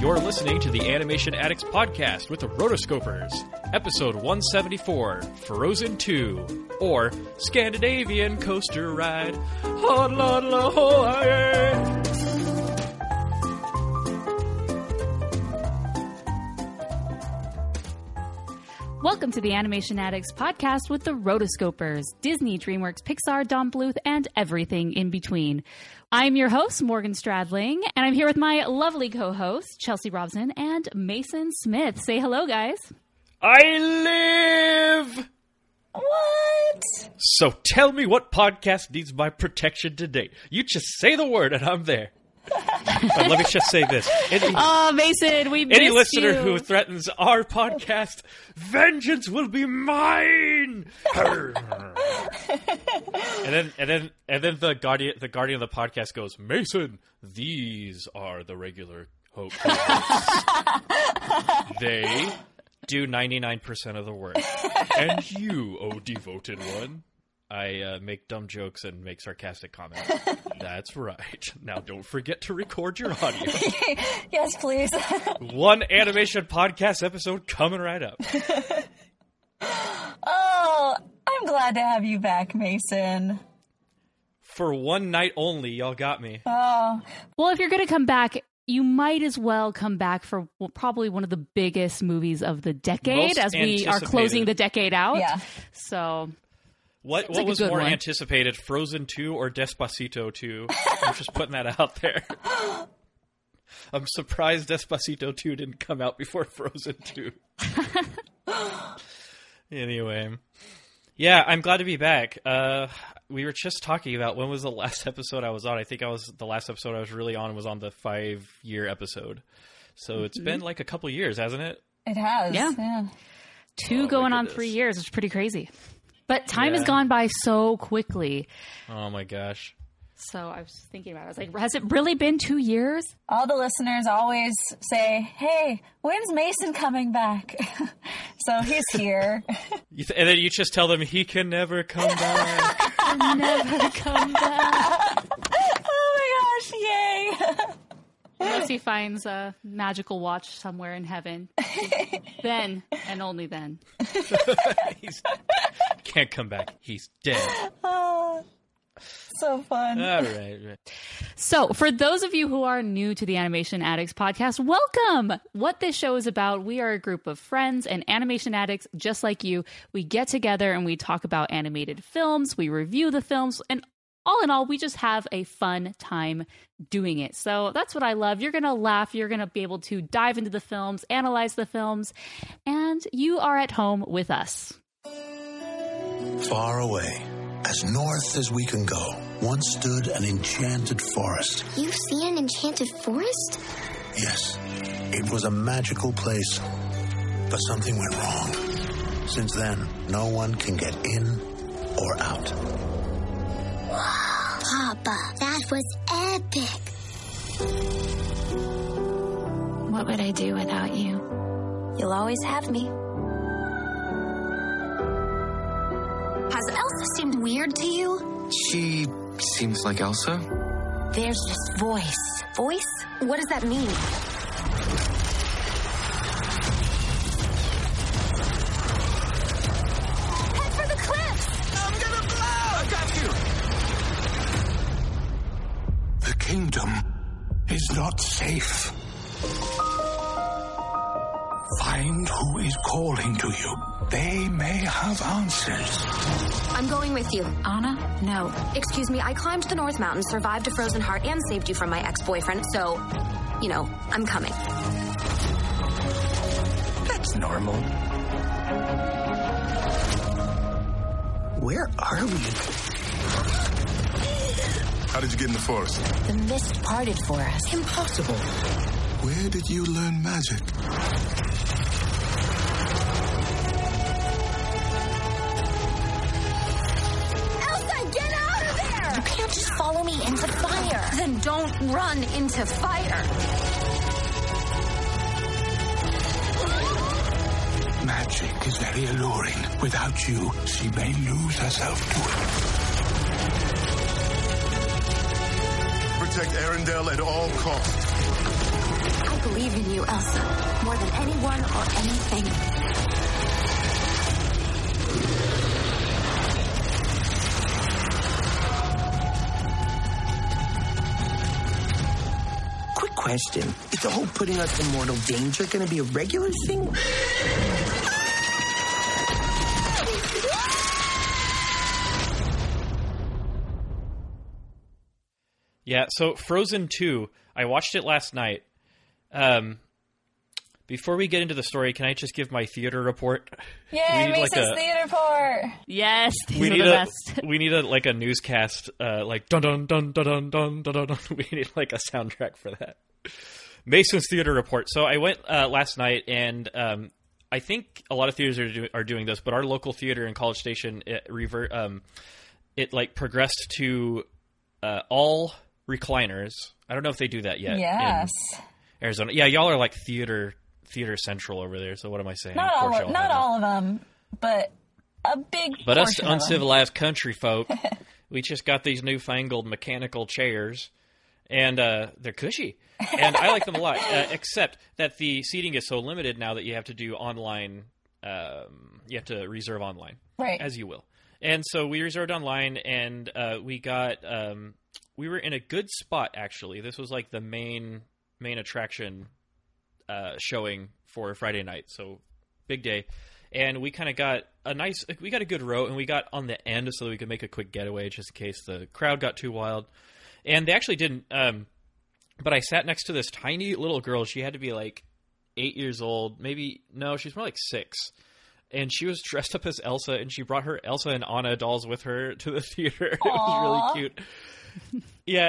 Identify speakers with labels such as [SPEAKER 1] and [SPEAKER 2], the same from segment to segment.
[SPEAKER 1] You're listening to the Animation Addicts Podcast with the Rotoscopers, Episode 174, Frozen 2, or Scandinavian Coaster Ride.
[SPEAKER 2] Welcome to the Animation Addicts Podcast with the Rotoscopers, Disney, DreamWorks, Pixar, Don Bluth, and everything in between. I'm your host, Morgan Stradling, and I'm here with my lovely co-hosts, Chelsea Robson and Mason Smith. Say hello, guys.
[SPEAKER 1] I live!
[SPEAKER 3] What?
[SPEAKER 1] So tell me what podcast needs my protection today. You just say the word and I'm there. Let me just say this.
[SPEAKER 2] Mason, we missed
[SPEAKER 1] Any listener
[SPEAKER 2] you.
[SPEAKER 1] who threatens our podcast, vengeance will be mine. and then the guardian of the podcast goes, Mason, these are the regular hosts. They do 99% of the work. And you, oh devoted one. I make dumb jokes and make sarcastic comments. That's right. Now don't forget to record your audio.
[SPEAKER 3] Yes, please.
[SPEAKER 1] One animation podcast episode coming right up.
[SPEAKER 3] Oh, I'm glad to have you back, Mason.
[SPEAKER 1] For one night only, y'all got me.
[SPEAKER 3] Oh.
[SPEAKER 2] Well, if you're going to come back, you might as well come back for probably one of the biggest movies of the decade,
[SPEAKER 1] Most
[SPEAKER 2] as we are closing the decade out.
[SPEAKER 3] Yeah.
[SPEAKER 2] So...
[SPEAKER 1] What
[SPEAKER 2] like
[SPEAKER 1] was
[SPEAKER 2] a good
[SPEAKER 1] more
[SPEAKER 2] one.
[SPEAKER 1] anticipated, Frozen 2 or Despacito 2? I'm just putting that out there. I'm surprised Despacito 2 didn't come out before Frozen 2. Anyway. Yeah, I'm glad to be back. We were just talking about when was the last episode I was on. I think the last episode I was really on was on the 5-year episode. So it's been like a couple years, hasn't it?
[SPEAKER 3] It has.
[SPEAKER 2] Yeah. Two
[SPEAKER 1] Oh,
[SPEAKER 2] going
[SPEAKER 1] my
[SPEAKER 2] on
[SPEAKER 1] goodness.
[SPEAKER 2] 3 years. It's pretty crazy. But time
[SPEAKER 1] Yeah.
[SPEAKER 2] has gone by so quickly.
[SPEAKER 1] Oh my gosh.
[SPEAKER 2] So I was thinking about it. I was like, has it really been 2 years?
[SPEAKER 3] All the listeners always say, hey, when's Mason coming back? So he's here.
[SPEAKER 1] And then you just tell them he can never come back.
[SPEAKER 2] Never come back.
[SPEAKER 3] Oh my gosh, yay.
[SPEAKER 2] Unless he finds a magical watch somewhere in heaven. Then, and only then.
[SPEAKER 1] He's can't come back. He's dead.
[SPEAKER 3] Oh, so fun.
[SPEAKER 1] All right.
[SPEAKER 2] So, for those of you who are new to the Animation Addicts podcast, welcome! What this show is about, we are a group of friends and animation addicts just like you. We get together and we talk about animated films, we review the films, and all in all, we just have a fun time doing it. So that's what I love. You're going to laugh. You're going to be able to dive into the films, analyze the films, and you are at home with us.
[SPEAKER 4] Far away, as north as we can go, once stood an enchanted forest.
[SPEAKER 5] You've seen an enchanted forest?
[SPEAKER 4] Yes, it was a magical place. But something went wrong. Since then, no one can get in or out.
[SPEAKER 5] Papa, that was epic.
[SPEAKER 6] What would I do without you?
[SPEAKER 5] You'll always have me.
[SPEAKER 6] Has Elsa seemed weird to you?
[SPEAKER 7] She seems like Elsa.
[SPEAKER 6] There's this voice.
[SPEAKER 5] Voice?
[SPEAKER 6] What does that mean? Head for the cliffs!
[SPEAKER 7] I'm gonna blow! I got you!
[SPEAKER 4] The kingdom is not safe. Find who is calling to you. They may have answers.
[SPEAKER 6] I'm going with you.
[SPEAKER 2] Anna?
[SPEAKER 6] No. Excuse me, I climbed the North Mountain, survived a frozen heart, and saved you from my ex-boyfriend, so, you know, I'm coming.
[SPEAKER 7] That's normal. Where are we?
[SPEAKER 4] How did you get in the forest?
[SPEAKER 6] The mist parted for us.
[SPEAKER 7] Impossible.
[SPEAKER 4] Where did you learn magic?
[SPEAKER 6] Elsa, get out of there!
[SPEAKER 5] You can't just follow me into fire.
[SPEAKER 6] Then don't run into fire.
[SPEAKER 4] Magic is very alluring. Without you, she may lose herself to it.
[SPEAKER 8] Protect Arendelle at all costs.
[SPEAKER 6] I believe in you, Elsa, more than anyone or anything.
[SPEAKER 8] Quick question. Is the whole putting us in mortal danger going to be a regular thing?
[SPEAKER 1] Yeah, so Frozen 2, I watched it last night. Before we get into the story, can I just give my theater report?
[SPEAKER 3] Yay, Mason's theater report!
[SPEAKER 2] Yes, these are the best.
[SPEAKER 1] We need a newscast, like dun dun dun dun dun dun dun dun. We need like a soundtrack for that. Mason's theater report. So I went last night, and I think a lot of theaters are doing this, but our local theater in College Station it like progressed to all recliners. I don't know if they do that yet.
[SPEAKER 3] Yes.
[SPEAKER 1] In Arizona. Yeah, y'all are like theater central over there. So what am I saying?
[SPEAKER 3] Not all of them, but a big.
[SPEAKER 1] But us
[SPEAKER 3] portion of them.
[SPEAKER 1] uncivilized country folk, we just got these newfangled mechanical chairs, and they're cushy, and I like them a lot. Except that the seating is so limited now that you have to do online. You have to reserve online,
[SPEAKER 3] right?
[SPEAKER 1] As you will. And so we reserved online, and we got. We were in a good spot, actually. This was like the main attraction showing for Friday night, so big day. And we kind of got we got a good row, and we got on the end so that we could make a quick getaway just in case the crowd got too wild. And they actually didn't, but I sat next to this tiny little girl. She had to be like 8 years old, she's more like 6. And she was dressed up as Elsa, and she brought her Elsa and Anna dolls with her to the theater. It was really cute. Yeah,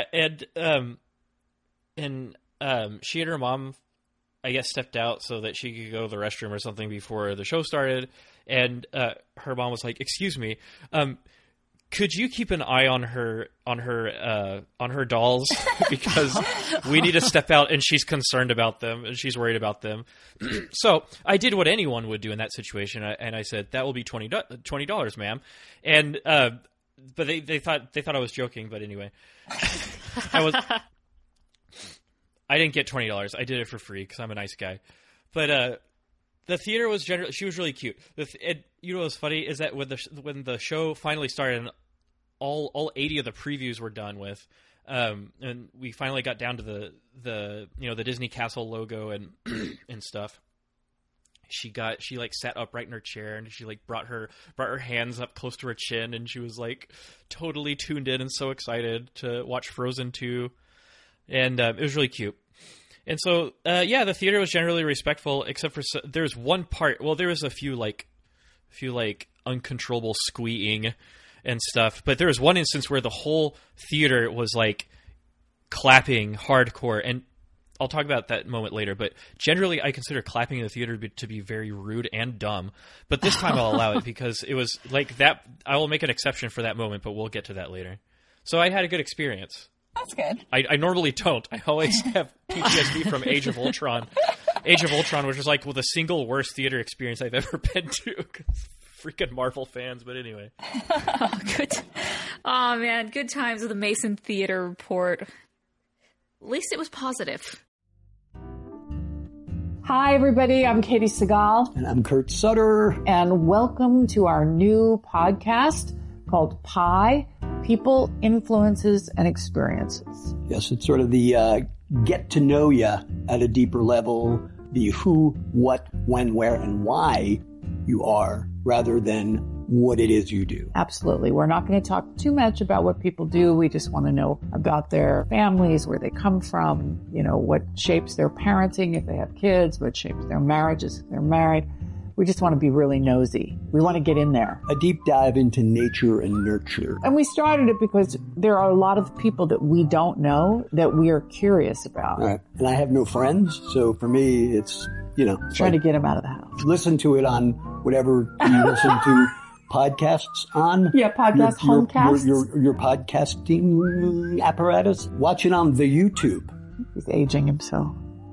[SPEAKER 1] and she and her mom, I guess, stepped out so that she could go to the restroom or something before the show started. And her mom was like, "Excuse me, could you keep an eye on her dolls because we need to step out, and she's concerned about them and she's worried about them." So I did what anyone would do in that situation, and I said, "That will be $20, ma'am." And but they thought I was joking, but anyway, I didn't get $20. I did it for free because I'm a nice guy. But the theater was she was really cute. You know what's funny is that when the show finally started and all 80 of the previews were done with, and we finally got down to the Disney Castle logo and and stuff. She like sat upright in her chair, and she like brought her hands up close to her chin, and she was like totally tuned in and so excited to watch Frozen 2, and it was really cute. And so the theater was generally respectful, except for there's one part. Well, there was a few uncontrollable squeeing and stuff, but there was one instance where the whole theater was like clapping hardcore, and I'll talk about that moment later, but generally I consider clapping in the theater to be very rude and dumb. But this time I'll allow it because it was like that. I will make an exception for that moment, but we'll get to that later. So I had a good experience.
[SPEAKER 3] That's good.
[SPEAKER 1] I normally don't. I always have PTSD from Age of Ultron. Age of Ultron, which was like the single worst theater experience I've ever been to. Freaking Marvel fans, but anyway.
[SPEAKER 2] Oh, good. Oh, man. Good times with the Mason Theater Report. At least it was positive.
[SPEAKER 9] Hi, everybody. I'm Katie Segal.
[SPEAKER 10] And I'm Kurt Sutter.
[SPEAKER 9] And welcome to our new podcast called Pi, People, Influences, and Experiences.
[SPEAKER 10] Yes, it's sort of the get to know you at a deeper level, the who, what, when, where, and why you are, rather than what it is you do.
[SPEAKER 9] Absolutely. We're not going to talk too much about what people do. We just want to know about their families, where they come from, what shapes their parenting if they have kids, what shapes their marriages if they're married. We just want to be really nosy. We want to get in there.
[SPEAKER 10] A deep dive into nature and nurture.
[SPEAKER 9] And we started it because there are a lot of people that we don't know that we are curious about.
[SPEAKER 10] Right. And I have no friends, so for me, it's,
[SPEAKER 9] trying to get them out of the house.
[SPEAKER 10] Listen to it on whatever you listen to podcasts on.
[SPEAKER 9] Yeah, homecasts.
[SPEAKER 10] Your podcasting apparatus. Watch it on the YouTube.
[SPEAKER 9] He's aging himself.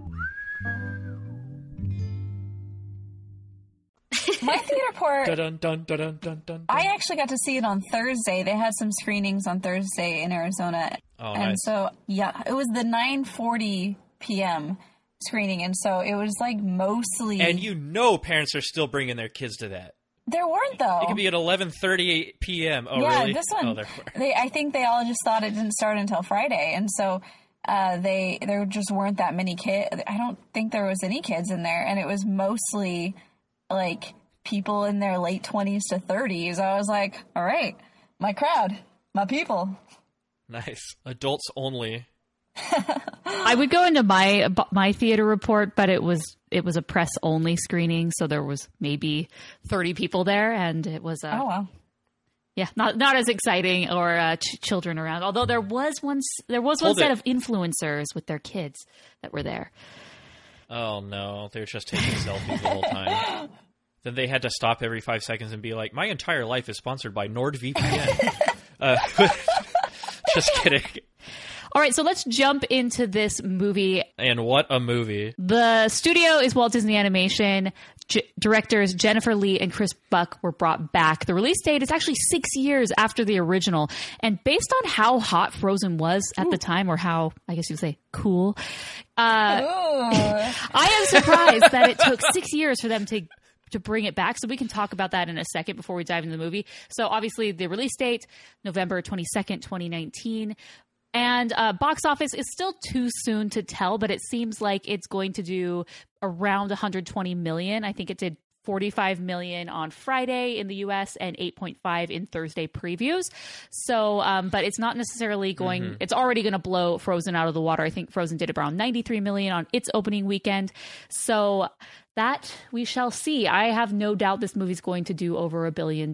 [SPEAKER 3] My theater report,
[SPEAKER 1] dun, dun, dun, dun, dun, dun.
[SPEAKER 3] I actually got to see it on Thursday. They had some screenings on Thursday in Arizona.
[SPEAKER 1] Oh,
[SPEAKER 3] and
[SPEAKER 1] nice.
[SPEAKER 3] so, it was the 9:40 p.m. screening, and so it was like mostly.
[SPEAKER 1] And parents are still bringing their kids to that.
[SPEAKER 3] There weren't, though.
[SPEAKER 1] It could be at 11:30 p.m. Oh,
[SPEAKER 3] yeah,
[SPEAKER 1] really?
[SPEAKER 3] This one.
[SPEAKER 1] Oh,
[SPEAKER 3] I think they all just thought it didn't start until Friday, and so there just weren't that many kids. I don't think there was any kids in there, and it was mostly like people in their late 20s to 30s. I was like, all right, my crowd, my people.
[SPEAKER 1] Nice. Adults only.
[SPEAKER 2] I would go into my theater report, but it was a press only screening, so there was maybe 30 people there, and it was
[SPEAKER 3] oh wow,
[SPEAKER 2] yeah, not as exciting or children around. Although there was one set of influencers with their kids that were there.
[SPEAKER 1] Oh no, they're just taking selfies the whole time. Then they had to stop every 5 seconds and be like, "My entire life is sponsored by NordVPN." Just kidding.
[SPEAKER 2] All right, so let's jump into this movie.
[SPEAKER 1] And what a movie.
[SPEAKER 2] The studio is Walt Disney Animation. Directors Jennifer Lee and Chris Buck were brought back. The release date is actually 6 years after the original. And based on how hot Frozen was at the time, or how, I guess you would say, cool, I am surprised that it took 6 years for them to bring it back. So we can talk about that in a second before we dive into the movie. So obviously the release date, November 22nd, 2019. And box office is still too soon to tell, but it seems like it's going to do around 120 million. I think it did 45 million on Friday in the US and 8.5 in Thursday previews. So, but it's not necessarily going, it's already going to blow Frozen out of the water. I think Frozen did around 93 million on its opening weekend. So that we shall see. I have no doubt this movie's going to do over $1 billion.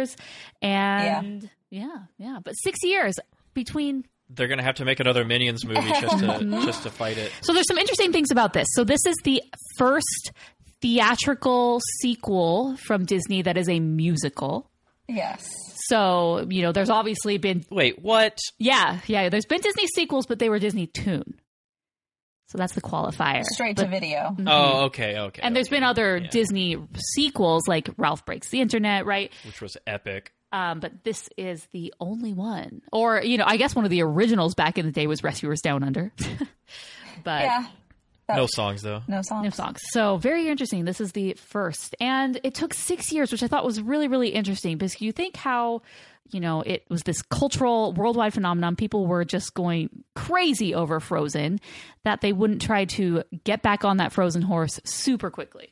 [SPEAKER 2] And yeah. But 6 years between.
[SPEAKER 1] They're going to have to make another Minions movie just to fight it.
[SPEAKER 2] So there's some interesting things about this. So this is the first theatrical sequel from Disney that is a musical.
[SPEAKER 3] Yes.
[SPEAKER 2] So, there's obviously been...
[SPEAKER 1] Wait, what?
[SPEAKER 2] Yeah. There's been Disney sequels, but they were Disney Toon. So that's the qualifier.
[SPEAKER 3] Straight to video.
[SPEAKER 2] Mm-hmm.
[SPEAKER 1] Oh, okay.
[SPEAKER 2] And there's been other Disney sequels, like Ralph Breaks the Internet, right?
[SPEAKER 1] Which was epic.
[SPEAKER 2] But this is the only one. Or, I guess one of the originals back in the day was Rescuers Down Under. But
[SPEAKER 3] yeah.
[SPEAKER 1] No songs, though.
[SPEAKER 3] No songs.
[SPEAKER 2] So very interesting. This is the first. And it took 6 years, which I thought was really, really interesting. Because you think how, it was this cultural worldwide phenomenon. People were just going crazy over Frozen, that they wouldn't try to get back on that Frozen horse super quickly.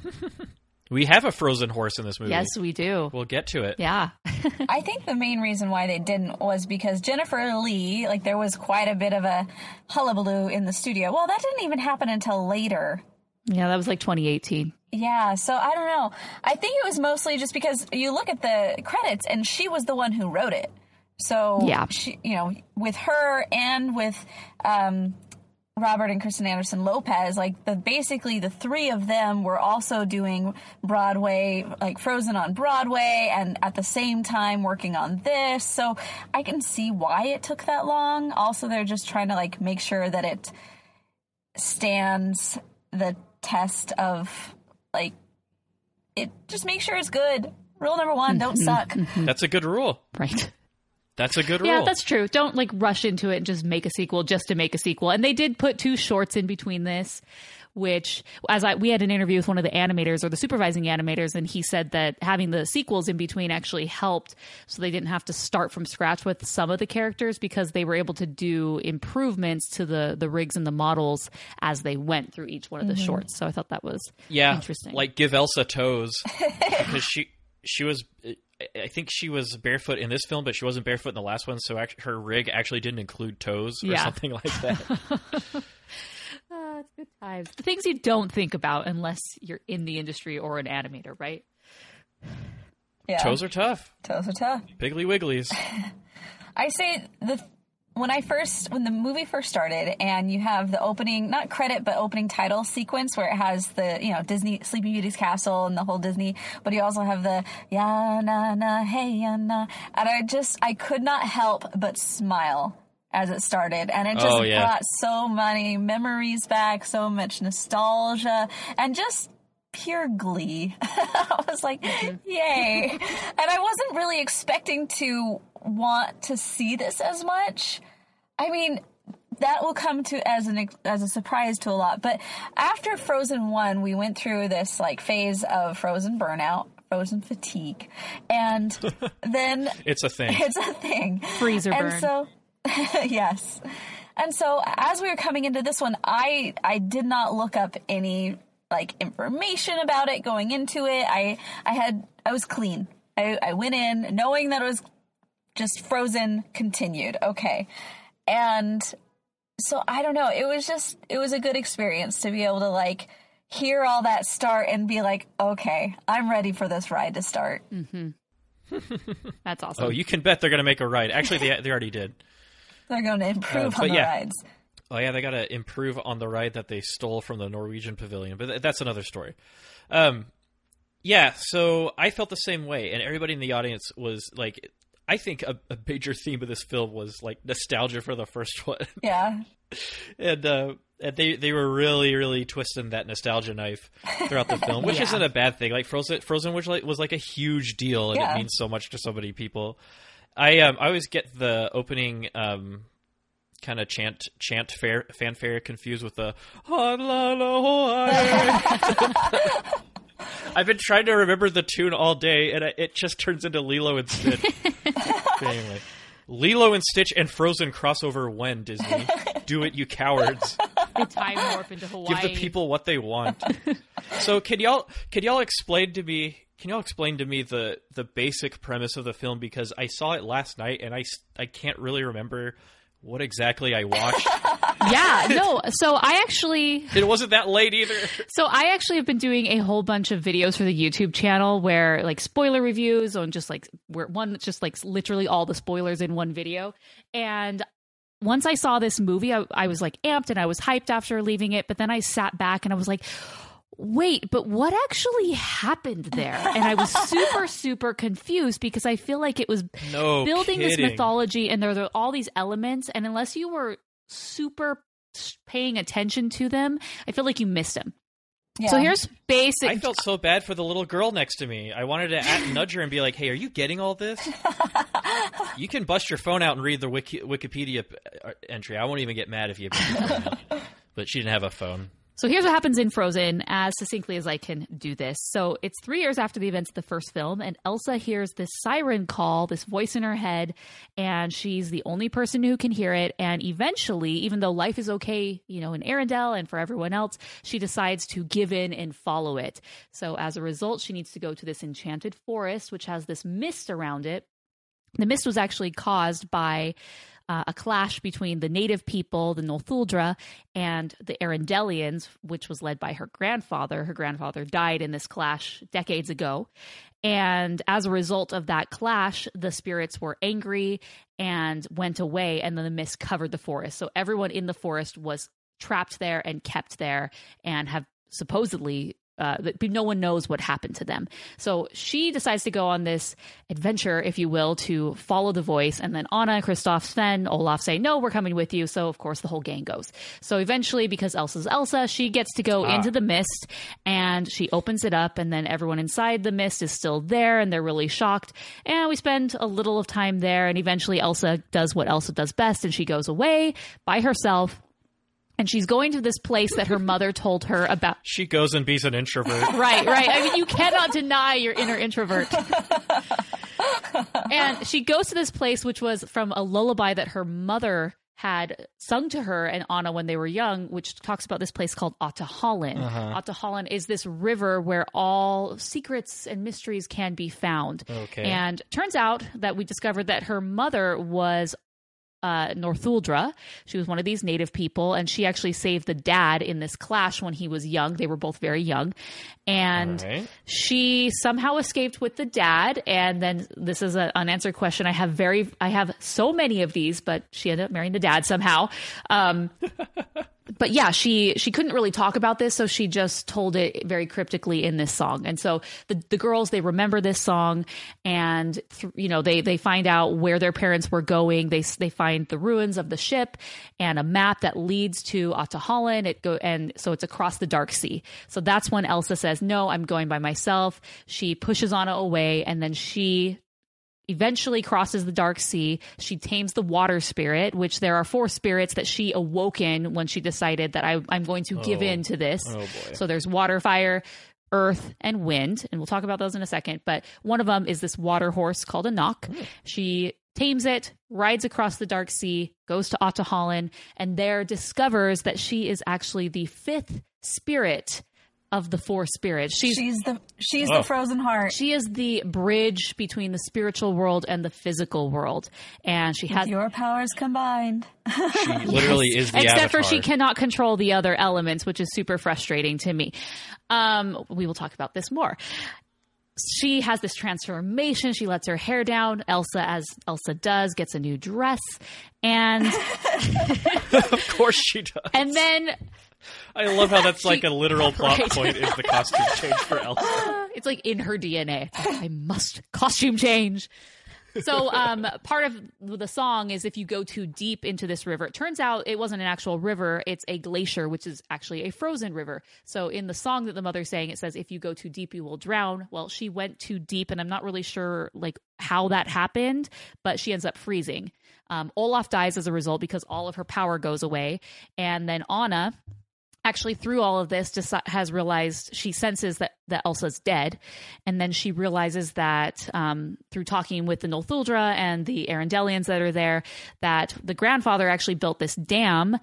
[SPEAKER 1] We have a Frozen horse in this movie.
[SPEAKER 2] Yes, we do.
[SPEAKER 1] We'll get to it.
[SPEAKER 2] Yeah.
[SPEAKER 3] I think the main reason why they didn't was because Jennifer Lee, there was quite a bit of a hullabaloo in the studio. Well, that didn't even happen until later.
[SPEAKER 2] Yeah, that was 2018.
[SPEAKER 3] Yeah, so I don't know. I think it was mostly just because you look at the credits and she was the one who wrote it. So,
[SPEAKER 2] yeah.
[SPEAKER 3] She, with her and with Robert and Kristen Anderson Lopez, basically the three of them were also doing Broadway, Frozen on Broadway, and at the same time working on this. So I can see why it took that long. Also, they're just trying to make sure that it stands the test of it. Just make sure it's good. Rule number one: don't suck.
[SPEAKER 1] That's a good rule,
[SPEAKER 2] right?
[SPEAKER 1] That's a good rule.
[SPEAKER 2] Yeah, that's true. Don't rush into it and just make a sequel just to make a sequel. And they did put 2 shorts in between this, which we had an interview with one of the animators or the supervising animators, and he said that having the sequels in between actually helped, so they didn't have to start from scratch with some of the characters because they were able to do improvements to the rigs and the models as they went through each one of the shorts. So I thought that was interesting.
[SPEAKER 1] Give Elsa toes because she was. I think she was barefoot in this film, but she wasn't barefoot in the last one, so her rig actually didn't include toes or something like that.
[SPEAKER 2] It's good times. The things you don't think about unless you're in the industry or an animator, right?
[SPEAKER 3] Yeah.
[SPEAKER 1] Toes are tough.
[SPEAKER 2] Piggly
[SPEAKER 1] Wigglies.
[SPEAKER 3] I say when the movie first started and you have the opening, not credit, but opening title sequence where it has the, Disney Sleeping Beauty's castle and the whole Disney, but you also have the ya na na hey ya na, and I could not help but smile as it started, and it just brought so many memories back, so much nostalgia, and just pure glee. I was like, yay. And I wasn't really expecting to want to see this as much. I mean, that will come to as a surprise to a lot. But after Frozen 1, we went through this like phase of Frozen burnout, Frozen fatigue, and then
[SPEAKER 1] it's a thing.
[SPEAKER 3] It's a thing.
[SPEAKER 2] Freezer burn.
[SPEAKER 3] And so, yes. And so as we were coming into this one, I did not look up any like information about it going into it. I was clean. I went in knowing that it was just Frozen continued. Okay. And so I don't know. It was a good experience to be able to like hear all that start and be like, okay, I'm ready for this ride to start.
[SPEAKER 2] Mm-hmm. That's awesome.
[SPEAKER 1] Oh, you can bet they're going to make a ride. Actually, they already did.
[SPEAKER 3] They're going to improve on the rides.
[SPEAKER 1] Oh, yeah, they got to improve on the ride that they stole from the Norwegian Pavilion, but that's another story. Yeah, so I felt the same way, and everybody in the audience was like, I think a major theme of this film was like nostalgia for the first one.
[SPEAKER 3] Yeah.
[SPEAKER 1] And they were really, really twisting that nostalgia knife throughout the film, which isn't a bad thing. Like Frozen was like a huge deal, and it means so much to so many people. I always get the opening kind of fanfare confused with the I've been trying to remember the tune all day, and it just turns into Lilo and Stitch. Anyway, Lilo and Stitch and Frozen crossover when, Disney? Do it, you cowards.
[SPEAKER 2] They time warp into Hawaii.
[SPEAKER 1] Give the people what they want. So can y'all explain to me the basic premise of the film, because I saw it last night and I can't really remember what exactly I watched.
[SPEAKER 2] Yeah, no. So I actually...
[SPEAKER 1] It wasn't that late either.
[SPEAKER 2] So I actually have been doing a whole bunch of videos for the YouTube channel where like spoiler reviews on just like one that's just like literally all the spoilers in one video. And once I saw this movie, I was like amped and I was hyped after leaving it. But then I sat back and I was like, wait, but what actually happened there? And I was super, super confused because I feel like it was building this mythology and there are all these elements. And unless you were super paying attention to them, I feel like you missed them. Yeah. So here's basic.
[SPEAKER 1] I felt so bad for the little girl next to me. I wanted to nudge her and be like, hey, are you getting all this? You can bust your phone out and read the Wikipedia entry. I won't even get mad if you bust your phone out. But she didn't have a phone.
[SPEAKER 2] So here's what happens in Frozen, as succinctly as I can do this. So it's 3 years after the events of the first film, and Elsa hears this siren call, this voice in her head, and she's the only person who can hear it. And eventually, even though life is okay, in Arendelle and for everyone else, she decides to give in and follow it. So as a result, she needs to go to this enchanted forest, which has this mist around it. The mist was actually caused by a clash between the native people, the Northuldra, and the Arendellians, which was led by her grandfather. Her grandfather died in this clash decades ago. And as a result of that clash, the spirits were angry and went away, and then the mist covered the forest. So everyone in the forest was trapped there and kept there and have supposedly... no one knows what happened to them. So she decides to go on this adventure, if you will, to follow the voice. And then Anna, Kristoff, Sven, Olaf say, no, we're coming with you. So, of course, the whole gang goes. So eventually, because Elsa's Elsa, she gets to go into the mist and she opens it up. And then everyone inside the mist is still there and they're really shocked. And we spend a little of time there. And eventually Elsa does what Elsa does best. And she goes away by herself. And she's going to this place that her mother told her about.
[SPEAKER 1] She goes and be's an introvert.
[SPEAKER 2] Right. I mean, you cannot deny your inner introvert. And she goes to this place, which was from a lullaby that her mother had sung to her and Anna when they were young, which talks about this place called Ottahollan. Ottahollan is this river where all secrets and mysteries can be found.
[SPEAKER 1] Okay.
[SPEAKER 2] And turns out that we discovered that her mother was Northuldra. She was one of these native people, and she actually saved the dad in this clash when he was young. They were both very young, and she somehow escaped with the dad. And then this is an unanswered question. I have so many of these, but she ended up marrying the dad somehow. But yeah, she couldn't really talk about this, so she just told it very cryptically in this song. And so the girls, they remember this song, and they find out where their parents were going. They find the ruins of the ship and a map that leads to Ottahollan. And so it's across the Dark Sea. So that's when Elsa says, "No, I'm going by myself." She pushes Anna away, and then she eventually crosses the dark sea. She tames the water spirit, which there are 4 spirits that she awoken when she decided that I'm going to give in to this.
[SPEAKER 1] Oh boy.
[SPEAKER 2] So there's water, fire, earth, and wind, and we'll talk about those in a second. But one of them is this water horse called a Knock. She tames it, rides across the dark sea, goes to Ahtohallan, and there discovers that she is actually the 5th spirit of the 4 spirits. She's
[SPEAKER 3] the frozen heart.
[SPEAKER 2] She is the bridge between the spiritual world and the physical world, and she has
[SPEAKER 3] your powers combined.
[SPEAKER 1] She literally is the
[SPEAKER 2] except
[SPEAKER 1] Avatar.
[SPEAKER 2] for she cannot control the other elements, which is super frustrating to me. We will talk about this more. She has this transformation. She lets her hair down. Elsa, as Elsa does, gets a new dress, and
[SPEAKER 1] Of course she does.
[SPEAKER 2] and then
[SPEAKER 1] I love how that's like a literal plot point is the costume change for Elsa.
[SPEAKER 2] it's like in her DNA. It's like, I must costume change. So part of the song is if you go too deep into this river, it turns out it wasn't an actual river. It's a glacier, which is actually a frozen river. So in the song that the mother's saying, it says, if you go too deep, you will drown. Well, she went too deep, and I'm not really sure like how that happened, but she ends up freezing. Olaf dies as a result because all of her power goes away. And then Anna, actually through all of this, just has realized, she senses that Elsa's dead, and then she realizes that through talking with the Northuldra and the Arendellians that are there, that the grandfather actually built this dam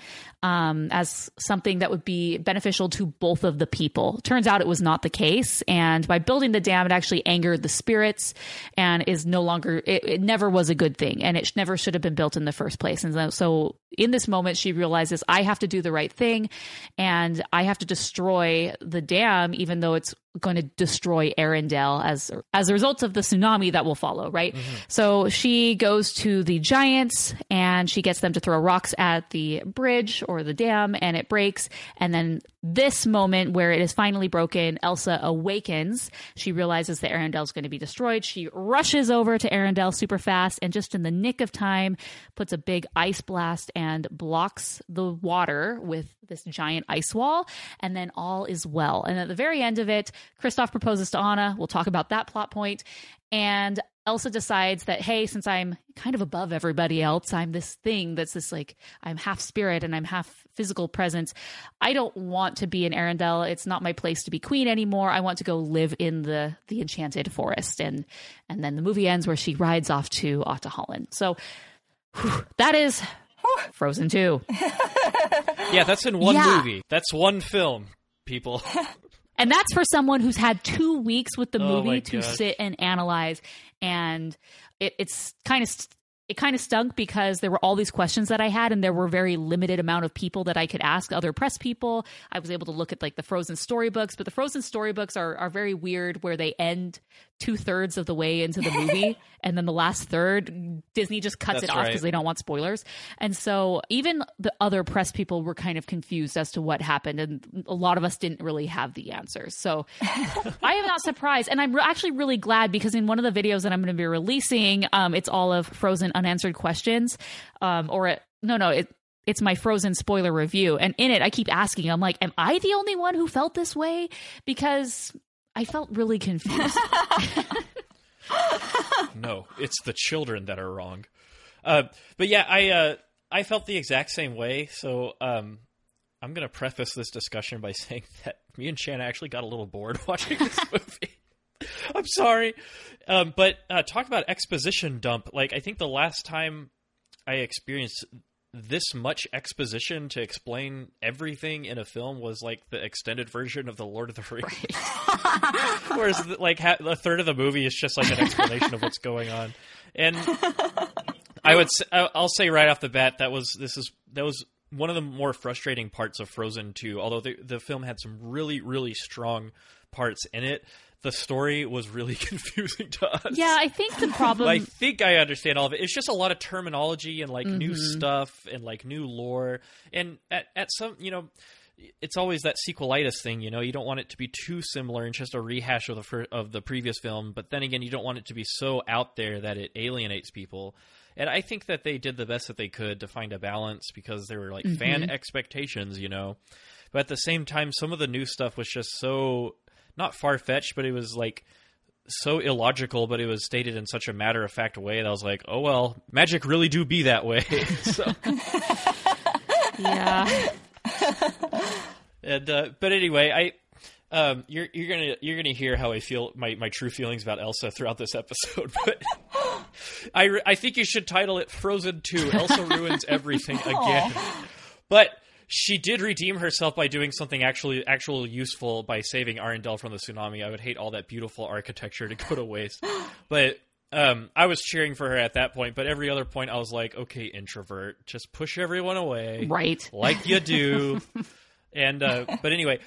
[SPEAKER 2] as something that would be beneficial to both of the people. Turns out it was not the case, and by building the dam, it actually angered the spirits and is no longer, it never was a good thing, and it never should have been built in the first place. And so in this moment, she realizes, I have to do the right thing, and I have to destroy the dam, even though it's going to destroy Arendelle as a result of the tsunami that will follow, right? Mm-hmm. So she goes to the giants and she gets them to throw rocks at the bridge or the dam, and it breaks. And then this moment where it is finally broken, Elsa awakens. She realizes that Arendelle is going to be destroyed. She rushes over to Arendelle super fast, and just in the nick of time puts a big ice blast and blocks the water with this giant ice wall, and then all is well. And at the very end of it, Kristoff proposes to Anna. We'll talk about that plot point. And Elsa decides that, hey, since I'm kind of above everybody else, I'm this thing that's this, like, I'm half spirit and I'm half physical presence. I don't want to be in Arendelle. It's not my place to be queen anymore. I want to go live in the enchanted forest. And then the movie ends where she rides off to Ahtohallan. So that is Frozen 2.
[SPEAKER 1] Yeah, that's in one movie. That's one film, people.
[SPEAKER 2] And that's for someone who's had 2 weeks with the movie to
[SPEAKER 1] gosh.
[SPEAKER 2] sit and analyze. And it kind of stunk because there were all these questions that I had, and there were very limited amount of people that I could ask, other press people. I was able to look at like the Frozen storybooks, but the Frozen storybooks are very weird, where they end 2/3 of the way into the movie, and then the last third, Disney just cuts it off because they don't want spoilers. And so even the other press people were kind of confused as to what happened, and a lot of us didn't really have the answers. So I am not surprised, and I'm actually really glad, because in one of the videos that I'm going to be releasing, it's all of Frozen unanswered questions, it's my Frozen spoiler review, and in it I keep asking, I'm like, am I the only one who felt this way? Because I felt really confused.
[SPEAKER 1] No, it's the children that are wrong. But yeah, I felt the exact same way. So I'm going to preface this discussion by saying that me and Shanna actually got a little bored watching this movie. I'm sorry. But talk about exposition dump. Like, I think the last time I experienced this much exposition to explain everything in a film was like the extended version of The Lord of the Rings. Right. Whereas like a third of the movie is just like an explanation of what's going on. And I'll say right off the bat, that was one of the more frustrating parts of Frozen 2. Although the film had some really, really strong parts in it, the story was really confusing to us.
[SPEAKER 2] Yeah, I think the problem...
[SPEAKER 1] I think I understand all of it. It's just a lot of terminology and like new stuff and like new lore. And at some, it's always that sequelitis thing, you don't want it to be too similar and just a rehash of the previous film. But then again, you don't want it to be so out there that it alienates people. And I think that they did the best that they could to find a balance, because there were like fan expectations, But at the same time, some of the new stuff was just so... not far-fetched, but it was like so illogical, but it was stated in such a matter-of-fact way that I was like, oh, well, magic really do be that way. So.
[SPEAKER 2] Yeah.
[SPEAKER 1] And, but anyway, you're gonna hear how I feel, my true feelings about Elsa throughout this episode. But I think you should title it Frozen 2, Elsa Ruins Everything Again. But she did redeem herself by doing something actually useful by saving Arendelle from the tsunami. I would hate all that beautiful architecture to go to waste. But I was cheering for her at that point, but every other point I was like, okay, introvert, just push everyone away.
[SPEAKER 2] Right.
[SPEAKER 1] Like you do. And but anyway,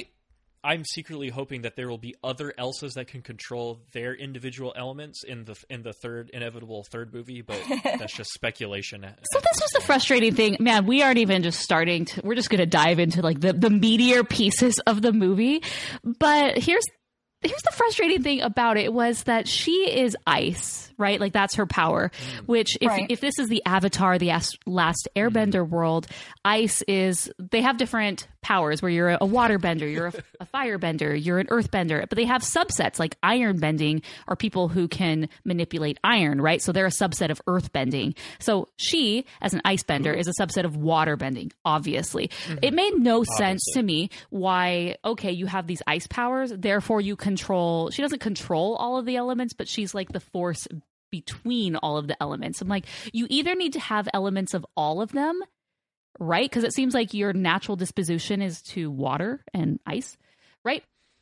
[SPEAKER 1] I'm secretly hoping that there will be other Elsas that can control their individual elements in the inevitable third movie, but that's just speculation.
[SPEAKER 2] So this was the frustrating thing. Man, we aren't even just starting to, we're just going to dive into like the meatier pieces of the movie. But here's the frustrating thing about it was that she is ice, right? Like that's her power, which if this is the Avatar, the Last Airbender world, ice is, they have different powers where you're a water bender, you're a fire bender, you're an earth bender, but they have subsets like iron bending are people who can manipulate iron, right? So they're a subset of earth bending. So she, as an ice bender, is a subset of water bending, obviously. It made no sense to me why, okay, you have these ice powers, therefore you control, she doesn't control all of the elements, but she's like the force between all of the elements. I'm like, you either need to have elements of all of them, right? Because it seems like your natural disposition is to water and ice, right?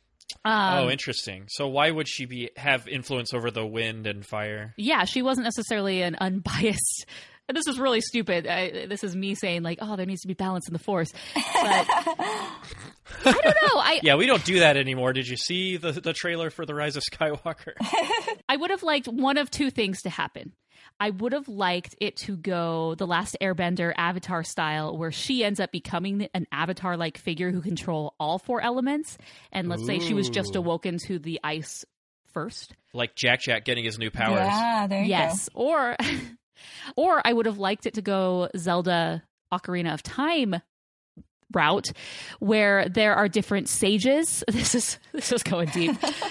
[SPEAKER 1] Oh, interesting. So why would she have influence over the wind and fire?
[SPEAKER 2] Yeah, she wasn't necessarily an unbiased. And this is really stupid. This is me saying like, oh, there needs to be balance in the Force. But I don't know.
[SPEAKER 1] Yeah, we don't do that anymore. Did you see the trailer for The Rise of Skywalker?
[SPEAKER 2] I would have liked one of two things to happen. I would have liked it to go The Last Airbender Avatar style, where she ends up becoming an Avatar-like figure who control all four elements. And let's say she was just awoken to the ice first.
[SPEAKER 1] Like Jack getting his new powers.
[SPEAKER 3] Yeah, there you go.
[SPEAKER 2] Or I would have liked it to go Zelda Ocarina of Time route, where there are different sages. This is going deep.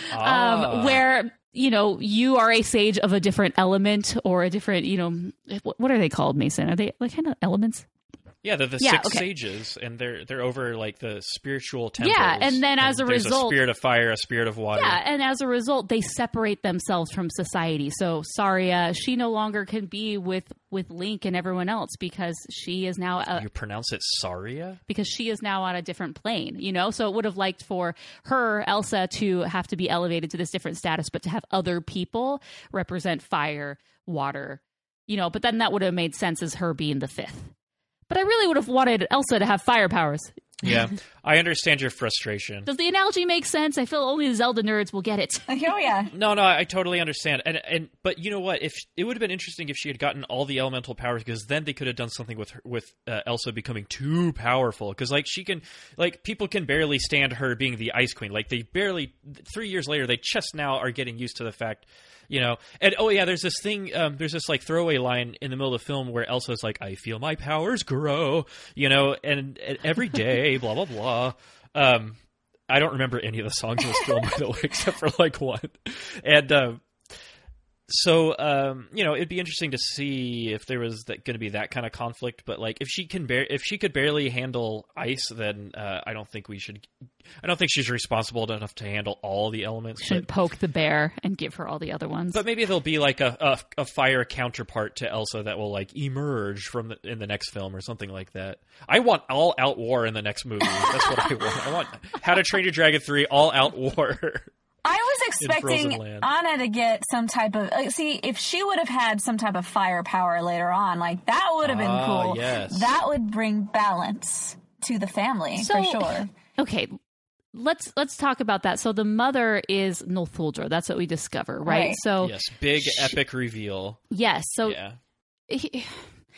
[SPEAKER 2] Where, you know, you are a sage of a different element or a different, you know, what are they called, Mason? Are they like kind of elements?
[SPEAKER 1] Yeah, they're the six sages, and they're over like the spiritual temples.
[SPEAKER 2] Yeah, and then as a result,
[SPEAKER 1] a spirit of fire, a spirit of water.
[SPEAKER 2] Yeah, and as a result, they separate themselves from society. So Saria, she no longer can be with Link and everyone else because she is now.
[SPEAKER 1] You pronounce it Saria?
[SPEAKER 2] Because she is now on a different plane, you know? So it would have liked for her, Elsa, to have to be elevated to this different status, but to have other people represent fire, water, you know, but then that would have made sense as her being the fifth. But I really would have wanted Elsa to have fire powers.
[SPEAKER 1] Yeah, I understand your frustration.
[SPEAKER 2] Does the analogy make sense? I feel only the Zelda nerds will get it.
[SPEAKER 3] Oh yeah.
[SPEAKER 1] No, I totally understand. And but you know what? If it would have been interesting if she had gotten all the elemental powers, because then they could have done something with Elsa becoming too powerful. Because like she can, like people can barely stand her being the Ice Queen. Like they barely 3 years later, they just now are getting used to the fact. You know, and oh yeah, there's this thing, there's this like throwaway line in the middle of the film where Elsa's like, I feel my powers grow, you know, and every day, blah, blah, blah. I don't remember any of the songs in this film, by the way, except for like one. And so, you know, it'd be interesting to see if there was going to be that kind of conflict. But like, if she could barely handle ice, then I don't think she's responsible enough to handle all the elements.
[SPEAKER 2] Should poke the bear and give her all the other ones.
[SPEAKER 1] But maybe there'll be like a fire counterpart to Elsa that will like emerge in the next film or something like that. I want all out war in the next movie. That's what I want. I want How to Train Your Dragon 3 all out war.
[SPEAKER 3] I was expecting Anna to get some type of... see, if she would have had some type of fire power later on, like, that would have been cool.
[SPEAKER 1] Yes.
[SPEAKER 3] That would bring balance to the family, for sure.
[SPEAKER 2] Okay, let's talk about that. So the mother is Northuldra. That's what we discover, right? So
[SPEAKER 1] yes, big epic reveal.
[SPEAKER 2] Yes, so...
[SPEAKER 1] Yeah.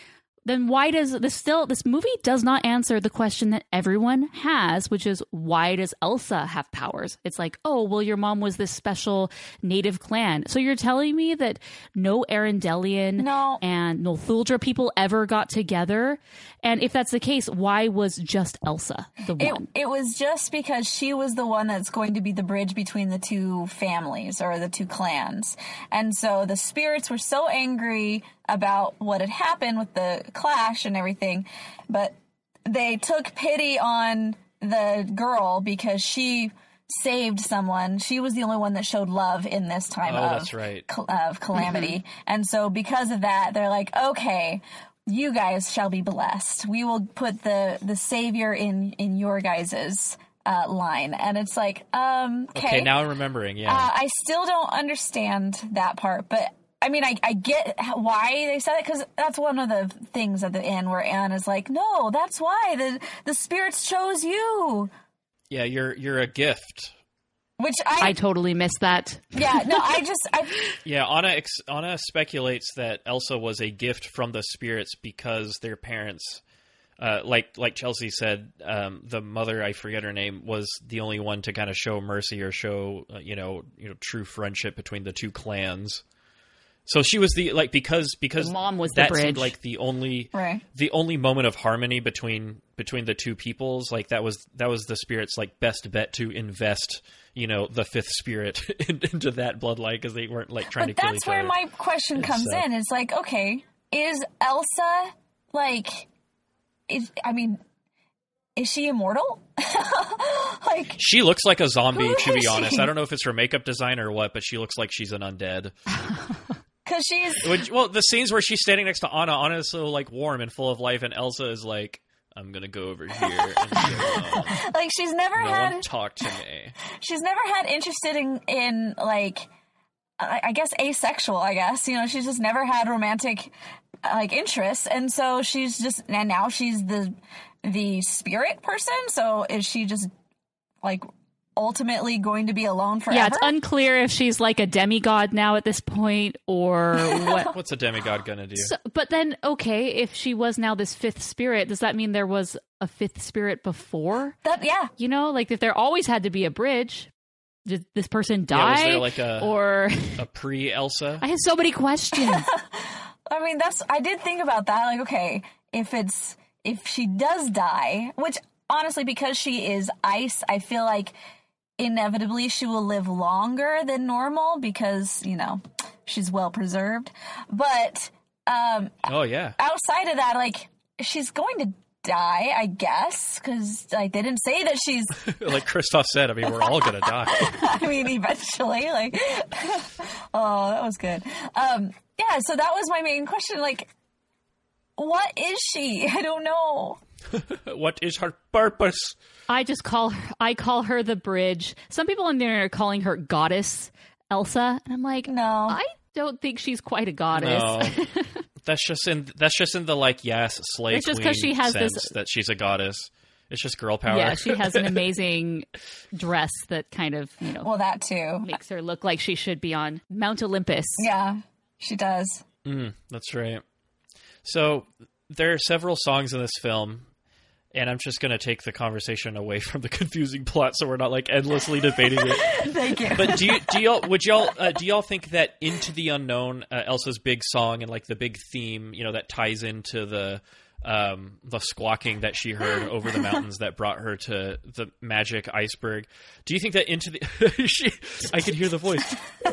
[SPEAKER 2] then why does this movie does not answer the question that everyone has, which is, why does Elsa have powers? It's like, oh, well, your mom was this special native clan. So you're telling me that no Arendelian and Northuldra people ever got together? And if that's the case, why was just Elsa the one?
[SPEAKER 3] It was just because she was the one that's going to be the bridge between the two families or the two clans. And so the spirits were so angry about what had happened with the clash and everything, but they took pity on the girl because she saved someone. She was the only one that showed love in this time
[SPEAKER 1] that's right.
[SPEAKER 3] of calamity. And so because of that, they're like, okay, you guys shall be blessed. We will put the savior in your guys's line. And it's like, okay,
[SPEAKER 1] now I'm remembering. Yeah.
[SPEAKER 3] I still don't understand that part, but I mean, I get why they said it, because that's one of the things at the end where Anne is like, no, that's why the spirits chose you.
[SPEAKER 1] Yeah, you're a gift.
[SPEAKER 3] Which
[SPEAKER 2] I totally missed that.
[SPEAKER 3] Yeah, no,
[SPEAKER 1] Yeah, Anna speculates that Elsa was a gift from the spirits because their parents, like Chelsea said, the mother, I forget her name, was the only one to kind of show mercy or show true friendship between the two clans. So she was because the
[SPEAKER 2] mom was
[SPEAKER 1] that
[SPEAKER 2] the bridge.
[SPEAKER 1] Seemed like the only moment of harmony between the two peoples. Like that was the spirit's like best bet to invest, the fifth spirit into that bloodline, because they weren't like trying to kill each other.
[SPEAKER 3] But that's where my question comes in. It's like, okay, is Elsa is she immortal? Like,
[SPEAKER 1] she looks like a zombie, to be honest. I don't know if it's her makeup design or what, but she looks like she's an undead.
[SPEAKER 3] Because she's...
[SPEAKER 1] Well, the scenes where she's standing next to Anna is so, like, warm and full of life, and Elsa is like, I'm gonna go over here and
[SPEAKER 3] like, she's never
[SPEAKER 1] no one talk to me.
[SPEAKER 3] She's never had interested in like, I guess, asexual, I guess. She's just never had romantic, like, interests, and so and now she's the spirit person, so is she just, like, ultimately going to be alone forever?
[SPEAKER 2] Yeah, it's unclear if she's like a demigod now at this point, or what.
[SPEAKER 1] What's a demigod gonna do?
[SPEAKER 2] But then, okay, if she was now this fifth spirit, does that mean there was a fifth spirit before?
[SPEAKER 3] Yeah.
[SPEAKER 2] Like, if there always had to be a bridge, did this person die?
[SPEAKER 1] Yeah, was there like a pre-Elsa?
[SPEAKER 2] I have so many questions.
[SPEAKER 3] I mean, I did think about that. Like, okay, if she does die, which honestly, because she is ice, I feel like inevitably she will live longer than normal because, she's well preserved. But
[SPEAKER 1] oh yeah,
[SPEAKER 3] outside of that, like, she's going to die, I guess, because they didn't say that she's
[SPEAKER 1] like Christoph said. I mean, we're all gonna die.
[SPEAKER 3] I mean, eventually, like, oh, that was good. Yeah, so that was my main question. Like, what is she? I don't know.
[SPEAKER 1] What is her purpose?
[SPEAKER 2] I call her the bridge. Some people in there are calling her Goddess Elsa, and I'm like,
[SPEAKER 3] no,
[SPEAKER 2] I don't think she's quite a goddess.
[SPEAKER 1] No. That's just in the like, yes, slay
[SPEAKER 2] it's just
[SPEAKER 1] queen
[SPEAKER 2] she has
[SPEAKER 1] sense
[SPEAKER 2] this,
[SPEAKER 1] that she's a goddess. It's just girl power.
[SPEAKER 2] Yeah, she has an amazing dress that kind of,
[SPEAKER 3] well, that too
[SPEAKER 2] makes her look like she should be on Mount Olympus.
[SPEAKER 3] Yeah, she does.
[SPEAKER 1] That's right. So there are several songs in this film, and I'm just going to take the conversation away from the confusing plot, so we're not like endlessly debating it.
[SPEAKER 3] Thank you.
[SPEAKER 1] But do y'all think that Into the Unknown, Elsa's big song and like the big theme, that ties into the squawking that she heard over the mountains that brought her to the magic iceberg? Do you think that into the I could hear the voice.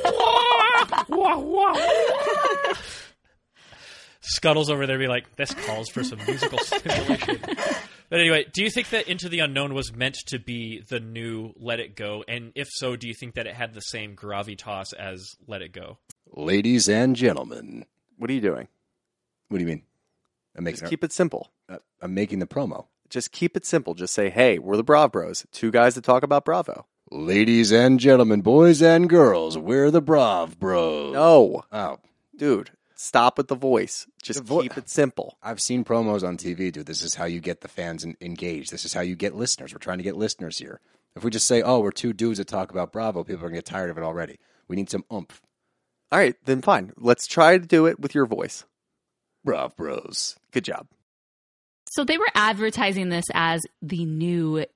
[SPEAKER 1] Scuttles over there be like, this calls for some musical stimulation. But anyway, do you think that Into the Unknown was meant to be the new Let It Go? And if so, do you think that it had the same gravitas as Let It Go?
[SPEAKER 11] Ladies and gentlemen.
[SPEAKER 12] What are you doing?
[SPEAKER 11] What do you mean?
[SPEAKER 12] Just keep it simple.
[SPEAKER 11] I'm making the promo.
[SPEAKER 12] Just keep it simple. Just say, hey, we're the Brav Bros. Two guys that talk about Bravo.
[SPEAKER 11] Ladies and gentlemen, boys and girls, we're the Brav Bros.
[SPEAKER 12] No.
[SPEAKER 11] Oh.
[SPEAKER 12] Dude, stop with the voice. Just keep it simple.
[SPEAKER 11] I've seen promos on TV, dude. This is how you get the fans engaged. This is how you get listeners. We're trying to get listeners here. If we just say, oh, we're two dudes that talk about Bravo, people are going to get tired of it already. We need some oomph.
[SPEAKER 12] All right, then fine. Let's try to do it with your voice. Brav Bros. Good job.
[SPEAKER 2] So they were advertising this as the new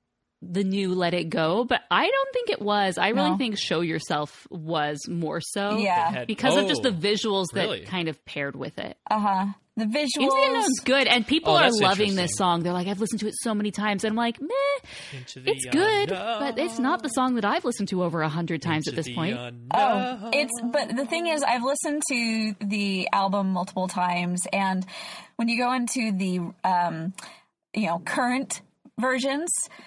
[SPEAKER 2] Let It Go, but I don't think it was. I really think Show Yourself was more so.
[SPEAKER 3] Yeah.
[SPEAKER 2] Because of just the visuals
[SPEAKER 1] really?
[SPEAKER 2] that kind of paired with it.
[SPEAKER 3] The visuals.
[SPEAKER 2] Into the Unknown's good, and people are
[SPEAKER 1] that's
[SPEAKER 2] loving this
[SPEAKER 1] interesting.
[SPEAKER 2] song. They're like, I've listened to it so many times, and I'm like, meh, it's good, but it's not the song that I've listened to over 100 times at this point.
[SPEAKER 3] But the thing is, I've listened to the album multiple times, and when you go into the, current versions,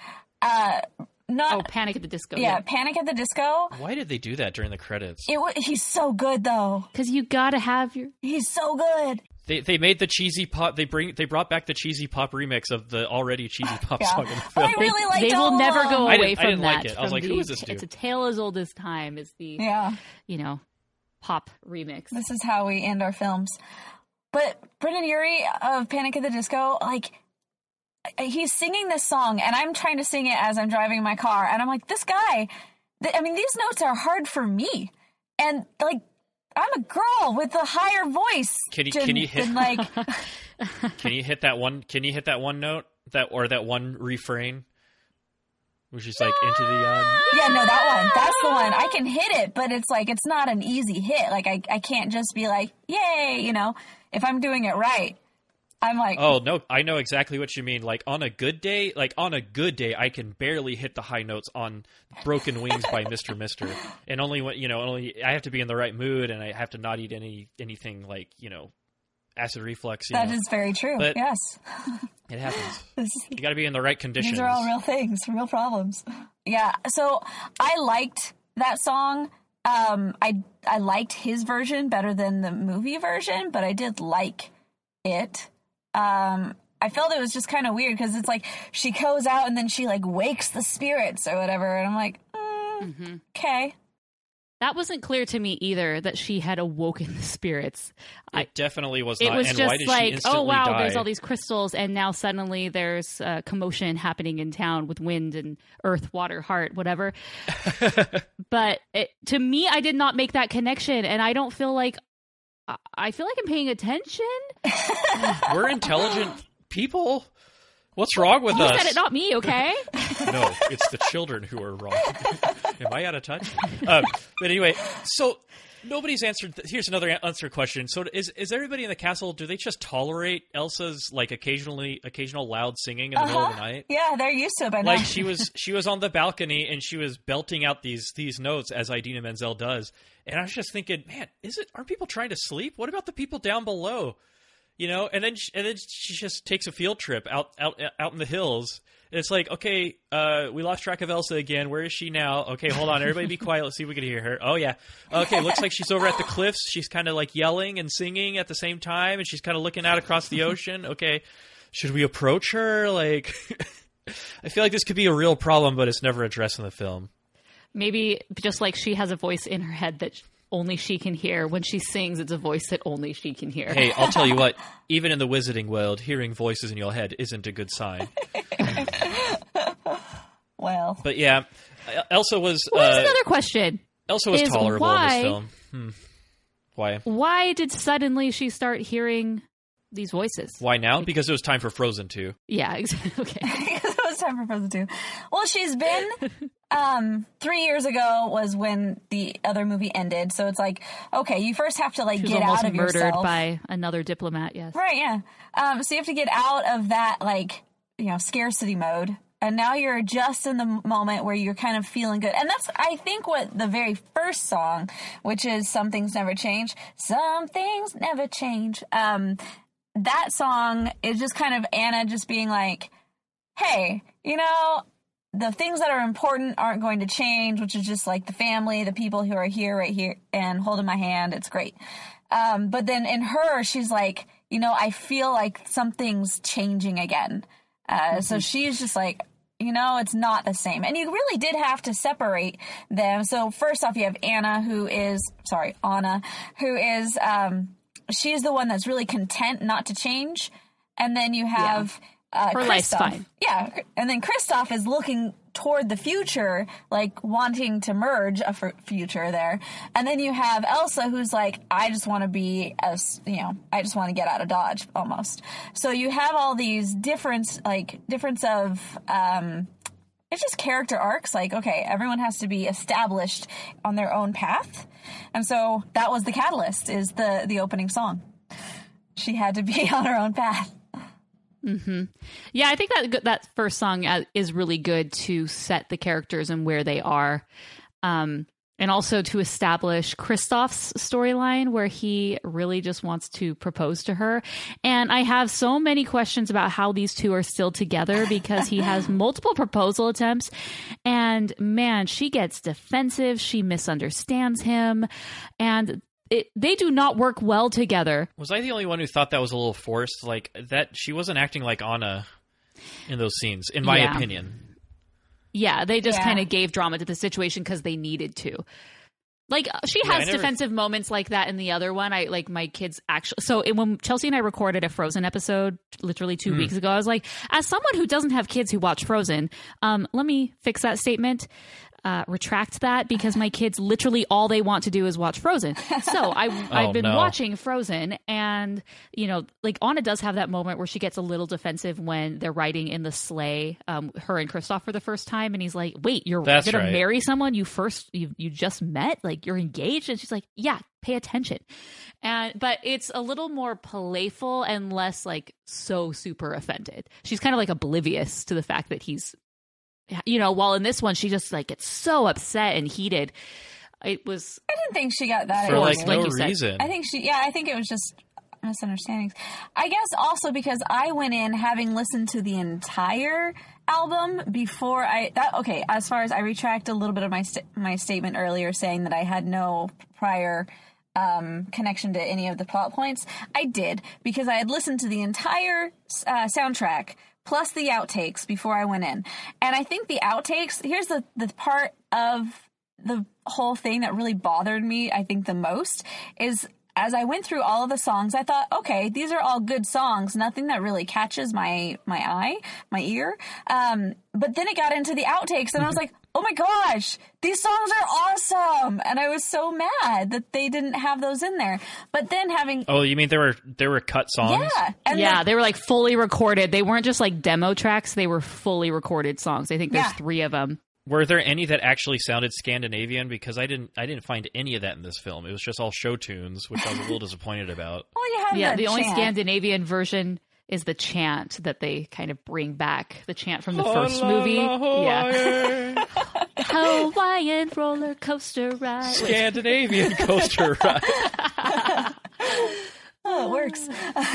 [SPEAKER 2] Panic at the Disco.
[SPEAKER 3] Yeah, Panic at the Disco.
[SPEAKER 1] Why did they do that during the credits?
[SPEAKER 3] He's so good, though.
[SPEAKER 2] Because you gotta have your...
[SPEAKER 3] He's so good.
[SPEAKER 1] They made the cheesy pop. They brought back the cheesy pop remix of the already cheesy pop song in the film.
[SPEAKER 3] I really liked
[SPEAKER 2] They will never go away
[SPEAKER 1] I
[SPEAKER 2] from
[SPEAKER 1] didn't
[SPEAKER 2] that.
[SPEAKER 1] like it. I was like, who is this dude?
[SPEAKER 2] It's a tale as old as time. Is the pop remix.
[SPEAKER 3] This is how we end our films. But Brendan Urie of Panic at the Disco, like, he's singing this song, and I'm trying to sing it as I'm driving my car, and I'm like, this guy, these notes are hard for me, and like, I'm a girl with a higher voice.
[SPEAKER 1] Can you hit
[SPEAKER 3] like?
[SPEAKER 1] Can you hit that one? Can you hit that one note that one refrain, which is like into the
[SPEAKER 3] Yeah, no, that one. That's the one. I can hit it, but it's like it's not an easy hit. Like I can't just be like, yay, if I'm doing it right. I'm like,
[SPEAKER 1] oh no, I know exactly what you mean. Like on a good day, I can barely hit the high notes on "Broken Wings" by Mr. Mister, and only when I have to be in the right mood, and I have to not eat anything like acid reflux.
[SPEAKER 3] That is very true.
[SPEAKER 1] But
[SPEAKER 3] yes,
[SPEAKER 1] it happens. You got to be in the right conditions.
[SPEAKER 3] These are all real things, real problems. Yeah. So I liked that song. I liked his version better than the movie version, but I did like it. I felt it was just kind of weird because it's like she goes out and then she like wakes the spirits or whatever, and I'm like, okay.
[SPEAKER 2] That wasn't clear to me either that she had awoken the spirits.
[SPEAKER 1] It definitely was
[SPEAKER 2] it
[SPEAKER 1] not.
[SPEAKER 2] was
[SPEAKER 1] And
[SPEAKER 2] just
[SPEAKER 1] why did
[SPEAKER 2] like,
[SPEAKER 1] she instantly
[SPEAKER 2] oh wow,
[SPEAKER 1] die?
[SPEAKER 2] there's all these crystals, and now suddenly there's commotion happening in town with wind and earth, water, heart, whatever. But to me, I did not make that connection, and I don't feel like I'm paying attention.
[SPEAKER 1] We're intelligent people. What's wrong with us?
[SPEAKER 2] You said it, not me, okay?
[SPEAKER 1] No, it's the children who are wrong. Am I out of touch? But anyway, so nobody's answered. Here's another unanswered question. So is everybody in the castle, do they just tolerate Elsa's like occasional loud singing in the middle of the night?
[SPEAKER 3] Yeah, they're used to it by now.
[SPEAKER 1] Like she was on the balcony and she was belting out these notes as Idina Menzel does. And I was just thinking, man, are people trying to sleep? What about the people down below? And then she just takes a field trip out in the hills. And it's like, okay, we lost track of Elsa again. Where is she now? Okay, hold on. Everybody be quiet. Let's see if we can hear her. Oh, yeah. Okay, looks like she's over at the cliffs. She's kind of like yelling and singing at the same time, and she's kind of looking out across the ocean. Okay, should we approach her? Like, I feel like this could be a real problem, but it's never addressed in the film.
[SPEAKER 2] Maybe just like she has a voice in her head that only she can hear. When she sings, it's a voice that only she can hear.
[SPEAKER 1] Hey, I'll tell you what, even in the wizarding world, hearing voices in your head isn't a good sign.
[SPEAKER 3] Well.
[SPEAKER 1] But yeah, Elsa was...
[SPEAKER 2] Well, there's another question.
[SPEAKER 1] Elsa was tolerable in this film. Why?
[SPEAKER 2] Why did suddenly she start hearing these voices?
[SPEAKER 1] Why now? Because it was time for Frozen 2.
[SPEAKER 2] Yeah, exactly. Okay.
[SPEAKER 3] Because it was time for Frozen 2. Well, she's been... 3 years ago was when the other movie ended, so it's like, okay, you first have to
[SPEAKER 2] she was
[SPEAKER 3] get
[SPEAKER 2] almost
[SPEAKER 3] out of
[SPEAKER 2] murdered
[SPEAKER 3] yourself
[SPEAKER 2] by another diplomat. Yes,
[SPEAKER 3] right, yeah. So you have to get out of that scarcity mode, and now you're just in the moment where you're kind of feeling good, and that's I think what the very first song, which is "Some Things Never Change," some things never change. That song is just kind of Anna just being like, hey, the things that are important aren't going to change, which is just like the family, the people who are here, right here, and holding my hand. It's great. But then in her, she's like, I feel like something's changing again. So she's just like, it's not the same. And you really did have to separate them. So first off, you have Anna, who is, she's the one that's really content not to change. And then you have
[SPEAKER 2] Her life's
[SPEAKER 3] Kristoff.
[SPEAKER 2] fine.
[SPEAKER 3] Yeah, and then Kristoff is looking toward the future, like wanting to merge a future there. And then you have Elsa, who's like, I just want to be I just want to get out of Dodge, almost. So you have all these difference of it's just character arcs. Like, okay, everyone has to be established on their own path, and so that was the catalyst. Is the opening song? She had to be on her own path.
[SPEAKER 2] Mm-hmm. Yeah, I think that first song is really good to set the characters and where they are, and also to establish Kristoff's storyline, where he really just wants to propose to her. And I have so many questions about how these two are still together, because he has multiple proposal attempts, and man, she gets defensive. She misunderstands him, and they do not work well together.
[SPEAKER 1] Was I the only one who thought that was a little forced? Like, that she wasn't acting like Anna in those scenes, in my opinion.
[SPEAKER 2] Yeah, they just kind of gave drama to the situation because they needed to. Like, she has defensive moments like that in the other one. My kids actually... So when Chelsea and I recorded a Frozen episode literally 2 weeks ago, I was like, as someone who doesn't have kids who watch Frozen, let me fix that statement. Retract that, because my kids literally all they want to do is watch Frozen. So I've been watching Frozen, and like Anna does have that moment where she gets a little defensive when they're riding in the sleigh, her and Kristoff for the first time, and he's like, "Wait, you're gonna marry someone you just met? Like, you're engaged?" And she's like, "Yeah, pay attention." But it's a little more playful and less like so super offended. She's kind of like oblivious to the fact that he's. While in this one, she just like gets so upset and heated. It was.
[SPEAKER 3] I didn't think she got that
[SPEAKER 1] for like no reason.
[SPEAKER 3] I think I think it was just misunderstandings. I guess also because I went in having listened to the entire album before as far as I retract a little bit of my statement earlier saying that I had no prior connection to any of the plot points. I did, because I had listened to the entire soundtrack plus the outtakes before I went in. And I think the outtakes, here's the part of the whole thing that really bothered me, I think the most, is as I went through all of the songs, I thought, okay, these are all good songs, nothing that really catches my ear. But then it got into the outtakes, and I was like, oh my gosh, these songs are awesome! And I was so mad that they didn't have those in there. But then having...
[SPEAKER 1] Oh, you mean there were cut songs?
[SPEAKER 3] Yeah.
[SPEAKER 2] They were like fully recorded. They weren't just like demo tracks, they were fully recorded songs. I think there's 3 of them.
[SPEAKER 1] Were there any that actually sounded Scandinavian? Because I didn't find any of that in this film. It was just all show tunes, which I was a little disappointed about.
[SPEAKER 3] Well, you have
[SPEAKER 2] the only
[SPEAKER 3] chant.
[SPEAKER 2] Scandinavian version is the chant that they kind of bring back. The chant from the first movie. Yeah. Hawaiian roller coaster ride.
[SPEAKER 1] Scandinavian coaster ride.
[SPEAKER 3] Oh, it works.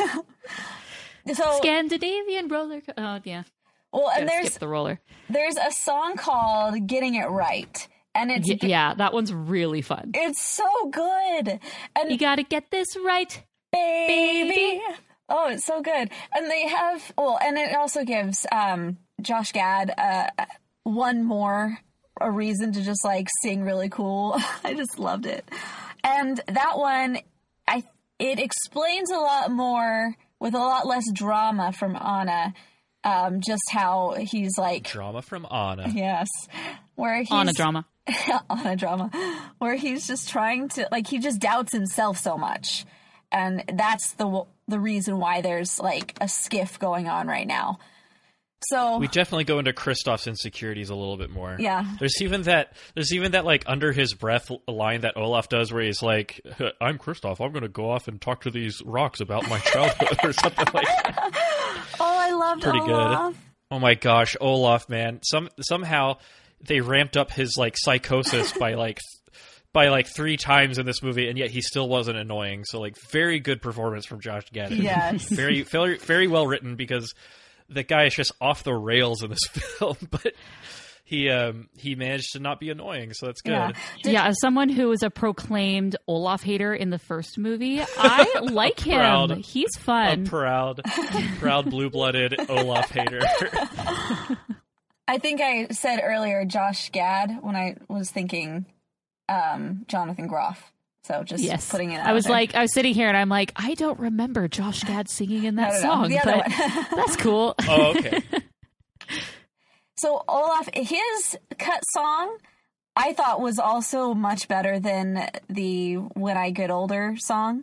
[SPEAKER 2] Scandinavian roller coaster. Oh, yeah.
[SPEAKER 3] Well, and
[SPEAKER 2] skip the roller.
[SPEAKER 3] There's a song called "Getting It Right," and it's
[SPEAKER 2] that one's really fun.
[SPEAKER 3] It's so good, and
[SPEAKER 2] you gotta get this right, baby.
[SPEAKER 3] Oh, it's so good, and they have and it also gives Josh Gad one more a reason to just like sing really cool. I just loved it, and that one it explains a lot more with a lot less drama from Anna. Just how he's like
[SPEAKER 1] drama from Anna.
[SPEAKER 3] Yes, where he's
[SPEAKER 2] Anna drama.
[SPEAKER 3] Anna drama, where he's just trying to he just doubts himself so much, and that's the reason why there's like a skiff going on right now. So
[SPEAKER 1] we definitely go into Kristoff's insecurities a little bit more.
[SPEAKER 3] Yeah,
[SPEAKER 1] there's even that like under his breath line that Olaf does where he's like, "I'm Kristoff. I'm going to go off and talk to these rocks about my childhood," or something like that.
[SPEAKER 3] Oh, I loved
[SPEAKER 1] Pretty
[SPEAKER 3] Olaf.
[SPEAKER 1] Good. Oh my gosh, Olaf, man! Somehow they ramped up his like psychosis by like 3 times in this movie, and yet he still wasn't annoying. So like, very good performance from Josh Gad.
[SPEAKER 3] Yes,
[SPEAKER 1] very very well written, because the guy is just off the rails in this film, but he managed to not be annoying, so that's good.
[SPEAKER 2] Yeah, as someone who was a proclaimed Olaf hater in the first movie, I like him. He's fun.
[SPEAKER 1] A proud blue-blooded Olaf hater.
[SPEAKER 3] I think I said earlier Josh Gad when I was thinking Jonathan Groff. So just putting it out
[SPEAKER 2] I was
[SPEAKER 3] there.
[SPEAKER 2] I was sitting here and I'm like, I don't remember Josh Gad singing in that
[SPEAKER 3] No.
[SPEAKER 2] song,
[SPEAKER 3] The other
[SPEAKER 2] but
[SPEAKER 3] one.
[SPEAKER 2] that's cool.
[SPEAKER 1] Oh, okay.
[SPEAKER 3] So Olaf, his cut song, I thought was also much better than the When I Get Older song.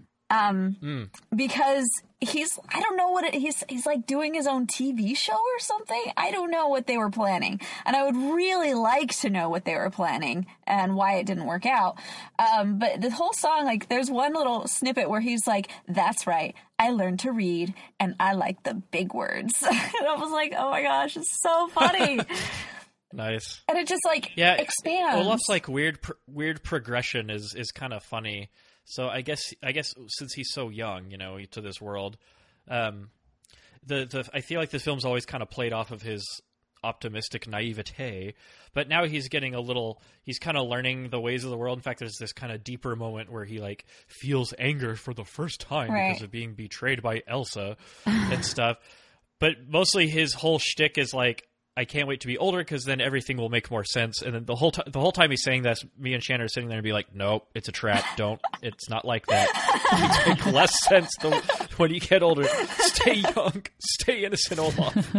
[SPEAKER 3] Because I don't know he's like doing his own TV show or something. I don't know what they were planning. And I would really like to know what they were planning and why it didn't work out. But the whole song, like there's one little snippet where he's like, that's right, I learned to read and I like the big words. And I was like, oh my gosh, it's so funny.
[SPEAKER 1] Nice.
[SPEAKER 3] And it just expands.
[SPEAKER 1] Olaf's like weird progression is kind of funny. So I guess since he's so young, to this world, I feel like this film's always kind of played off of his optimistic naivete, but now he's getting he's kind of learning the ways of the world. In fact, there's this kind of deeper moment where he like feels anger for the first time because of being betrayed by Elsa and stuff. But mostly his whole shtick is like, I can't wait to be older because then everything will make more sense. And then the whole time he's saying this, me and Shannon are sitting there and be like, nope, it's a trap. It's not like that. It makes less sense when you get older. Stay young, stay innocent, Olaf.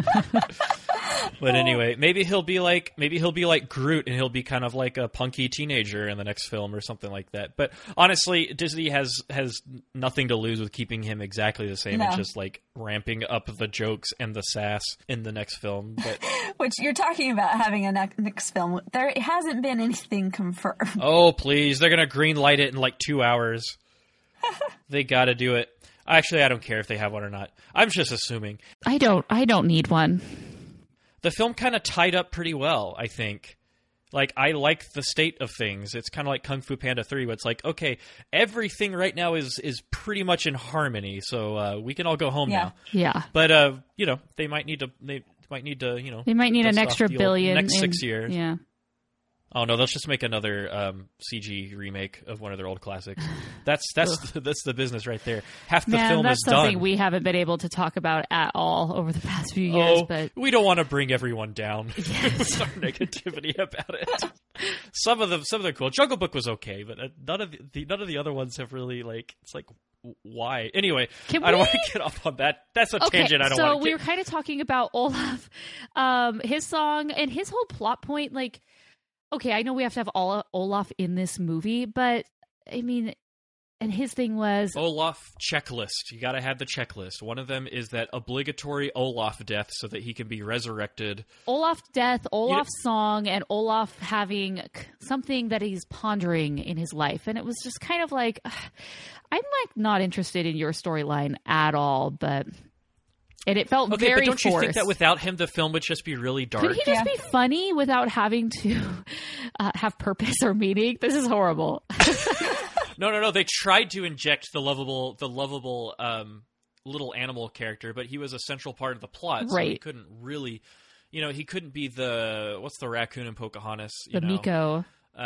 [SPEAKER 1] But anyway, maybe he'll be like Groot and he'll be kind of like a punky teenager in the next film or something like that. But honestly, Disney has nothing to lose with keeping him exactly the same.
[SPEAKER 3] No.
[SPEAKER 1] It's just like ramping up the jokes and the sass in the next film. But
[SPEAKER 3] which you're talking about having a next film. There hasn't been anything confirmed.
[SPEAKER 1] Oh, please. They're going to green light it in like 2 hours. They got to do it. Actually, I don't care if they have one or not. I'm just assuming.
[SPEAKER 2] I don't need one.
[SPEAKER 1] The film kind of tied up pretty well, I think. Like, I like the state of things. It's kind of like Kung Fu Panda 3, where it's like, okay, everything right now is pretty much in harmony, so we can all go home now.
[SPEAKER 2] Yeah.
[SPEAKER 1] But, they might need to, they might need
[SPEAKER 2] an extra billion.
[SPEAKER 1] Next 6 years.
[SPEAKER 2] Yeah.
[SPEAKER 1] Oh no, they'll just make another CG remake of one of their old classics. That's the business right there. Half the film is done.
[SPEAKER 2] That's something we haven't been able to talk about at all over the past few years. But
[SPEAKER 1] we don't want to bring everyone down with our negativity about it. Some of them are cool. Jungle Book was okay, but none of the other ones have really it's like, why? Anyway, I don't want to get off on that. That's a tangent. I don't want to.
[SPEAKER 2] So we were kind of talking about Olaf, his song and his whole plot point, okay, I know we have to have Olaf in this movie, but I mean, and his thing was
[SPEAKER 1] Olaf checklist. You got to have the checklist. One of them is that obligatory Olaf death so that he can be resurrected.
[SPEAKER 2] Olaf death, Olaf song, and Olaf having something that he's pondering in his life. And it was just kind of like, I'm not interested in your storyline at all, but... And it felt very
[SPEAKER 1] but don't
[SPEAKER 2] forced.
[SPEAKER 1] You think that without him, the film would just be really dark?
[SPEAKER 2] Could he just be funny without having to have purpose or meaning? This is horrible.
[SPEAKER 1] No. They tried to inject the lovable little animal character, but he was a central part of the plot. So he couldn't really, he couldn't be what's the raccoon in Pocahontas?
[SPEAKER 2] Miko.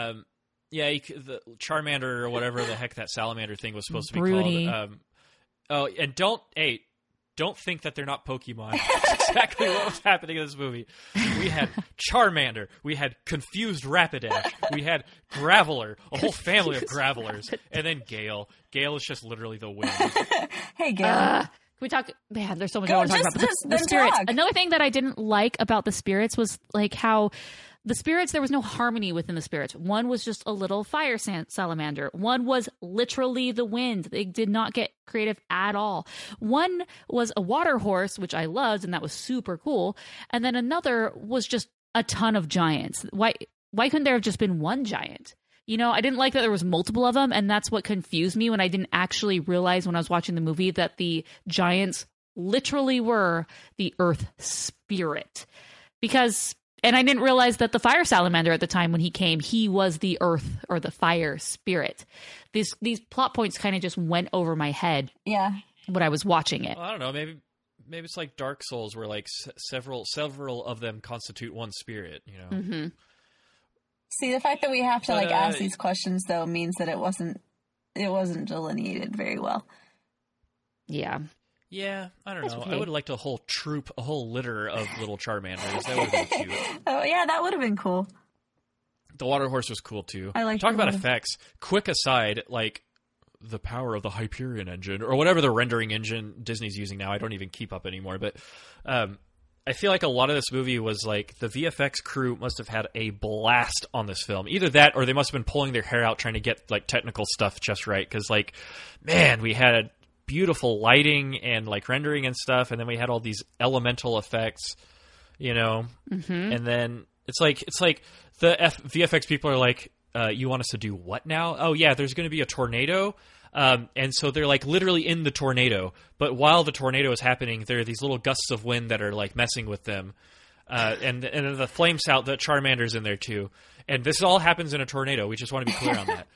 [SPEAKER 1] The Charmander or whatever the heck that salamander thing was supposed to be
[SPEAKER 2] Broody.
[SPEAKER 1] called. And don't think that they're not Pokemon. That's exactly what was happening in this movie. We had Charmander. We had Confused Rapidash. We had Graveler. A whole family of Gravelers. And then Gale. Gale is just literally the wind.
[SPEAKER 3] Hey, Gale.
[SPEAKER 2] Can we talk? Man, there's so much I want to talk about. The spirits. Another thing that I didn't like about the spirits was how... The spirits, there was no harmony within the spirits. One was just a little fire salamander. One was literally the wind. They did not get creative at all. One was a water horse, which I loved, and that was super cool. And then another was just a ton of giants. Why couldn't there have just been one giant? I didn't like that there was multiple of them, and that's what confused me when I didn't actually realize when I was watching the movie that the giants literally were the earth spirit. And I didn't realize that the fire salamander at the time when he came, he was the earth or the fire spirit. These plot points kind of just went over my head.
[SPEAKER 3] Yeah.
[SPEAKER 2] When I was watching it.
[SPEAKER 1] Well, I don't know. Maybe it's like Dark Souls, where several of them constitute one spirit.
[SPEAKER 2] Mm-hmm.
[SPEAKER 3] See, the fact that we have to ask these questions though means that it wasn't delineated very well.
[SPEAKER 2] Yeah.
[SPEAKER 1] Yeah, I don't know. Okay. I would have liked a whole litter of little Charmanders. That would have been cute.
[SPEAKER 3] Oh, yeah, that would have been cool.
[SPEAKER 1] The water horse was cool too.
[SPEAKER 3] I like
[SPEAKER 1] talk about
[SPEAKER 3] water.
[SPEAKER 1] effects. Quick aside, like the power of the Hyperion engine or whatever the rendering engine Disney's using now. I don't even keep up anymore, but I feel like a lot of this movie was like the VFX crew must have had a blast on this film. Either that or they must have been pulling their hair out trying to get like technical stuff just right. Because like, man, we had beautiful lighting and like rendering and stuff, and then we had all these elemental effects, you know.
[SPEAKER 2] Mm-hmm.
[SPEAKER 1] And then it's like the VFX people are like, you want us to do what now? Oh yeah, there's going to be a tornado. And so they're like literally in the tornado, but while the tornado is happening, there are these little gusts of wind that are like messing with them. And the flame out, the Charmander's in there too. And this all happens in a tornado. We just want to be clear on that.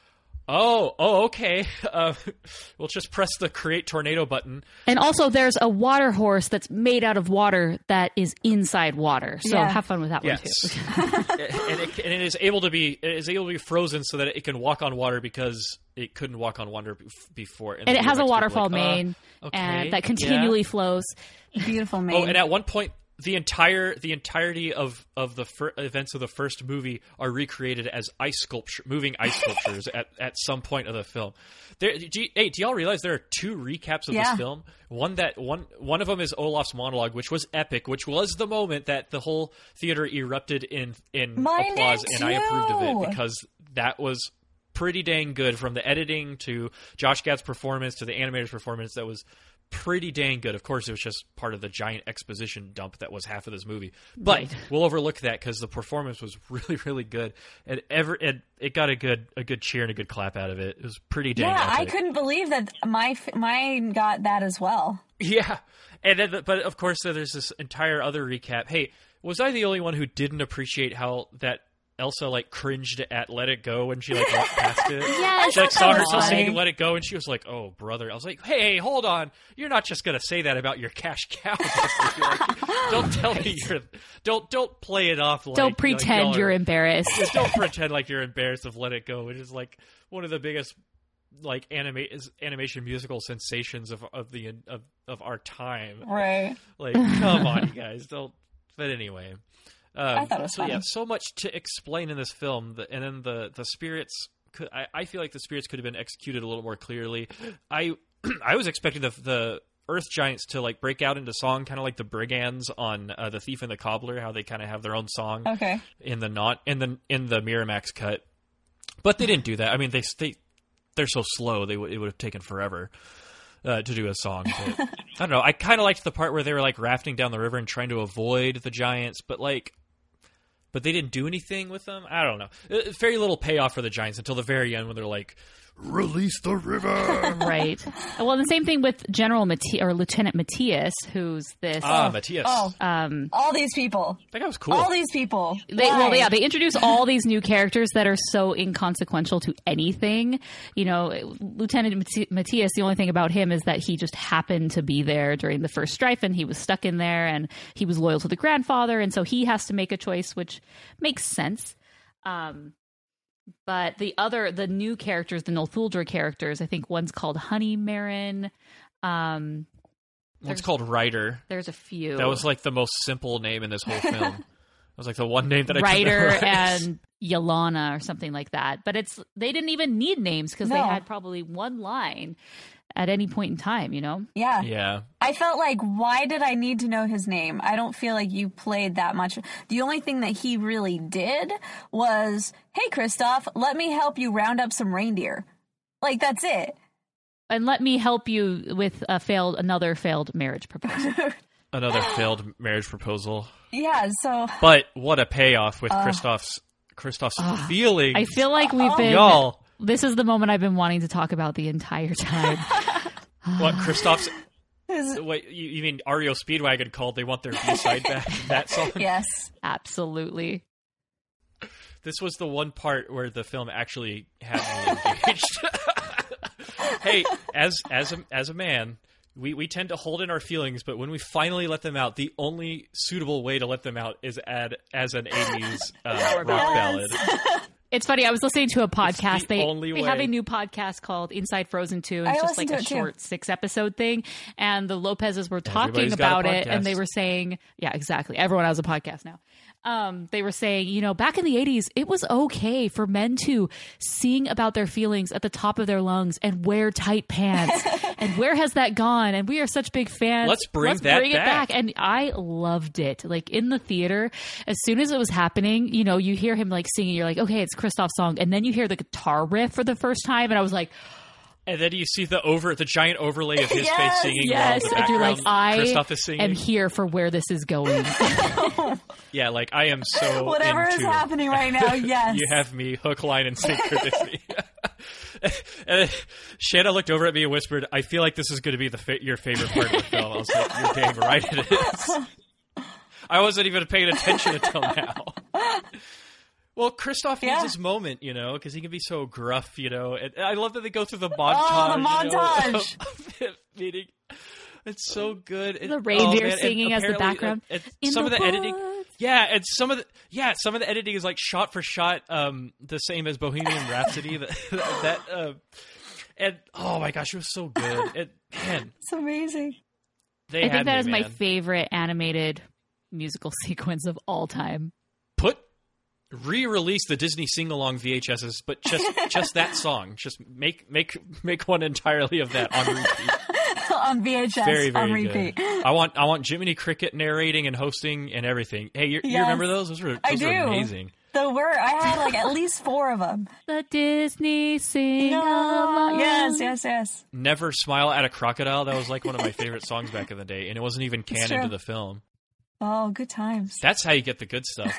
[SPEAKER 1] Oh, okay. We'll just press the create tornado button.
[SPEAKER 2] And also there's a water horse that's made out of water that is inside water. So have fun with that one too.
[SPEAKER 1] and it is able to be frozen so that it can walk on water because it couldn't walk on water before.
[SPEAKER 2] And it has a waterfall main and that continually flows.
[SPEAKER 3] Beautiful main.
[SPEAKER 1] Oh, and at one point the entirety of the events of the first movie are recreated as moving ice sculptures at some point of the film. Do y'all realize there are two recaps of this film? One of them is Olaf's monologue, which was epic, which was the moment that the whole theater erupted in applause, and I approved of it because that was pretty dang good. From the editing to Josh Gad's performance to the animator's performance, that was pretty dang good. Of course, it was just part of the giant exposition dump that was half of this movie. But we'll overlook that because the performance was really, really good. And it got a good cheer and a good clap out of it. It was pretty dang epic.
[SPEAKER 3] I couldn't believe that mine got that as well.
[SPEAKER 1] Yeah. And then, but of course, there's this entire other recap. Hey, was I the only one who didn't appreciate how that Elsa like cringed at Let It Go when she like walked past it?
[SPEAKER 2] Yes,
[SPEAKER 1] she like saw herself saying Let It Go and she was like, "Oh, brother." I was like, "Hey, hold on. You're not just going to say that about your cash cow." Like, don't tell me don't play it off like
[SPEAKER 2] don't pretend you're embarrassed.
[SPEAKER 1] Just don't pretend like you're embarrassed of Let It Go, which is like one of the biggest like animation musical sensations of our time.
[SPEAKER 3] Right.
[SPEAKER 1] Like, come on, you guys. Don't. But anyway,
[SPEAKER 3] I thought it was funny.
[SPEAKER 1] Yeah, so much to explain in this film, and then the spirits. I feel like the spirits could have been executed a little more clearly. I was expecting the Earth Giants to like break out into song, kind of like the Brigands on The Thief and the Cobbler, how they kind of have their own song.
[SPEAKER 3] Okay.
[SPEAKER 1] In the Miramax cut, but they didn't do that. I mean, they're so slow. It would have taken forever to do a song. But, I don't know. I kind of liked the part where they were like rafting down the river and trying to avoid the giants, but they didn't do anything with them. I don't know. Very little payoff for the giants until the very end when they're like, "Release the river."
[SPEAKER 2] Right. Well, the same thing with General Lieutenant Matthias, who's this.
[SPEAKER 1] Matthias.
[SPEAKER 3] All these people.
[SPEAKER 1] That guy was cool.
[SPEAKER 3] All these people.
[SPEAKER 2] They introduce all these new characters that are so inconsequential to anything. You know, Lieutenant Matthias, the only thing about him is that he just happened to be there during the first strife and he was stuck in there and he was loyal to the grandfather. And so he has to make a choice, which makes sense. But the new characters, the Northuldra characters, I think one's called Honey Marin.
[SPEAKER 1] One's called Ryder.
[SPEAKER 2] There's a few.
[SPEAKER 1] That was like the most simple name in this whole film. It was like the one name that I
[SPEAKER 2] Ryder
[SPEAKER 1] could memorize.
[SPEAKER 2] and Yelana or something like that. But they didn't even need names because they had probably one line at any point in time, you know?
[SPEAKER 3] Yeah.
[SPEAKER 1] Yeah.
[SPEAKER 3] I felt like, why did I need to know his name? I don't feel like you played that much. The only thing that he really did was, "Hey, Kristoff, let me help you round up some reindeer." Like, that's it.
[SPEAKER 2] And let me help you with another failed marriage proposal.
[SPEAKER 1] Another failed marriage proposal.
[SPEAKER 3] Yeah, so...
[SPEAKER 1] But what a payoff with Kristoff's feelings.
[SPEAKER 2] I feel like we've been...
[SPEAKER 1] Y'all.
[SPEAKER 2] This is the moment I've been wanting to talk about the entire time.
[SPEAKER 1] What, Kristoff's... Wait, you mean REO Speedwagon called They Want Their B-side back? That song?
[SPEAKER 3] Yes.
[SPEAKER 2] Absolutely.
[SPEAKER 1] This was the one part where the film actually had me engaged. Hey, as a man, we tend to hold in our feelings, but when we finally let them out, the only suitable way to let them out is as an 80s rock ballad.
[SPEAKER 2] It's funny. I was listening to a podcast. They
[SPEAKER 1] way.
[SPEAKER 2] have a new podcast called Inside Frozen 2. And it's just like a short 6-episode thing. And the Lopezes were talking about it. And they were saying, yeah, exactly. Everyone has a podcast now. they were saying, you know, back in the 80s, it was okay for men to sing about their feelings at the top of their lungs and wear tight pants. And where has that gone? And we are such big fans.
[SPEAKER 1] Let's bring it back.
[SPEAKER 2] And I loved it. Like in the theater, as soon as it was happening, you know, you hear him like singing. You're like, okay, it's Christoph's song. And then you hear the guitar riff for the first time. And I was like,
[SPEAKER 1] and then you see the giant overlay of his face singing while in the
[SPEAKER 2] and you're like,
[SPEAKER 1] Christoph is singing.
[SPEAKER 2] am here for where this is going.
[SPEAKER 1] Yeah, like I am so
[SPEAKER 3] whatever
[SPEAKER 1] into
[SPEAKER 3] is happening right now. Yes,
[SPEAKER 1] you have me hook, line, and sinker, Disney. And Shanna looked over at me and whispered, "I feel like this is going to be your favorite part of the film." I was like, "You're dang right it is." I wasn't even paying attention until now. Well, Christoph needs his moment, you know, because he can be so gruff, you know. And I love that they go through the montage.
[SPEAKER 3] Oh, the montage!
[SPEAKER 1] You know, meeting. It's so good.
[SPEAKER 2] The reindeer singing as the background.
[SPEAKER 1] Some of the editing, and some of the editing is like shot for shot, the same as Bohemian Rhapsody. And oh my gosh, it was so good.
[SPEAKER 3] It's amazing.
[SPEAKER 2] I think that is my favorite animated musical sequence of all time.
[SPEAKER 1] Re-release the Disney sing-along VHSs, but just that song. Just make one entirely of that on repeat.
[SPEAKER 3] On VHS,
[SPEAKER 1] very, very
[SPEAKER 3] on repeat.
[SPEAKER 1] Good. I want Jiminy Cricket narrating and hosting and everything. Hey, you remember those? Those were amazing.
[SPEAKER 3] I had like at least 4 of them.
[SPEAKER 2] The Disney sing-along.
[SPEAKER 3] Yes.
[SPEAKER 1] Never Smile at a Crocodile. That was like one of my favorite songs back in the day, and it wasn't even canon to the film.
[SPEAKER 3] Oh, good times.
[SPEAKER 1] That's how you get the good stuff.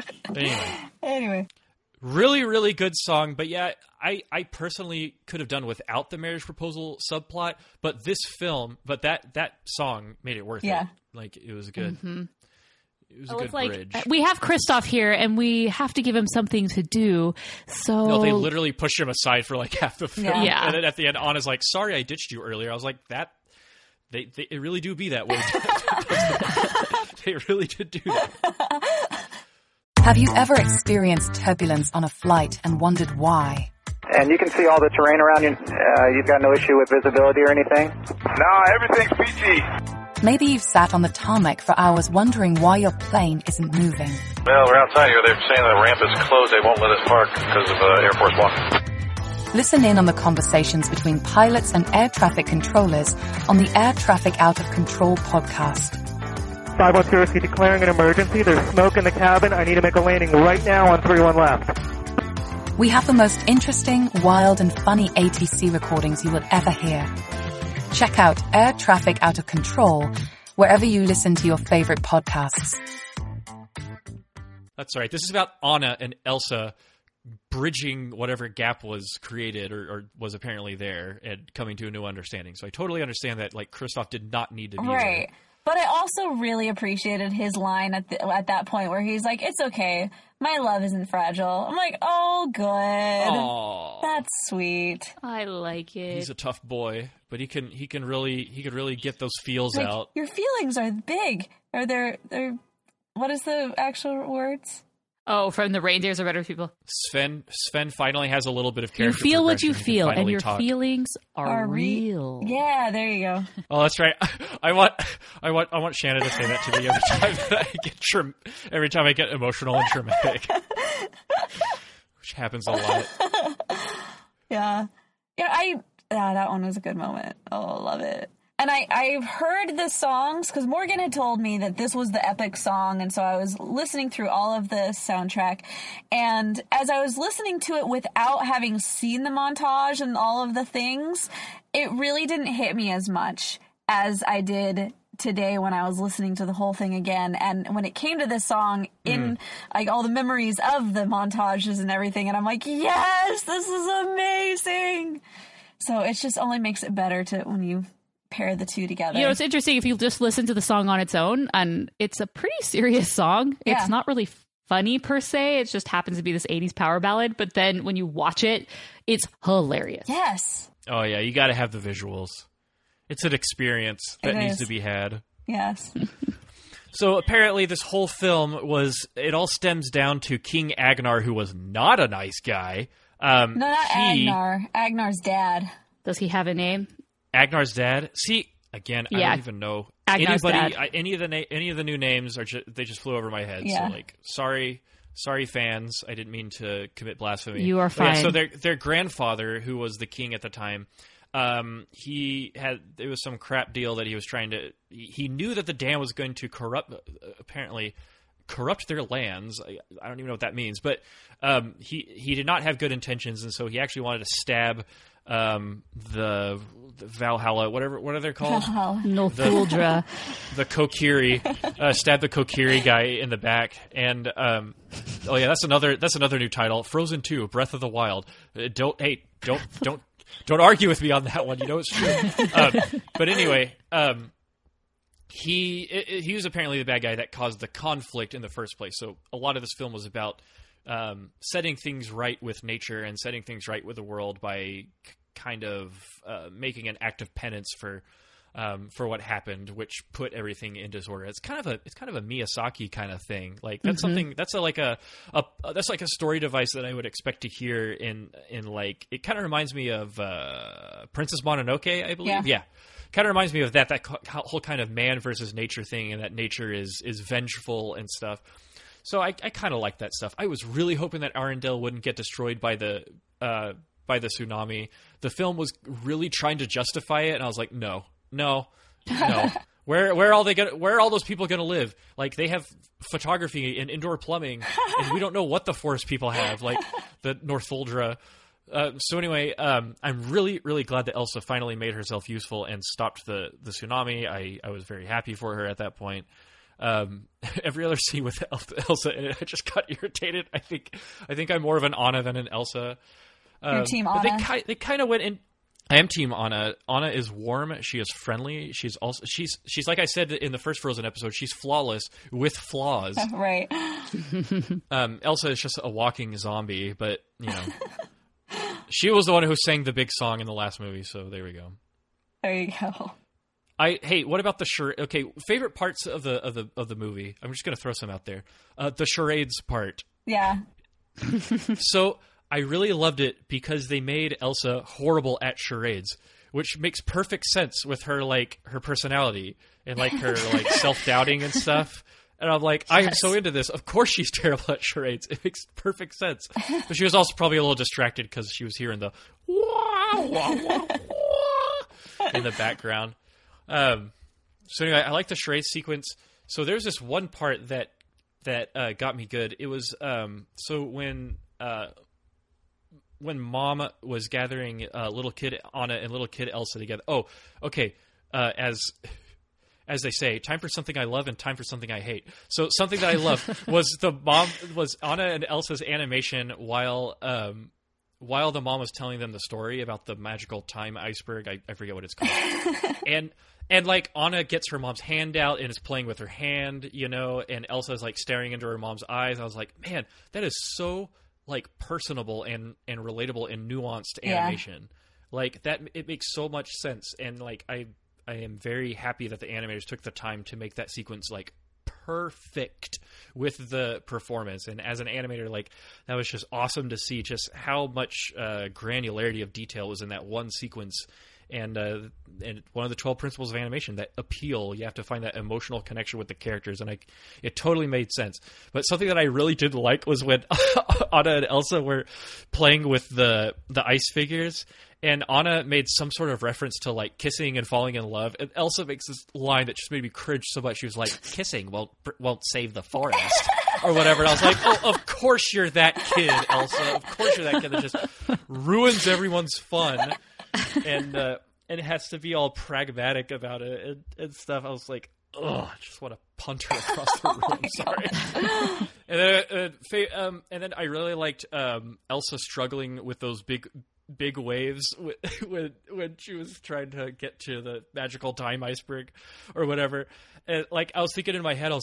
[SPEAKER 3] Anyway.
[SPEAKER 1] Really, really good song. But yeah, I personally could have done without the marriage proposal subplot. But that song made it worth it. Like, it was good.
[SPEAKER 2] Mm-hmm.
[SPEAKER 1] It was a good bridge.
[SPEAKER 2] We have Christoph here, and we have to give him something to do. So
[SPEAKER 1] no, they literally push him aside for like half the film.
[SPEAKER 2] Yeah.
[SPEAKER 1] And then at the end, Anna's like, "Sorry, I ditched you earlier." I was like, "That they really do be that way." They really did do that.
[SPEAKER 13] Have you ever experienced turbulence on a flight and wondered why?
[SPEAKER 14] And you can see all the terrain around you. You've got no issue with visibility or anything?
[SPEAKER 15] No, everything's peachy.
[SPEAKER 13] Maybe you've sat on the tarmac for hours wondering why your plane isn't moving.
[SPEAKER 15] Well, we're outside here. They're saying the ramp is closed. They won't let us park because of Air Force One.
[SPEAKER 13] Listen in on the conversations between pilots and air traffic controllers on the Air Traffic Out of Control podcast.
[SPEAKER 16] 510 Whiskey declaring an emergency. There's smoke in the cabin. I need to make a landing right now on 31 left.
[SPEAKER 13] We have the most interesting, wild, and funny ATC recordings you will ever hear. Check out Air Traffic Out of Control wherever you listen to your favorite podcasts.
[SPEAKER 1] That's right. This is about Anna and Elsa bridging whatever gap was created or was apparently there and coming to a new understanding. So I totally understand that, like, Christoph did not need to be there.
[SPEAKER 3] But I also really appreciated his line at that point where he's like, "It's okay, my love isn't fragile." I'm like, "Oh, good.
[SPEAKER 1] Aww.
[SPEAKER 3] That's sweet."
[SPEAKER 2] I like it.
[SPEAKER 1] He's a tough boy, but he could really get those feels out.
[SPEAKER 3] Your feelings are big. Or they're what is the actual words?
[SPEAKER 2] Oh, from the reindeers are better people.
[SPEAKER 1] Sven finally has a little bit of character.
[SPEAKER 2] You feel what you feel, and your
[SPEAKER 1] talk.
[SPEAKER 2] feelings are real.
[SPEAKER 3] Yeah, there you go.
[SPEAKER 1] Oh, that's right. I want Shannon to say that to me every time I get emotional and dramatic, which happens a lot.
[SPEAKER 3] Yeah. That one was a good moment. Oh, I love it. And I've heard the songs because Morgan had told me that this was the epic song. And so I was listening through all of the soundtrack. And as I was listening to it without having seen the montage and all of the things, it really didn't hit me as much as I did today when I was listening to the whole thing again. And when it came to this song in like all the memories of the montages and everything, and I'm like, yes, this is amazing. So it just only makes it better when you pair the two together.
[SPEAKER 2] You know, it's interesting if you just listen to the song on its own, and it's a pretty serious song. Yeah. It's not really funny per se. It just happens to be this 80s power ballad. But then when you watch it, it's hilarious.
[SPEAKER 3] Yes.
[SPEAKER 1] Oh, yeah. You got to have the visuals. It's an experience that needs to be had.
[SPEAKER 3] Yes.
[SPEAKER 1] So apparently this whole film it all stems down to King Agnar, who was not a nice guy.
[SPEAKER 3] No, not Agnar. Agnar's dad.
[SPEAKER 2] Does he have a name?
[SPEAKER 1] Agnar's dad. See, Again,
[SPEAKER 2] Yeah.
[SPEAKER 1] I don't even know
[SPEAKER 2] Agnar's
[SPEAKER 1] anybody.
[SPEAKER 2] dad.
[SPEAKER 1] Any of the new names are they just flew over my head.
[SPEAKER 3] Yeah.
[SPEAKER 1] So like, sorry fans. I didn't mean to commit blasphemy.
[SPEAKER 2] You are
[SPEAKER 1] But yeah,
[SPEAKER 2] fine.
[SPEAKER 1] so their grandfather, who was the king at the time, it was some crap deal that he was trying to. He knew that the dam was going to corrupt their lands. I don't even know what that means, but he did not have good intentions, and so he actually wanted to stab the Valhalla, what are they called?
[SPEAKER 2] Northuldra.
[SPEAKER 1] The Kokiri, stab the Kokiri guy in the back, and oh yeah, that's another new title, Frozen 2, Breath of the Wild. Don't argue with me on that one. You know it's true. But anyway, he was apparently the bad guy that caused the conflict in the first place. So a lot of this film was about setting things right with nature and setting things right with the world by kind of making an act of penance for what happened, which put everything in disorder. It's kind of a Miyazaki kind of thing. Like that's something that's like a story device that I would expect to hear in like, it kind of reminds me of Princess Mononoke, I believe. Yeah. Kind of reminds me of that whole kind of man versus nature thing, and that nature is vengeful and stuff. So I kind of like that stuff. I was really hoping that Arendelle wouldn't get destroyed by the tsunami. The film was really trying to justify it, and I was like, no. Where are all those people going to live? Like, they have photography and indoor plumbing, and we don't know what the forest people have, like the Northuldra. So anyway, I'm really, really glad that Elsa finally made herself useful and stopped the tsunami. I was very happy for her at that point. Every other scene with Elsa in it, I just got irritated. I think I'm more of an Anna than an Elsa.
[SPEAKER 3] You're Team Anna.
[SPEAKER 1] But they kind of went in. I am Team Anna. Anna is warm. She is friendly. She's like I said in the first Frozen episode. She's flawless with flaws.
[SPEAKER 3] Right.
[SPEAKER 1] Elsa is just a walking zombie, but you know. She was the one who sang the big song in the last movie, so there we go.
[SPEAKER 3] There you go.
[SPEAKER 1] Hey, what about the charades? Okay, favorite parts of the movie. I'm just gonna throw some out there. The charades part.
[SPEAKER 3] Yeah.
[SPEAKER 1] So I really loved it because they made Elsa horrible at charades, which makes perfect sense with her personality and like her like self-doubting and stuff. And I'm like, I am so into this. Of course she's terrible at charades. It makes perfect sense. But she was also probably a little distracted because she was hearing the in the background. So anyway, I like the charade sequence. So there's this one part that got me good. It was so when Mom was gathering little kid Anna and little kid Elsa together. Oh, okay. As they say, time for something I love and time for something I hate. So something that I love was Anna and Elsa's animation while the mom was telling them the story about the magical time iceberg. I forget what it's called. and like Anna gets her mom's hand out and is playing with her hand, you know, and Elsa's like staring into her mom's eyes. I was like, man, that is so like personable and relatable and nuanced animation. Like that, it makes so much sense. And like I am very happy that the animators took the time to make that sequence like perfect with the performance. And as an animator, like that was just awesome to see just how much granularity of detail was in that one sequence. And one of the 12 principles of animation, that appeal, you have to find that emotional connection with the characters, and it totally made sense. But something that I really did like was when Anna and Elsa were playing with the ice figures, and Anna made some sort of reference to like kissing and falling in love, and Elsa makes this line that just made me cringe so much. She was like, "Kissing won't save the forest," or whatever. And I was like, "Oh, of course you're that kid, Elsa. Of course you're that kid that just ruins everyone's fun." And it has to be all pragmatic about it and stuff. I was like, ugh, I just want to punt her across the room. I'm sorry. And then I really liked Elsa struggling with those big waves when she was trying to get to the magical time iceberg or whatever. And like I was thinking in my head, I was like,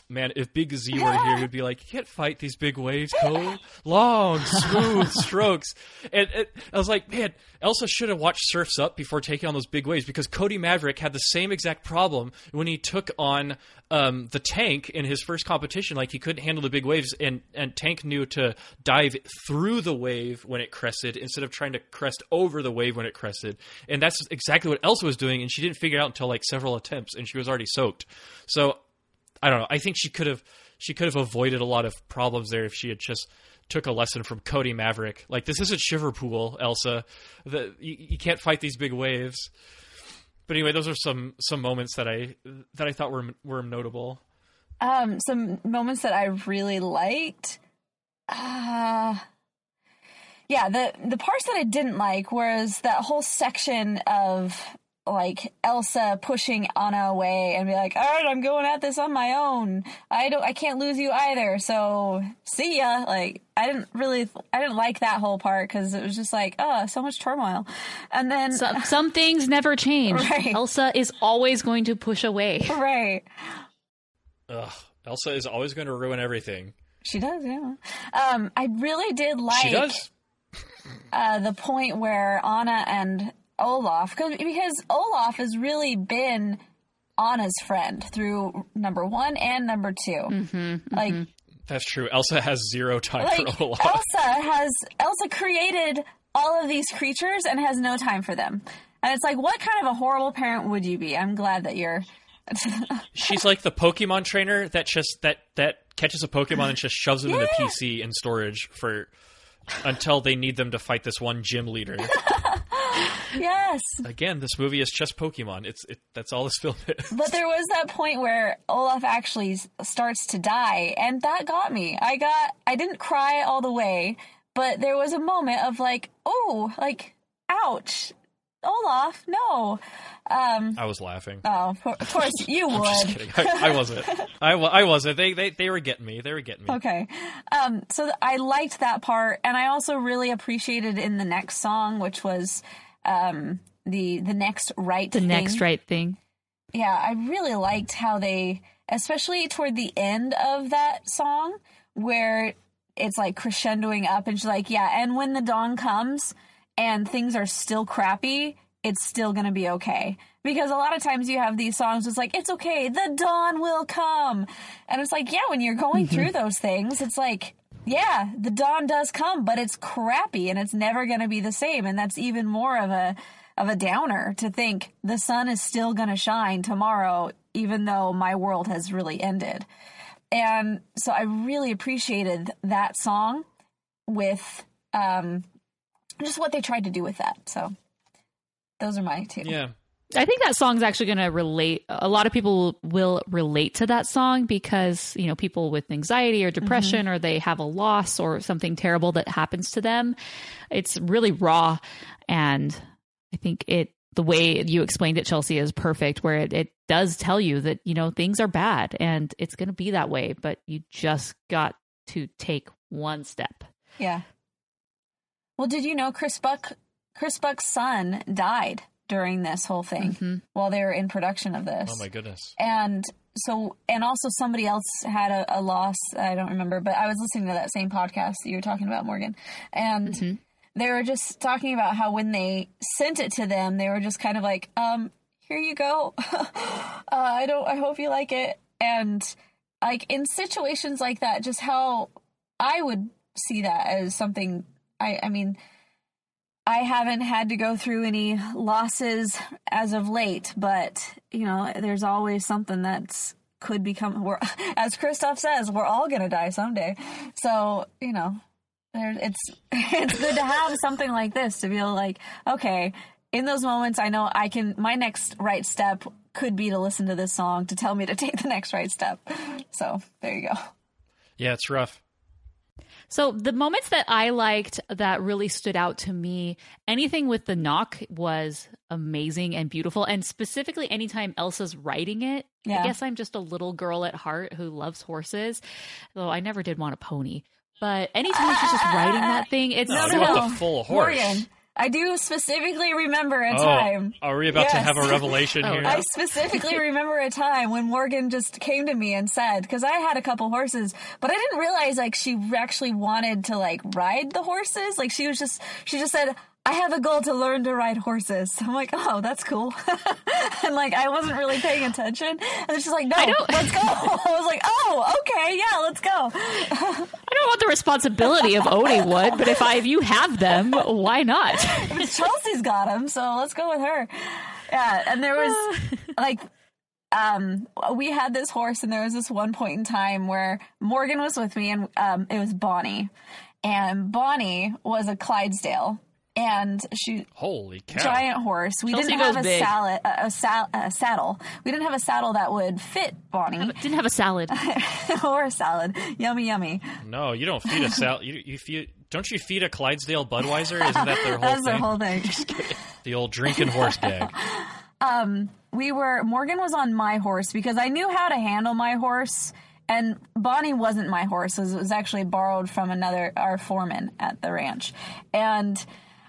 [SPEAKER 1] Man, if Big Z were here, he'd be like, you can't fight these big waves, Cole. Long, smooth strokes. And I was like, man, Elsa should have watched Surf's Up before taking on those big waves, because Cody Maverick had the same exact problem when he took on the Tank in his first competition. Like, he couldn't handle the big waves, and Tank knew to dive through the wave when it crested instead of trying to crest over the wave when it crested. And that's exactly what Elsa was doing, and she didn't figure it out until like several attempts, and she was already soaked. So I don't know. I think she could have avoided a lot of problems there if she had just took a lesson from Cody Maverick. Like, this isn't Shiverpool, Elsa. You can't fight these big waves. But anyway, those are some moments that I thought were notable.
[SPEAKER 3] Some moments that I really liked. Yeah, the parts that I didn't like was that whole section of like Elsa pushing Anna away and be like, all right, I'm going at this on my own. I can't lose you either. So see ya. Like, I didn't like that whole part, because it was just like, oh, so much turmoil. And then
[SPEAKER 2] some things never change.
[SPEAKER 3] Right.
[SPEAKER 2] Elsa is always going to push away.
[SPEAKER 3] Right.
[SPEAKER 1] Ugh, Elsa is always going to ruin everything.
[SPEAKER 3] She does, yeah. I really did like.
[SPEAKER 1] She does.
[SPEAKER 3] The point where Anna and Olaf, because Olaf has really been Anna's friend through number 1 and number 2.
[SPEAKER 2] Mm-hmm,
[SPEAKER 3] like,
[SPEAKER 1] that's true. Elsa has zero time for Olaf.
[SPEAKER 3] Elsa created all of these creatures and has no time for them. And it's like, what kind of a horrible parent would you be? I'm glad that you're.
[SPEAKER 1] She's like the Pokemon trainer that catches a Pokemon and just shoves them in the PC in storage until they need them to fight this one gym leader.
[SPEAKER 3] Yes.
[SPEAKER 1] Again, this movie is just Pokemon. That's all this film is.
[SPEAKER 3] But there was that point where Olaf actually starts to die, and that got me. I didn't cry all the way, but there was a moment of like, oh, like, ouch. Olaf, no.
[SPEAKER 1] I was laughing.
[SPEAKER 3] Oh, of course you would.
[SPEAKER 1] I'm just kidding. I wasn't. I wasn't. They were getting me.
[SPEAKER 3] Okay. So I liked that part, and I also really appreciated in the next song, which was the next right thing.
[SPEAKER 2] The next right thing.
[SPEAKER 3] Yeah, I really liked how they, especially toward the end of that song, where it's like crescendoing up, and she's like, yeah, and when the dawn comes and things are still crappy, it's still going to be okay. Because a lot of times you have these songs, it's like, it's okay, the dawn will come. And it's like, yeah, when you're going through those things, it's like, yeah, the dawn does come, but it's crappy and it's never going to be the same. And that's even more of a downer to think the sun is still going to shine tomorrow, even though my world has really ended. And so I really appreciated that song with just what they tried to do with that. So those are my two.
[SPEAKER 1] Yeah.
[SPEAKER 2] I think that song's actually going to relate. A lot of people will relate to that song because, you know, people with anxiety or depression, or they have a loss or something terrible that happens to them. It's really raw. And I think the way you explained it, Chelsea, is perfect, where it does tell you that, you know, things are bad and it's going to be that way, but you just got to take one step.
[SPEAKER 3] Yeah. Well, did you know Chris Buck's son died during this whole thing while they were in production of this?
[SPEAKER 1] Oh my goodness.
[SPEAKER 3] And also somebody else had a loss. I don't remember, but I was listening to that same podcast that you were talking about, Morgan. And they were just talking about how when they sent it to them, they were just kind of like, here you go. I hope you like it. And like in situations like that, just how I would see that as something, I mean, I haven't had to go through any losses as of late, but, you know, there's always something that's could become, as Christoph says, we're all going to die someday. So, you know, it's good to have something like this to be able to, like, okay, in those moments, I know my next right step could be to listen to this song to tell me to take the next right step. So there you go.
[SPEAKER 1] Yeah, it's rough.
[SPEAKER 2] So the moments that I liked that really stood out to me, anything with the knock was amazing and beautiful. And specifically anytime Elsa's riding it, I guess I'm just a little girl at heart who loves horses, though I never did want a pony. But anytime she's just riding that thing, it's
[SPEAKER 1] the full horse.
[SPEAKER 3] Morgan, I do specifically remember a time.
[SPEAKER 1] Are we about to have a revelation here?
[SPEAKER 3] I specifically remember a time when Morgan just came to me and said, because I had a couple horses, but I didn't realize like she actually wanted to like ride the horses. Like she just said, I have a goal to learn to ride horses. I'm like, oh, that's cool. And like, I wasn't really paying attention. And then she's like, no, let's go. I was like, oh, okay, yeah, let's go.
[SPEAKER 2] I don't want the responsibility of owning one, but if you have them, why not?
[SPEAKER 3] Chelsea's got them, so let's go with her. Yeah, and there was like, we had this horse, and there was this one point in time where Morgan was with me, and it was Bonnie. And Bonnie was a Clydesdale. And
[SPEAKER 1] holy cow,
[SPEAKER 3] giant horse. We
[SPEAKER 2] Chelsea
[SPEAKER 3] didn't have
[SPEAKER 2] goes
[SPEAKER 3] a saddle. We didn't have a saddle that would fit Bonnie.
[SPEAKER 2] Didn't have a salad
[SPEAKER 3] or a salad. Yummy, yummy.
[SPEAKER 1] No, you don't feed a salad. You feed. Don't you feed a Clydesdale Budweiser? Isn't that their whole
[SPEAKER 3] That's
[SPEAKER 1] thing?
[SPEAKER 3] their whole thing.
[SPEAKER 1] Just kidding. The old drinking horse gag.
[SPEAKER 3] Morgan was on my horse because I knew how to handle my horse. And Bonnie wasn't my horse. It was actually borrowed from our foreman at the ranch. And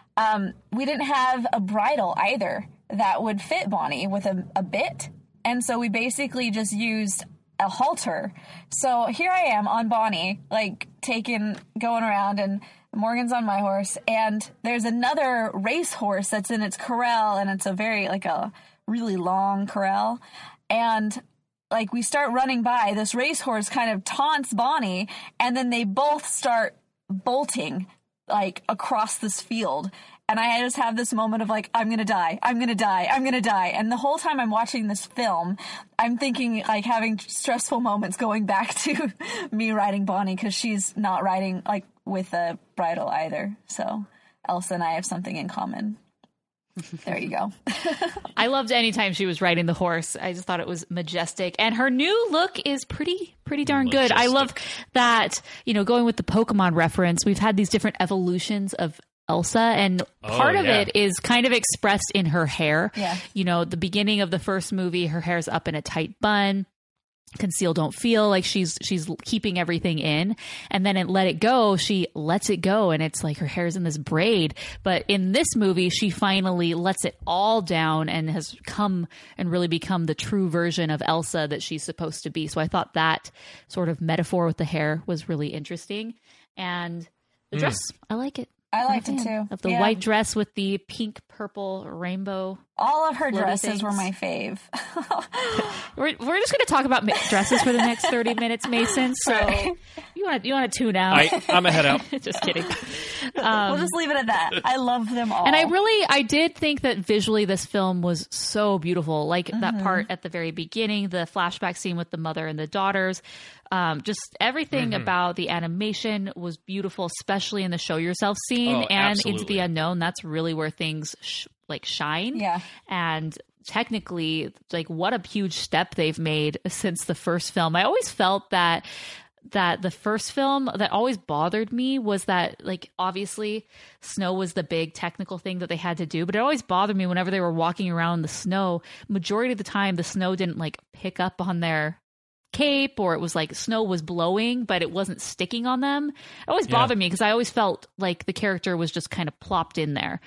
[SPEAKER 3] we didn't have a bridle either that would fit Bonnie with a bit. And so we basically just used a halter. So here I am on Bonnie, like going around, and Morgan's on my horse. And there's another race horse that's in its corral, and it's a really long corral. And like we start running by, this racehorse kind of taunts Bonnie, and then they both start bolting like across this field. And I just have this moment of like, I'm going to die. I'm going to die. I'm going to die. And the whole time I'm watching this film, I'm thinking like having stressful moments going back to me riding Bonnie, because she's not riding like with a bridle either. So Elsa and I have something in common. There you go.
[SPEAKER 2] I loved any time she was riding the horse. I just thought it was majestic. And her new look is pretty darn good. I love that, going with the Pokemon reference, we've had these different evolutions of Elsa, and part of it is kind of expressed in her hair.
[SPEAKER 3] Yeah.
[SPEAKER 2] The beginning of the first movie, her hair's up in a tight bun. Conceal, don't feel, like she's keeping everything in. And then in Let It Go, she lets it go, and it's like her hair's in this braid. But in this movie, she finally lets it all down and has come and really become the true version of Elsa that she's supposed to be. So I thought that sort of metaphor with the hair was really interesting. And the dress, I like it.
[SPEAKER 3] I liked it too.
[SPEAKER 2] Of the white dress with the pink, purple, rainbow.
[SPEAKER 3] All of her dresses
[SPEAKER 2] things
[SPEAKER 3] were my fave.
[SPEAKER 2] We're just going to talk about dresses for the next 30 minutes, Mason. So you want to tune out?
[SPEAKER 1] I'm a head out.
[SPEAKER 2] Just kidding.
[SPEAKER 3] We'll just leave it at that. I love them all.
[SPEAKER 2] And I did think that visually this film was so beautiful. Like that part at the very beginning, the flashback scene with the mother and the daughters. Just everything about the animation was beautiful, especially in the show yourself scene and Into the Unknown. That's really where things shine.
[SPEAKER 3] Yeah.
[SPEAKER 2] And technically, like, what a huge step they've made since the first film. I always felt that the first film, that always bothered me was that, like, obviously snow was the big technical thing that they had to do, but it always bothered me whenever they were walking around the snow. Majority of the time, the snow didn't like pick up on their cape, or it was like snow was blowing but it wasn't sticking on them. It always bothered me because I always felt like the character was just kind of plopped in there.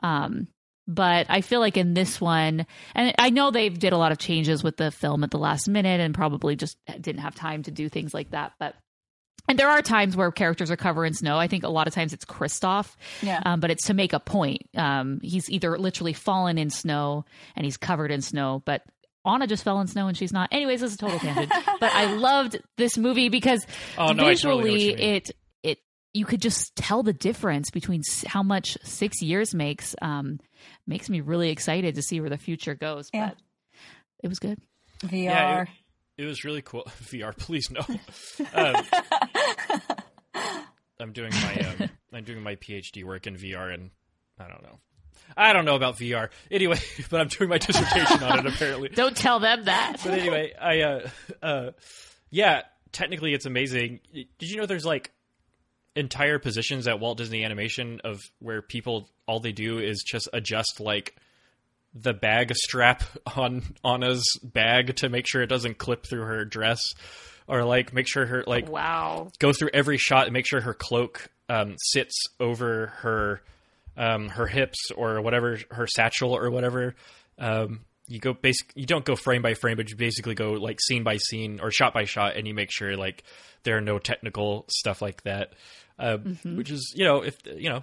[SPEAKER 2] But I feel like in this one, and I know they did a lot of changes with the film at the last minute and probably just didn't have time to do things like that, and there are times where characters are covered in snow. I think a lot of times it's Kristoff, but it's to make a point. He's either literally fallen in snow and he's covered in snow, but Anna just fell in snow and she's not. Anyways, this is a total tangent. But I loved this movie because visually you could just tell the difference between how much 6 years makes. Makes me really excited to see where the future goes.
[SPEAKER 3] Yeah.
[SPEAKER 2] But it was good.
[SPEAKER 3] VR.
[SPEAKER 1] Yeah, it was really cool. VR, please no. I'm doing my PhD work in VR, and I don't know about VR. Anyway, but I'm doing my dissertation on it, apparently.
[SPEAKER 2] Don't tell them that.
[SPEAKER 1] But anyway, technically it's amazing. Did you know there's like entire positions at Walt Disney Animation of where people, all they do is just adjust like the bag strap on Anna's bag to make sure it doesn't clip through her dress, or like make sure her go through every shot and make sure her cloak sits over her her hips or whatever, her satchel or whatever. You don't go frame by frame, but you basically go like scene by scene or shot by shot, and you make sure like there are no technical stuff like that. Which is, if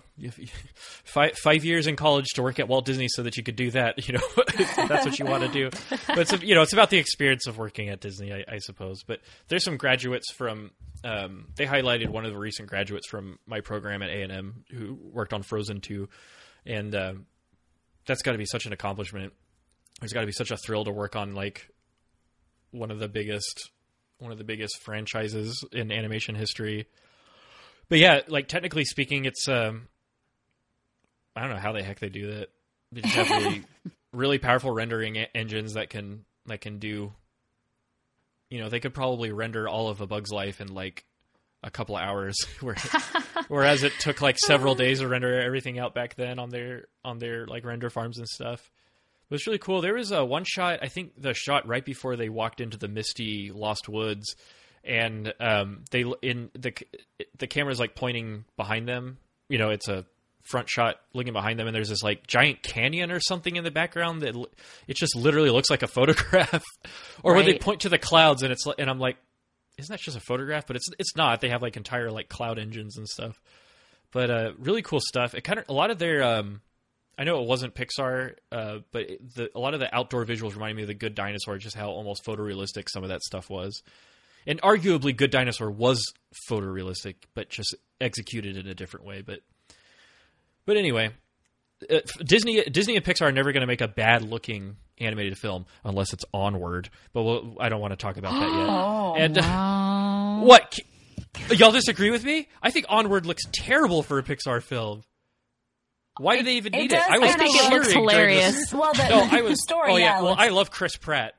[SPEAKER 1] 5 years in college to work at Walt Disney so that you could do that, if that's what you want to do. But it's about the experience of working at Disney, I suppose. But there's some graduates from, they highlighted one of the recent graduates from my program at A&M who worked on Frozen 2. And that's got to be such an accomplishment. It's got to be such a thrill to work on like one of the biggest franchises in animation history. But yeah, like technically speaking, it's I don't know how the heck they do that. They just have really powerful rendering engines that can do. They could probably render all of A Bug's Life in like a couple of hours, whereas it took like several days to render everything out back then on their like render farms and stuff. It was really cool. There was one shot, I think the shot right before they walked into the misty Lost Woods. And the camera's like pointing behind them. It's a front shot looking behind them, and there's this like giant canyon or something in the background that it just literally looks like a photograph. Or when they point to the clouds, and I'm like, isn't that just a photograph? But it's not. They have like entire like cloud engines and stuff. But really cool stuff. It a lot of their I know it wasn't Pixar, but a lot of the outdoor visuals reminded me of The Good Dinosaur, just how almost photorealistic some of that stuff was. And arguably, Good Dinosaur was photorealistic, but just executed in a different way. But anyway, Disney and Pixar are never going to make a bad-looking animated film unless it's Onward. But I don't want to talk about that yet.
[SPEAKER 2] Oh,
[SPEAKER 1] and
[SPEAKER 2] wow.
[SPEAKER 1] What? Y'all disagree with me? I think Onward looks terrible for a Pixar film. Why do they even need it?
[SPEAKER 2] I think it looks hilarious.
[SPEAKER 3] Well, the story.
[SPEAKER 1] Oh yeah. Well, I love Chris Pratt.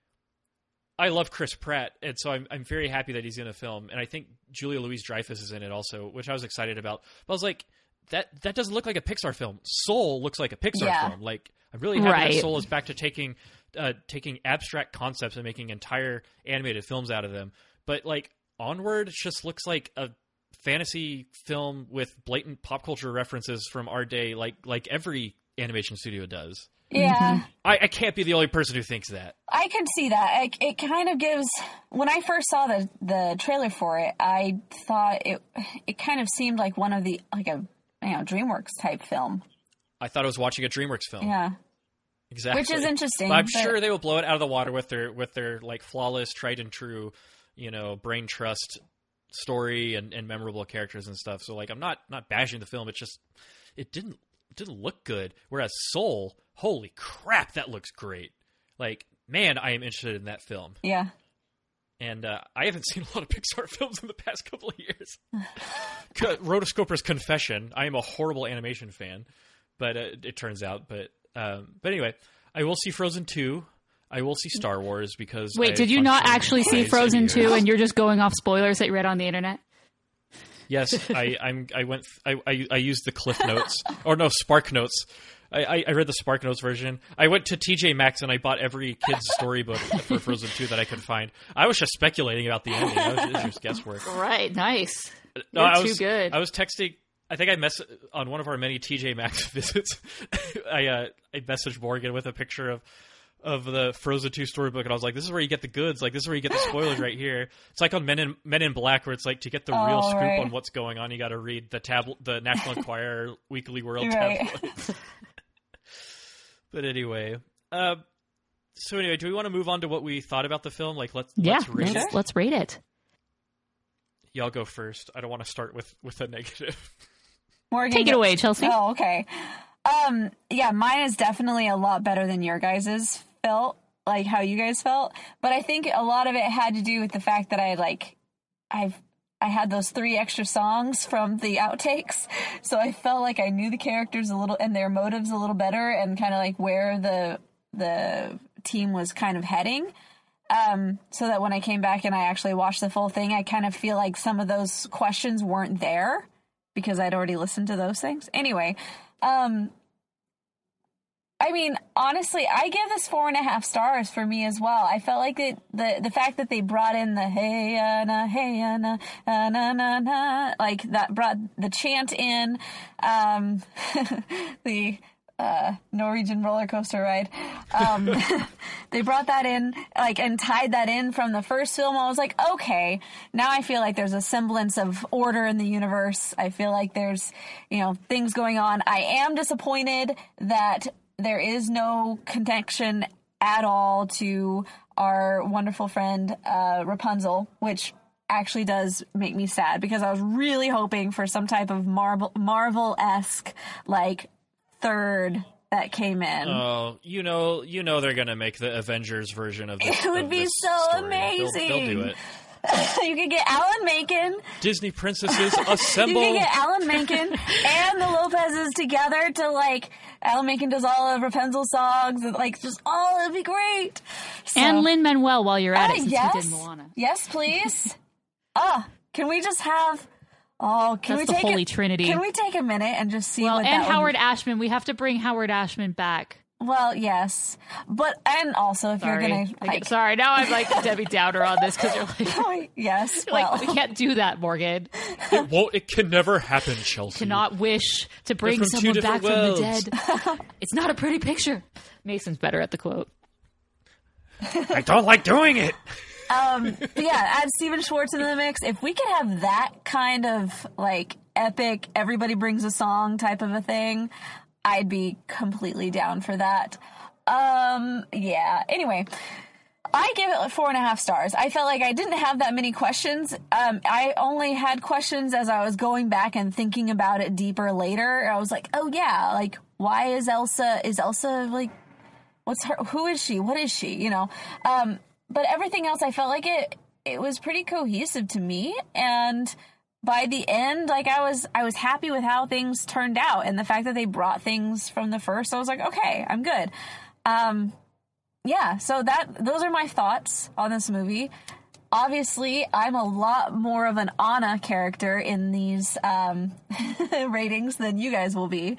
[SPEAKER 1] And so I'm very happy that he's in a film, and I think Julia Louis-Dreyfus is in it also, which I was excited about. But I was like, that doesn't look like a Pixar film. Soul looks like a Pixar film. Like, I'm really happy that Soul is back to taking abstract concepts and making entire animated films out of them. But like Onward just looks like a fantasy film with blatant pop culture references from our day, like every animation studio does.
[SPEAKER 3] Yeah.
[SPEAKER 1] I can't be the only person who thinks that.
[SPEAKER 3] I can see that. It kind of gives... When I first saw the trailer for it, I thought it kind of seemed like one of the... like a DreamWorks type film.
[SPEAKER 1] I thought I was watching a DreamWorks film.
[SPEAKER 3] Yeah.
[SPEAKER 1] Exactly.
[SPEAKER 3] Which is interesting.
[SPEAKER 1] But I'm sure they will blow it out of the water with their like flawless, tried and true, brain trust story and memorable characters and stuff. So like I'm not bashing the film. It's just it didn't look good. Whereas Soul, holy crap, that looks great. Like, man, I am interested in that film.
[SPEAKER 3] Yeah.
[SPEAKER 1] And I haven't seen a lot of Pixar films in the past couple of years. Rotoscoper's confession: I am a horrible animation fan, but it turns out. But anyway, I will see Frozen 2. I will see Star Wars because...
[SPEAKER 2] Wait, did you not actually see Frozen 2 and you're just going off spoilers that you read on the internet?
[SPEAKER 1] Yes, I used the Cliff Notes, or no, Spark Notes. I read the Spark Notes version. I went to TJ Maxx and I bought every kid's storybook for Frozen 2 that I could find. I was just speculating about the ending. It was just guesswork.
[SPEAKER 2] Right, nice.
[SPEAKER 1] No,
[SPEAKER 2] You're too good.
[SPEAKER 1] I was texting... I think on one of our many TJ Maxx visits, I messaged Morgan with a picture of the Frozen 2 storybook, and I was like, this is where you get the goods. Like, this is where you get the spoilers right here. It's like on Men in Black, where it's like, to get the real scoop on what's going on, you got to read the National Enquirer Weekly World tabloids. But anyway, so anyway, do we want to move on to what we thought about the film? Like, let's rate it.
[SPEAKER 2] Let's rate it.
[SPEAKER 1] Y'all go first. I don't want to start with a negative.
[SPEAKER 3] Morgan,
[SPEAKER 2] take it away, Chelsea.
[SPEAKER 3] Oh, okay. Yeah, mine is definitely a lot better than your guys's felt, like how you guys felt. But I think a lot of it had to do with the fact that I had those 3 extra songs from the outtakes, so I felt like I knew the characters a little and their motives a little better, and kind of like where the team was kind of heading. So that when I came back and I actually watched the full thing, I kind of feel like some of those questions weren't there because I'd already listened to those things. Anyway, I I mean, honestly, I give this 4.5 stars for me as well. I felt like the fact that they brought in the hey na, na, na, na, like that brought the chant in, the Norwegian roller coaster ride. They brought that in, like, and tied that in from the first film. I was like, okay, now I feel like there's a semblance of order in the universe. I feel like there's, things going on. I am disappointed that there is no connection at all to our wonderful friend, Rapunzel, which actually does make me sad because I was really hoping for some type of Marvel-esque, like, third that came in.
[SPEAKER 1] Oh, they're gonna make the Avengers version of this.
[SPEAKER 3] It would be so
[SPEAKER 1] story.
[SPEAKER 3] amazing.
[SPEAKER 1] They'll do it.
[SPEAKER 3] You could get Alan Menken.
[SPEAKER 1] Disney princesses assemble.
[SPEAKER 3] You could get Alan Menken and the Lopez's together to, like, Alan Menken does all of Rapunzel's songs and, like, just it'd be great. So,
[SPEAKER 2] and Lin-Manuel while you're at it, since
[SPEAKER 3] yes.
[SPEAKER 2] he did Moana.
[SPEAKER 3] Yes, please. Can we just have? Can we
[SPEAKER 2] take the Holy Trinity?
[SPEAKER 3] Can we take a minute and just see?
[SPEAKER 2] Well, and Howard Ashman. We have to bring Howard Ashman back.
[SPEAKER 3] Well, yes, and also if you're gonna,
[SPEAKER 2] sorry, now I'm like Debbie Downer on this because you're like,
[SPEAKER 3] yes,
[SPEAKER 2] we can't do that, Morgan.
[SPEAKER 1] It won't. It can never happen, Chelsea.
[SPEAKER 2] Cannot wish to bring someone back from the dead. It's not a pretty picture. Mason's better at the quote.
[SPEAKER 1] I don't like doing it.
[SPEAKER 3] Add Steven Schwartz into the mix. If we could have that kind of, like, epic, everybody brings a song type of a thing, I'd be completely down for that. Anyway, I give it 4.5 stars. I felt like I didn't have that many questions. I only had questions as I was going back and thinking about it deeper later. I was like, oh yeah, like, why is Elsa, like, who is she? What is she? But everything else, I felt like it was pretty cohesive to me, and by the end, like, I was happy with how things turned out, and the fact that they brought things from the first, I was like, okay, I'm good. So those are my thoughts on this movie. Obviously, I'm a lot more of an Anna character in these ratings than you guys will be.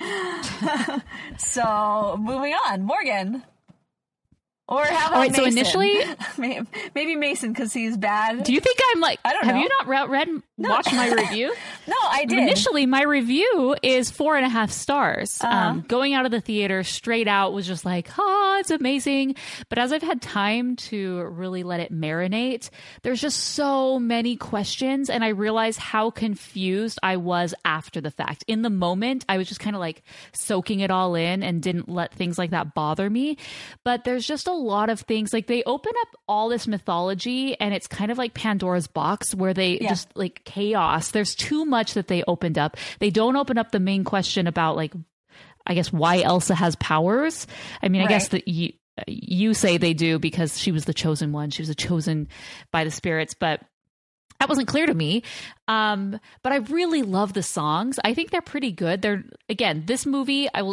[SPEAKER 3] So, moving on. Morgan. Or how about Mason?
[SPEAKER 2] So initially,
[SPEAKER 3] maybe Mason because he's bad.
[SPEAKER 2] Do you think I'm like?
[SPEAKER 3] I don't know.
[SPEAKER 2] Have you not watched my review?
[SPEAKER 3] No, I did.
[SPEAKER 2] Initially, my review is 4.5 stars. Going out of the theater straight out was just like, it's amazing. But as I've had time to really let it marinate, there's just so many questions, and I realized how confused I was after the fact. In the moment, I was just kind of like soaking it all in and didn't let things like that bother me. But there's just a lot of things, like, they open up all this mythology and it's kind of like Pandora's box where they just, like, chaos. There's too much that they opened up. They don't open up the main question about, like, I guess why Elsa has powers. I mean, I guess that you say they do because she was the chosen one. She was chosen by the spirits, but that wasn't clear to me. But I really love the songs. I think they're pretty good. This movie, I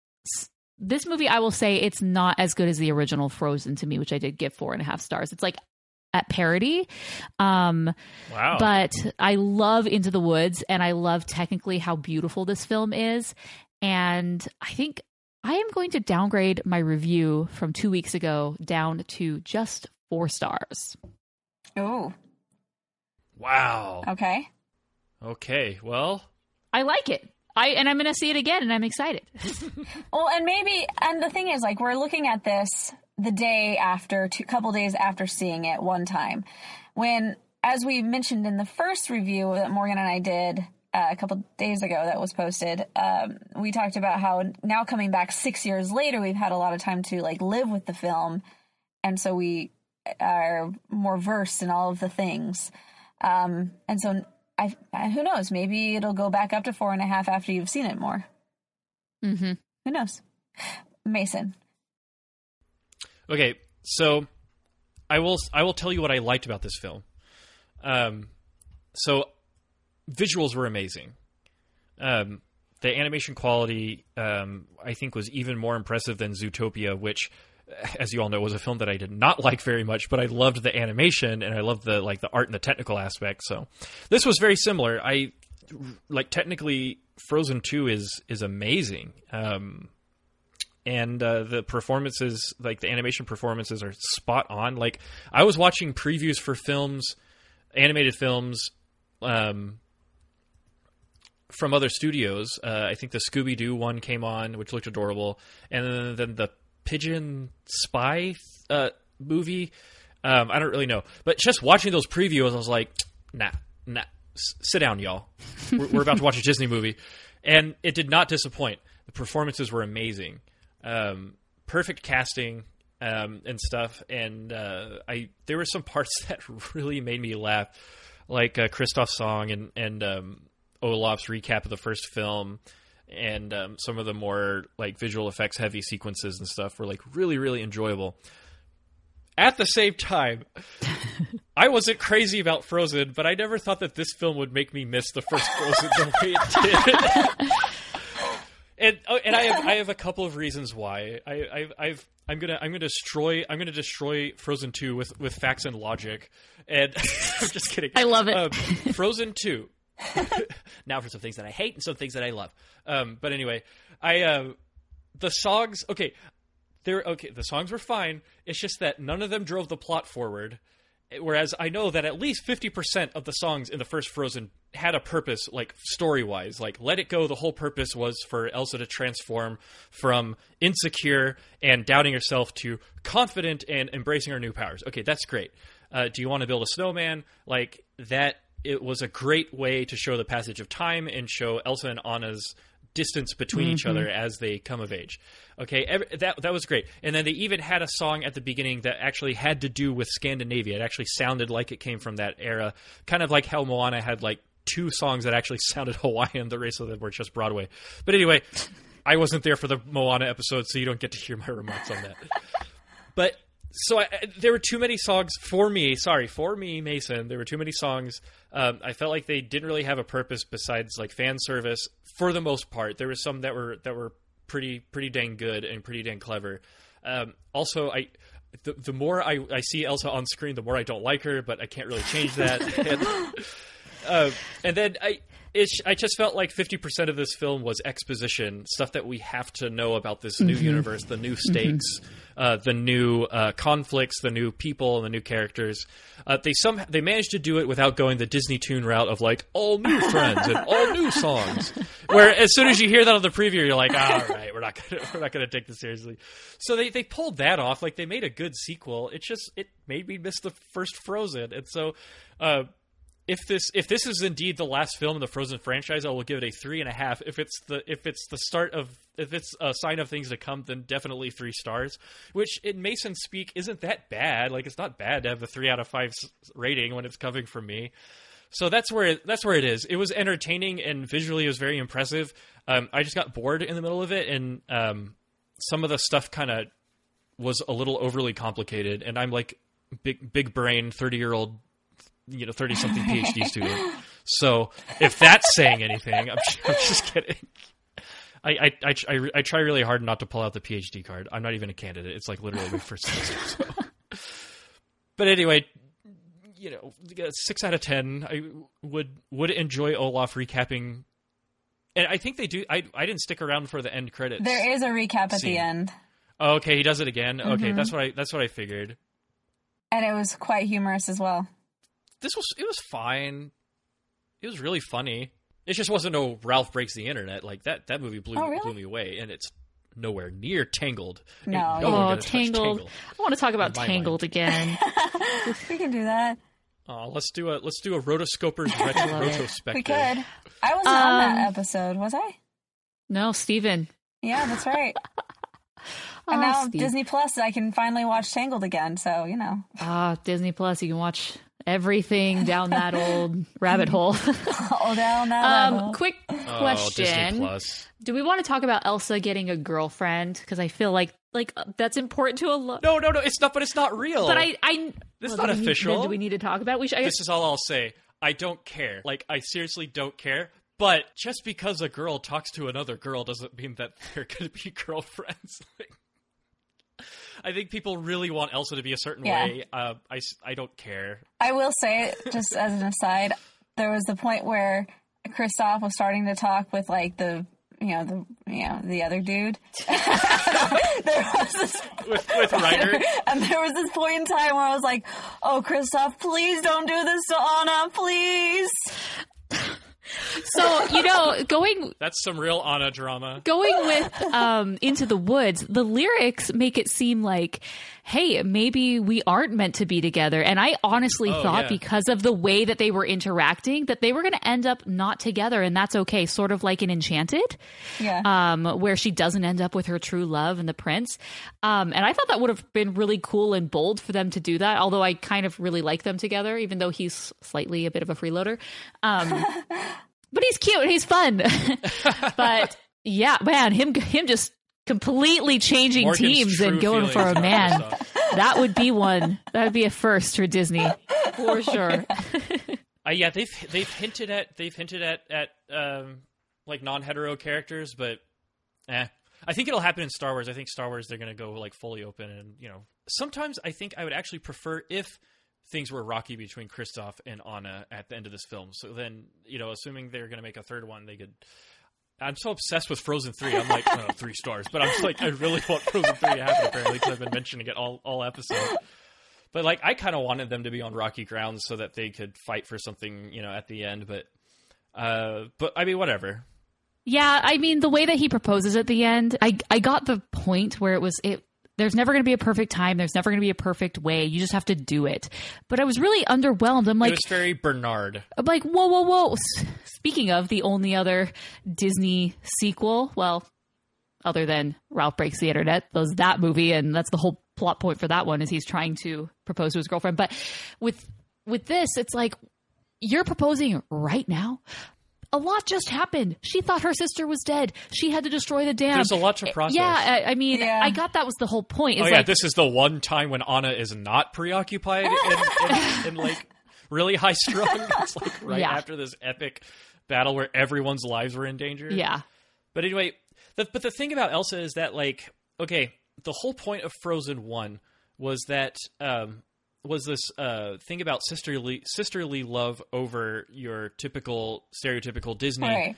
[SPEAKER 2] will say it's not as good as the original Frozen to me, which I did give 4.5 stars. It's like at parity. Wow. But I love Into the Woods, and I love technically how beautiful this film is. And I think I am going to downgrade my review from 2 weeks ago down to just 4 stars.
[SPEAKER 3] Oh.
[SPEAKER 1] Wow.
[SPEAKER 3] Okay.
[SPEAKER 1] Well,
[SPEAKER 2] I like it. And I'm going to see it again, and I'm excited.
[SPEAKER 3] Well, and the thing is, like, we're looking at this the day after, couple days after seeing it one time. When, as we mentioned in the first review that Morgan and I did a couple days ago that was posted, we talked about how now coming back 6 years later, we've had a lot of time to, like, live with the film. And so we are more versed in all of the things. And so who knows? Maybe it'll go back up to 4.5 after you've seen it more.
[SPEAKER 2] Mm-hmm.
[SPEAKER 3] Who knows? Mason.
[SPEAKER 1] Okay, so I will tell you what I liked about this film. So visuals were amazing. The animation quality, I think, was even more impressive than Zootopia, which, as you all know, was a film that I did not like very much, but I loved the animation and I loved the art and the technical aspect. So this was very similar. Technically Frozen 2 is amazing. and the performances, like the animation performances, are spot on. Like I was watching previews for films, animated films, from other studios. I think the Scooby-Doo one came on, which looked adorable, and then the Pigeon Spy movie. I don't really know, but just watching those previews, I was like, nah, sit down, y'all. We're about to watch a Disney movie, and it did not disappoint. The performances were amazing, perfect casting and stuff, and there were some parts that really made me laugh, like Kristoff's song and Olaf's recap of the first film, and some of the more like visual effects heavy sequences and stuff were like really, really enjoyable. At the same time, I wasn't crazy about Frozen, but I never thought that this film would make me miss the first Frozen the way it did. and I have a couple of reasons why. I'm gonna destroy Frozen 2 with facts and logic. And I'm just kidding.
[SPEAKER 2] I love it.
[SPEAKER 1] Frozen 2. Now for some things that I hate and some things that I love. But anyway, the songs. Okay. The songs were fine. It's just that none of them drove the plot forward. Whereas I know that at least 50% of the songs in the first Frozen had a purpose, like story-wise. Like Let It Go, the whole purpose was for Elsa to transform from insecure and doubting herself to confident and embracing her new powers. Okay, that's great. Do you want to build a snowman? Like that, it was a great way to show the passage of time and show Elsa and Anna's distance between each other as they come of age. Okay, that was great. And then they even had a song at the beginning that actually had to do with Scandinavia. It actually sounded like it came from that era, kind of like how Moana had like 2 songs that actually sounded Hawaiian. The rest of them were just Broadway. But anyway, I wasn't there for the Moana episode, so you don't get to hear my remarks on that. But so there were too many songs for me. Sorry, for me, Mason. There were too many songs. I felt like they didn't really have a purpose besides like fan service. For the most part, there were some that were pretty dang good and pretty dang clever. Also, the more I see Elsa on screen, the more I don't like her, but I can't really change that. And then I just felt like 50% of this film was exposition, stuff that we have to know about this new universe, the new stakes, the new conflicts, the new people, and the new characters. They managed to do it without going the Disney Toon route of like all new friends and all new songs. Where as soon as you hear that on the preview, you're like, all right, we're not gonna take this seriously. So they pulled that off. Like they made a good sequel. It made me miss the first Frozen, and so. If this is indeed the last film in the Frozen franchise, I will give it a 3.5. If it's a sign of things to come, then definitely 3 stars. Which in Mason speak isn't that bad. Like it's not bad to have a 3 out of 5 rating when it's coming from me. So that's where it is. It was entertaining and visually it was very impressive. I just got bored in the middle of it, and some of the stuff kind of was a little overly complicated. And I'm like big brain 30-year-old. 30-something PhD student. So if that's saying anything, I'm just kidding. I try really hard not to pull out the PhD card. I'm not even a candidate. It's like literally my first semester. So. But anyway, 6 out of 10. I would enjoy Olaf recapping, and I think they do. I didn't stick around for the end credits.
[SPEAKER 3] There is a recap at the end.
[SPEAKER 1] Oh, okay, he does it again. Okay, that's what I figured.
[SPEAKER 3] And it was quite humorous as well.
[SPEAKER 1] It was fine. It was really funny. It just wasn't no Ralph Breaks the Internet. Like that movie blew me away, and it's nowhere near Tangled.
[SPEAKER 2] No, Tangled. I want to talk about Tangled again.
[SPEAKER 3] We can do that.
[SPEAKER 1] Let's do a Rotoscopers retrospective.
[SPEAKER 3] We could. I wasn't on that episode, was I?
[SPEAKER 2] No, Steven.
[SPEAKER 3] Yeah, that's right. And now Steve. Disney Plus, I can finally watch Tangled again. So
[SPEAKER 2] Disney Plus, you can watch everything down that old rabbit hole.
[SPEAKER 3] Down that rabbit hole.
[SPEAKER 2] Quick question: do we want to talk about Elsa getting a girlfriend? Because I feel like that's important to a lot.
[SPEAKER 1] No, it's not. But it's not real.
[SPEAKER 2] But
[SPEAKER 1] it's not official.
[SPEAKER 2] Do we need to talk about it?
[SPEAKER 1] This is all I'll say. I don't care. Like I seriously don't care. But just because a girl talks to another girl doesn't mean that they're going to be girlfriends. I think people really want Elsa to be a certain way. I don't care.
[SPEAKER 3] I will say, just as an aside, there was the point where Kristoff was starting to talk with like the the other dude. There was this
[SPEAKER 1] with Ryder,
[SPEAKER 3] and there was this point in time where I was like, "Oh, Kristoff, please don't do this to Anna, please."
[SPEAKER 2] So,
[SPEAKER 1] that's some real Anna drama.
[SPEAKER 2] Going with Into the Woods, the lyrics make it seem like, hey, maybe we aren't meant to be together. And I honestly thought because of the way that they were interacting that they were going to end up not together, and that's okay. Sort of like in Enchanted, where she doesn't end up with her true love and the prince. And I thought that would have been really cool and bold for them to do that, although I kind of really like them together, even though he's slightly a bit of a freeloader. But he's cute and he's fun. But yeah, man, him just completely changing
[SPEAKER 1] Morgan's
[SPEAKER 2] teams
[SPEAKER 1] true
[SPEAKER 2] and going for a
[SPEAKER 1] feelings
[SPEAKER 2] man.
[SPEAKER 1] about
[SPEAKER 2] That would be one. That would be a first for Disney for sure.
[SPEAKER 1] Yeah, they've hinted at like non-hetero characters, but I think it'll happen in Star Wars. I think Star Wars they're going to go like fully open, and sometimes I think I would actually prefer if things were rocky between Kristoff and Anna at the end of this film. So then, assuming they're going to make a third one, they could. I'm so obsessed with Frozen 3. I'm like, 3 stars. But I'm just like, I really want Frozen 3 to happen, apparently, because I've been mentioning it all episode. But, like, I kind of wanted them to be on rocky ground so that they could fight for something, at the end. But I mean, whatever.
[SPEAKER 2] Yeah, I mean, the way that he proposes at the end, I got the point where there's never going to be a perfect time. There's never going to be a perfect way. You just have to do it. But I was really underwhelmed. I'm like,
[SPEAKER 1] it was very Bernard.
[SPEAKER 2] I'm like, whoa. Speaking of the only other Disney sequel, well, other than Ralph Breaks the Internet, was that movie, and that's the whole plot point for that one is he's trying to propose to his girlfriend. But with this, it's like, you're proposing right now? A lot just happened. She thought her sister was dead. She had to destroy the dam.
[SPEAKER 1] There's a lot to process.
[SPEAKER 2] Yeah, I mean, I got that was the whole point.
[SPEAKER 1] This is the one time when Anna is not preoccupied and like really high strung. It's like after this epic battle where everyone's lives were in danger.
[SPEAKER 2] Yeah.
[SPEAKER 1] But anyway, the thing about Elsa is that the whole point of Frozen 1 was that was this thing about sisterly love over your stereotypical Disney,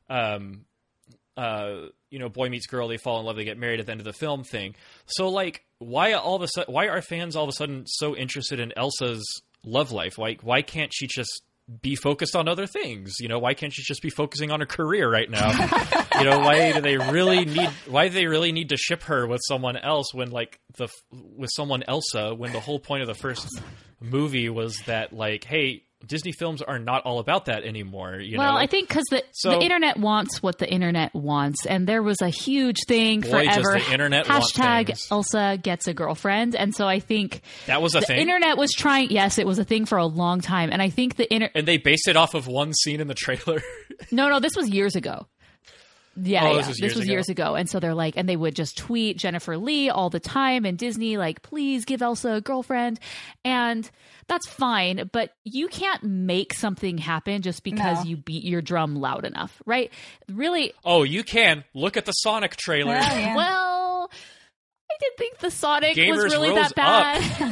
[SPEAKER 1] boy meets girl, they fall in love, they get married at the end of the film thing. So why are fans all of a sudden so interested in Elsa's love life? Why can't she just be focused on other things? Why can't she just be focusing on her career right now? Why do they really need to ship her with someone else when with someone Elsa, when the whole point of the first movie was that hey, Disney films are not all about that anymore.
[SPEAKER 2] Well, I think because the internet wants what the internet wants, and there was a huge thing forever.
[SPEAKER 1] Does the internet
[SPEAKER 2] hashtag
[SPEAKER 1] want
[SPEAKER 2] Elsa gets a girlfriend, and so I think
[SPEAKER 1] that was a thing.
[SPEAKER 2] The internet was trying. Yes, it was a thing for a long time, and I think
[SPEAKER 1] and they based it off of one scene in the trailer.
[SPEAKER 2] No, this was years ago. Yeah,
[SPEAKER 1] this was
[SPEAKER 2] years ago. And so they're and they would just tweet Jennifer Lee all the time, and Disney please give Elsa a girlfriend. And that's fine, but you can't make something happen just because you beat your drum loud enough, right? Really?
[SPEAKER 1] Oh, you can. Look at the Sonic trailer.
[SPEAKER 3] Yeah.
[SPEAKER 2] Well, I didn't think the Sonic
[SPEAKER 1] Gamers
[SPEAKER 2] was really that bad.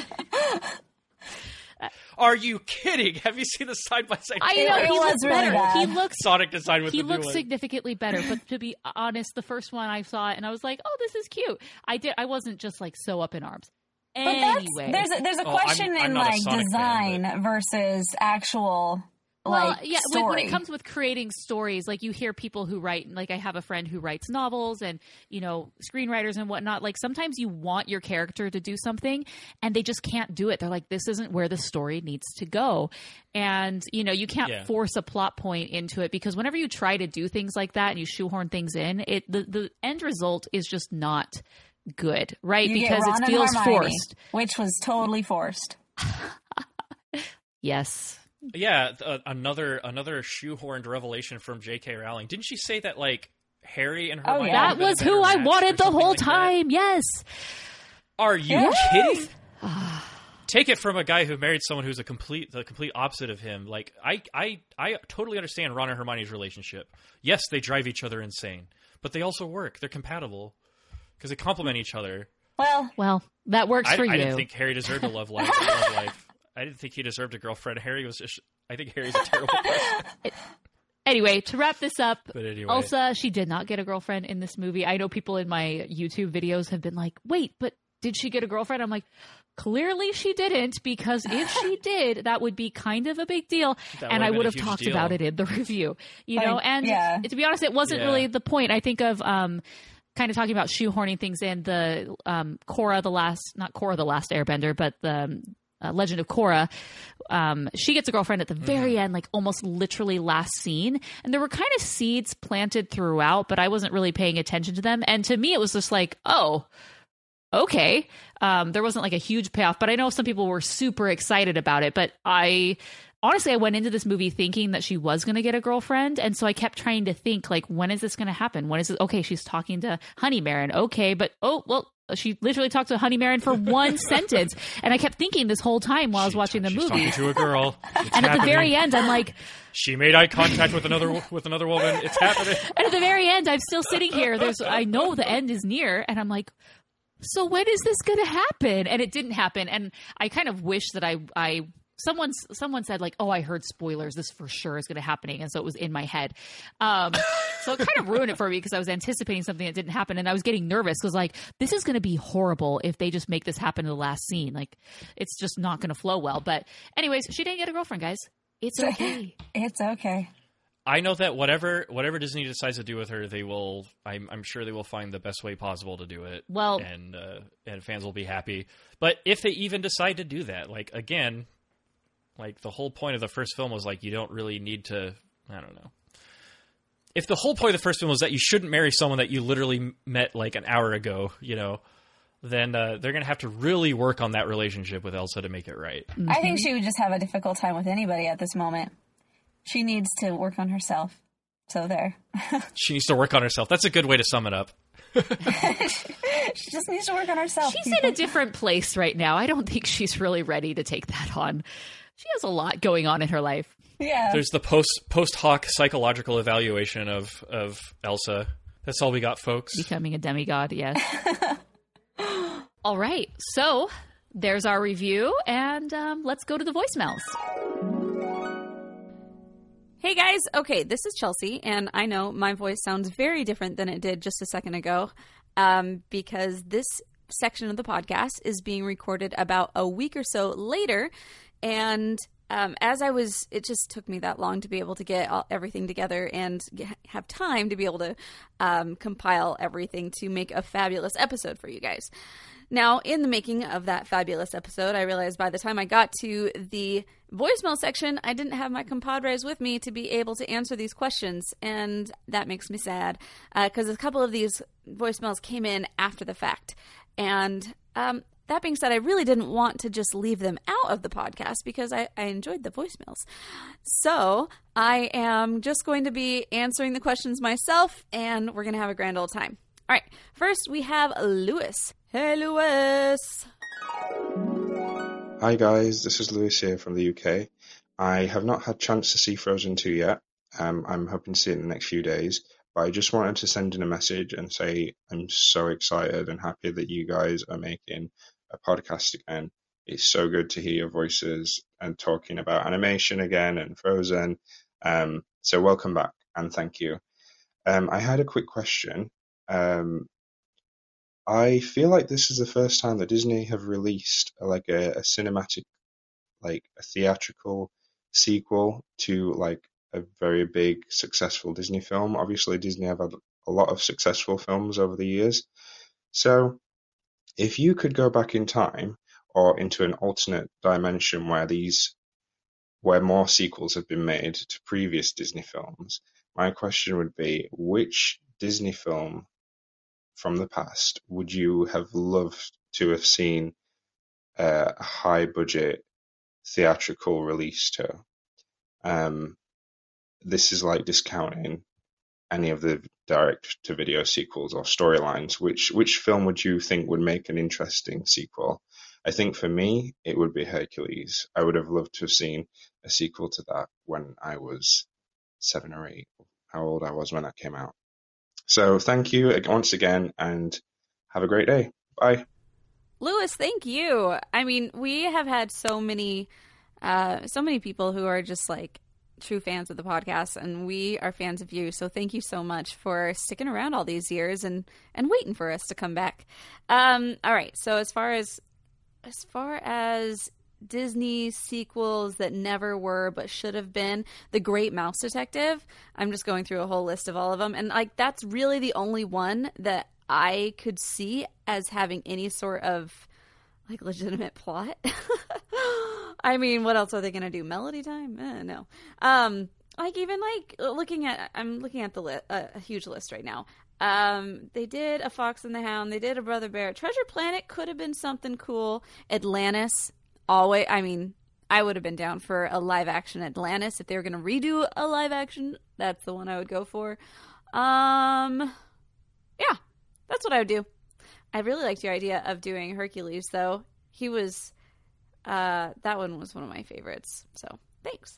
[SPEAKER 1] Are you kidding? Have you seen the side-by-side?
[SPEAKER 2] I know, he looks better.
[SPEAKER 3] Really
[SPEAKER 2] he looks
[SPEAKER 1] Sonic design with
[SPEAKER 2] he
[SPEAKER 1] the
[SPEAKER 2] looks
[SPEAKER 1] new
[SPEAKER 2] significantly better. But to be honest, the first one I saw it and I was like, "Oh, this is cute." I wasn't just so up in arms. Anyway,
[SPEAKER 3] there's a question
[SPEAKER 1] I'm
[SPEAKER 3] in design versus actual. Story.
[SPEAKER 2] When it comes with creating stories, you hear people who write, I have a friend who writes novels and, screenwriters and whatnot. Sometimes you want your character to do something and they just can't do it. They're like, this isn't where the story needs to go. And, you can't force a plot point into it because whenever you try to do things like that and you shoehorn things in, the end result is just not good, right?
[SPEAKER 3] Because
[SPEAKER 2] it feels forced.
[SPEAKER 3] Which was totally forced.
[SPEAKER 2] Yes.
[SPEAKER 1] Yeah, another shoehorned revelation from J.K. Rowling. Didn't she say that Harry and Hermione?
[SPEAKER 2] That was who I wanted the whole time. Yes.
[SPEAKER 1] Are you kidding? Take it from a guy who married someone who's the complete opposite of him. I totally understand Ron and Hermione's relationship. Yes, they drive each other insane, but they also work. They're compatible because they complement each other.
[SPEAKER 2] Well, that works for you.
[SPEAKER 1] I didn't think Harry deserved a love life. I didn't think he deserved a girlfriend. I think Harry's a terrible person.
[SPEAKER 2] Anyway, to wrap this up,
[SPEAKER 1] But anyway.
[SPEAKER 2] Elsa, she did not get a girlfriend in this movie. I know people in my YouTube videos have been like, wait, but did she get a girlfriend? I'm like, clearly she didn't, because if she did, that would be kind of a big deal. And I would have talked about it in the review, you know? And to be honest, it wasn't really the point. I think of kind of talking about shoehorning things in the not Korra the Last Airbender, but the Legend of Korra. She gets a girlfriend at the very end, like almost literally last scene. And there were kind of seeds planted throughout, but I wasn't really paying attention to them. And to me, it was just like, oh, okay. There wasn't like a huge payoff, but I know some people were super excited about it. But I went into this movie thinking that she was going to get a girlfriend. And so I kept trying to think, like, when is this going to happen? When is it? Okay, she's talking to Honey Marin. Okay, but she literally talked to Honey Marin for one sentence. And I kept thinking this whole time while I was watching the movie.
[SPEAKER 1] Talking to a girl.
[SPEAKER 2] And at the very end, I'm like,
[SPEAKER 1] she made eye contact with another woman. It's happening. And
[SPEAKER 2] at the very end, I'm still sitting here. I know the end is near. And I'm like, so when is this going to happen? And it didn't happen. And I kind of wish that someone said like, oh, I heard spoilers. This for sure is going to happen. And so it was in my head. So it kind of ruined it for me because I was anticipating something that didn't happen. And I was getting nervous because like, this is going to be horrible if they just make this happen in the last scene. Like, it's just not going to flow well. But anyways, she didn't get a girlfriend, guys. It's okay.
[SPEAKER 3] It's okay.
[SPEAKER 1] I know that whatever Disney decides to do with her, they will. I'm sure they will find the best way possible to do it.
[SPEAKER 2] Well,
[SPEAKER 1] and fans will be happy. But if they even decide to do that, like again, like the whole point of the first film was like you don't really need to. I don't know. If the whole point of the first film was that you shouldn't marry someone that you literally met like an hour ago, you know, then they're going to have to really work on that relationship with Elsa to make it right.
[SPEAKER 3] Mm-hmm. I think she would just have a difficult time with anybody at this moment. She needs to work on herself. So there.
[SPEAKER 1] She needs to work on herself. That's a good way to sum it up.
[SPEAKER 3] She just needs to work on herself.
[SPEAKER 2] She's in a different place right now. I don't think she's really ready to take that on. She has a lot going on in her life.
[SPEAKER 3] Yeah.
[SPEAKER 1] There's the post hoc psychological evaluation of Elsa. That's all we got, folks.
[SPEAKER 2] Becoming a demigod, yes. All right. So there's our review, and let's go to the voicemails.
[SPEAKER 17] Hey guys, okay, this is Chelsea, and I know my voice sounds very different than it did just a second ago, because this section of the podcast is being recorded about a week or so later, and it just took me that long to be able to get everything together and have time to be able to compile everything to make a fabulous episode for you guys. Now, in the making of that fabulous episode, I realized by the time I got to the voicemail section, I didn't have my compadres with me to be able to answer these questions, and that makes me sad, because a couple of these voicemails came in after the fact. And that being said, I really didn't want to just leave them out of the podcast because I enjoyed the voicemails. So I am just going to be answering the questions myself, and we're going to have a grand old time. All right, first we have Lewis. Hey, Lewis.
[SPEAKER 18] Hi, guys. This is Lewis here from the UK. I have not had a chance to see Frozen 2 yet. I'm hoping to see it in the next few days. But I just wanted to send in a message and say I'm so excited and happy that you guys are making a podcast again. It's so good to hear your voices and talking about animation again and Frozen. So welcome back and thank you. I had a quick question. I feel like this is the first time that Disney have released like a cinematic, like a theatrical sequel to like a very big successful Disney film. Obviously, Disney have had a lot of successful films over the years. So if you could go back in time or into an alternate dimension where more sequels have been made to previous Disney films, my question would be, which Disney film from the past would you have loved to have seen a high budget theatrical release to? This is like discounting any of the direct to video sequels or storylines. Which film would you think would make an interesting sequel? I think for me it would be Hercules. I would have loved to have seen a sequel to that when I was 7 or 8, how old I was when that came out. So thank you once again and have a great day. Bye.
[SPEAKER 17] Lewis, thank you. I mean, we have had so many people who are just like true fans of the podcast, and we are fans of you. So thank you so much for sticking around all these years and waiting for us to come back. All right. So as far as Disney sequels that never were but should have been, The Great Mouse Detective, I'm just going through a whole list of all of them, and like that's really the only one that I could see as having any sort of like legitimate plot. I mean, what else are they going to do? Melody Time? No. Like even like I'm looking at the a huge list right now. They did A Fox and the Hound. They did A Brother Bear. Treasure Planet could have been something cool. Atlantis. Always. I mean, I would have been down for a live action Atlantis if they were going to redo a live action. That's the one I would go for. Yeah, that's what I would do. I really liked your idea of doing Hercules, though. He was, that one was one of my favorites. So, thanks.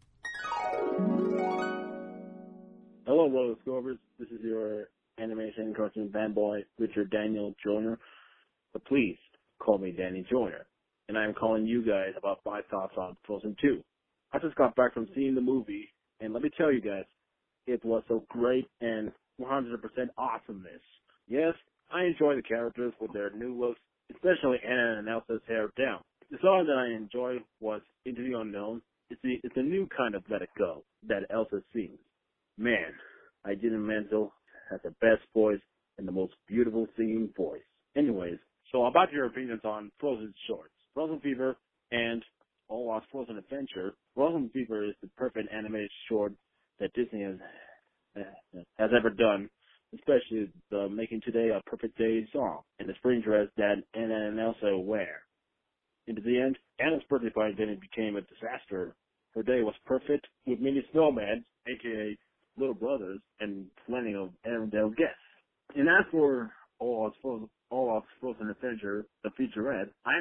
[SPEAKER 19] Hello, Roller Scovers. This is your animation cartoon fanboy, Richard Daniel Joyner. But please call me Danny Joyner. And I'm calling you guys about my thoughts on Frozen 2. I just got back from seeing the movie, and let me tell you guys, it was so great and 100% awesomeness. Yes, I enjoy the characters with their new looks, especially Anna and Elsa's hair down. The song that I enjoyed was Into the Unknown. It's a new kind of Let It Go that Elsa sings. Man, Idina Menzel has the best voice and the most beautiful singing voice. Anyways, so about your opinions on Frozen shorts. Frozen Fever and Olaf's Frozen Adventure. Frozen Fever is the perfect animated short that Disney has ever done, especially the Making Today a Perfect Day song and the spring dress that Anna and Elsa wear. In the end, Anna's birthday party then became a disaster. Her day was perfect with mini snowmen, aka little brothers, and plenty of Arendelle guests. And as for Olaf's Frozen Adventure, the featurette, I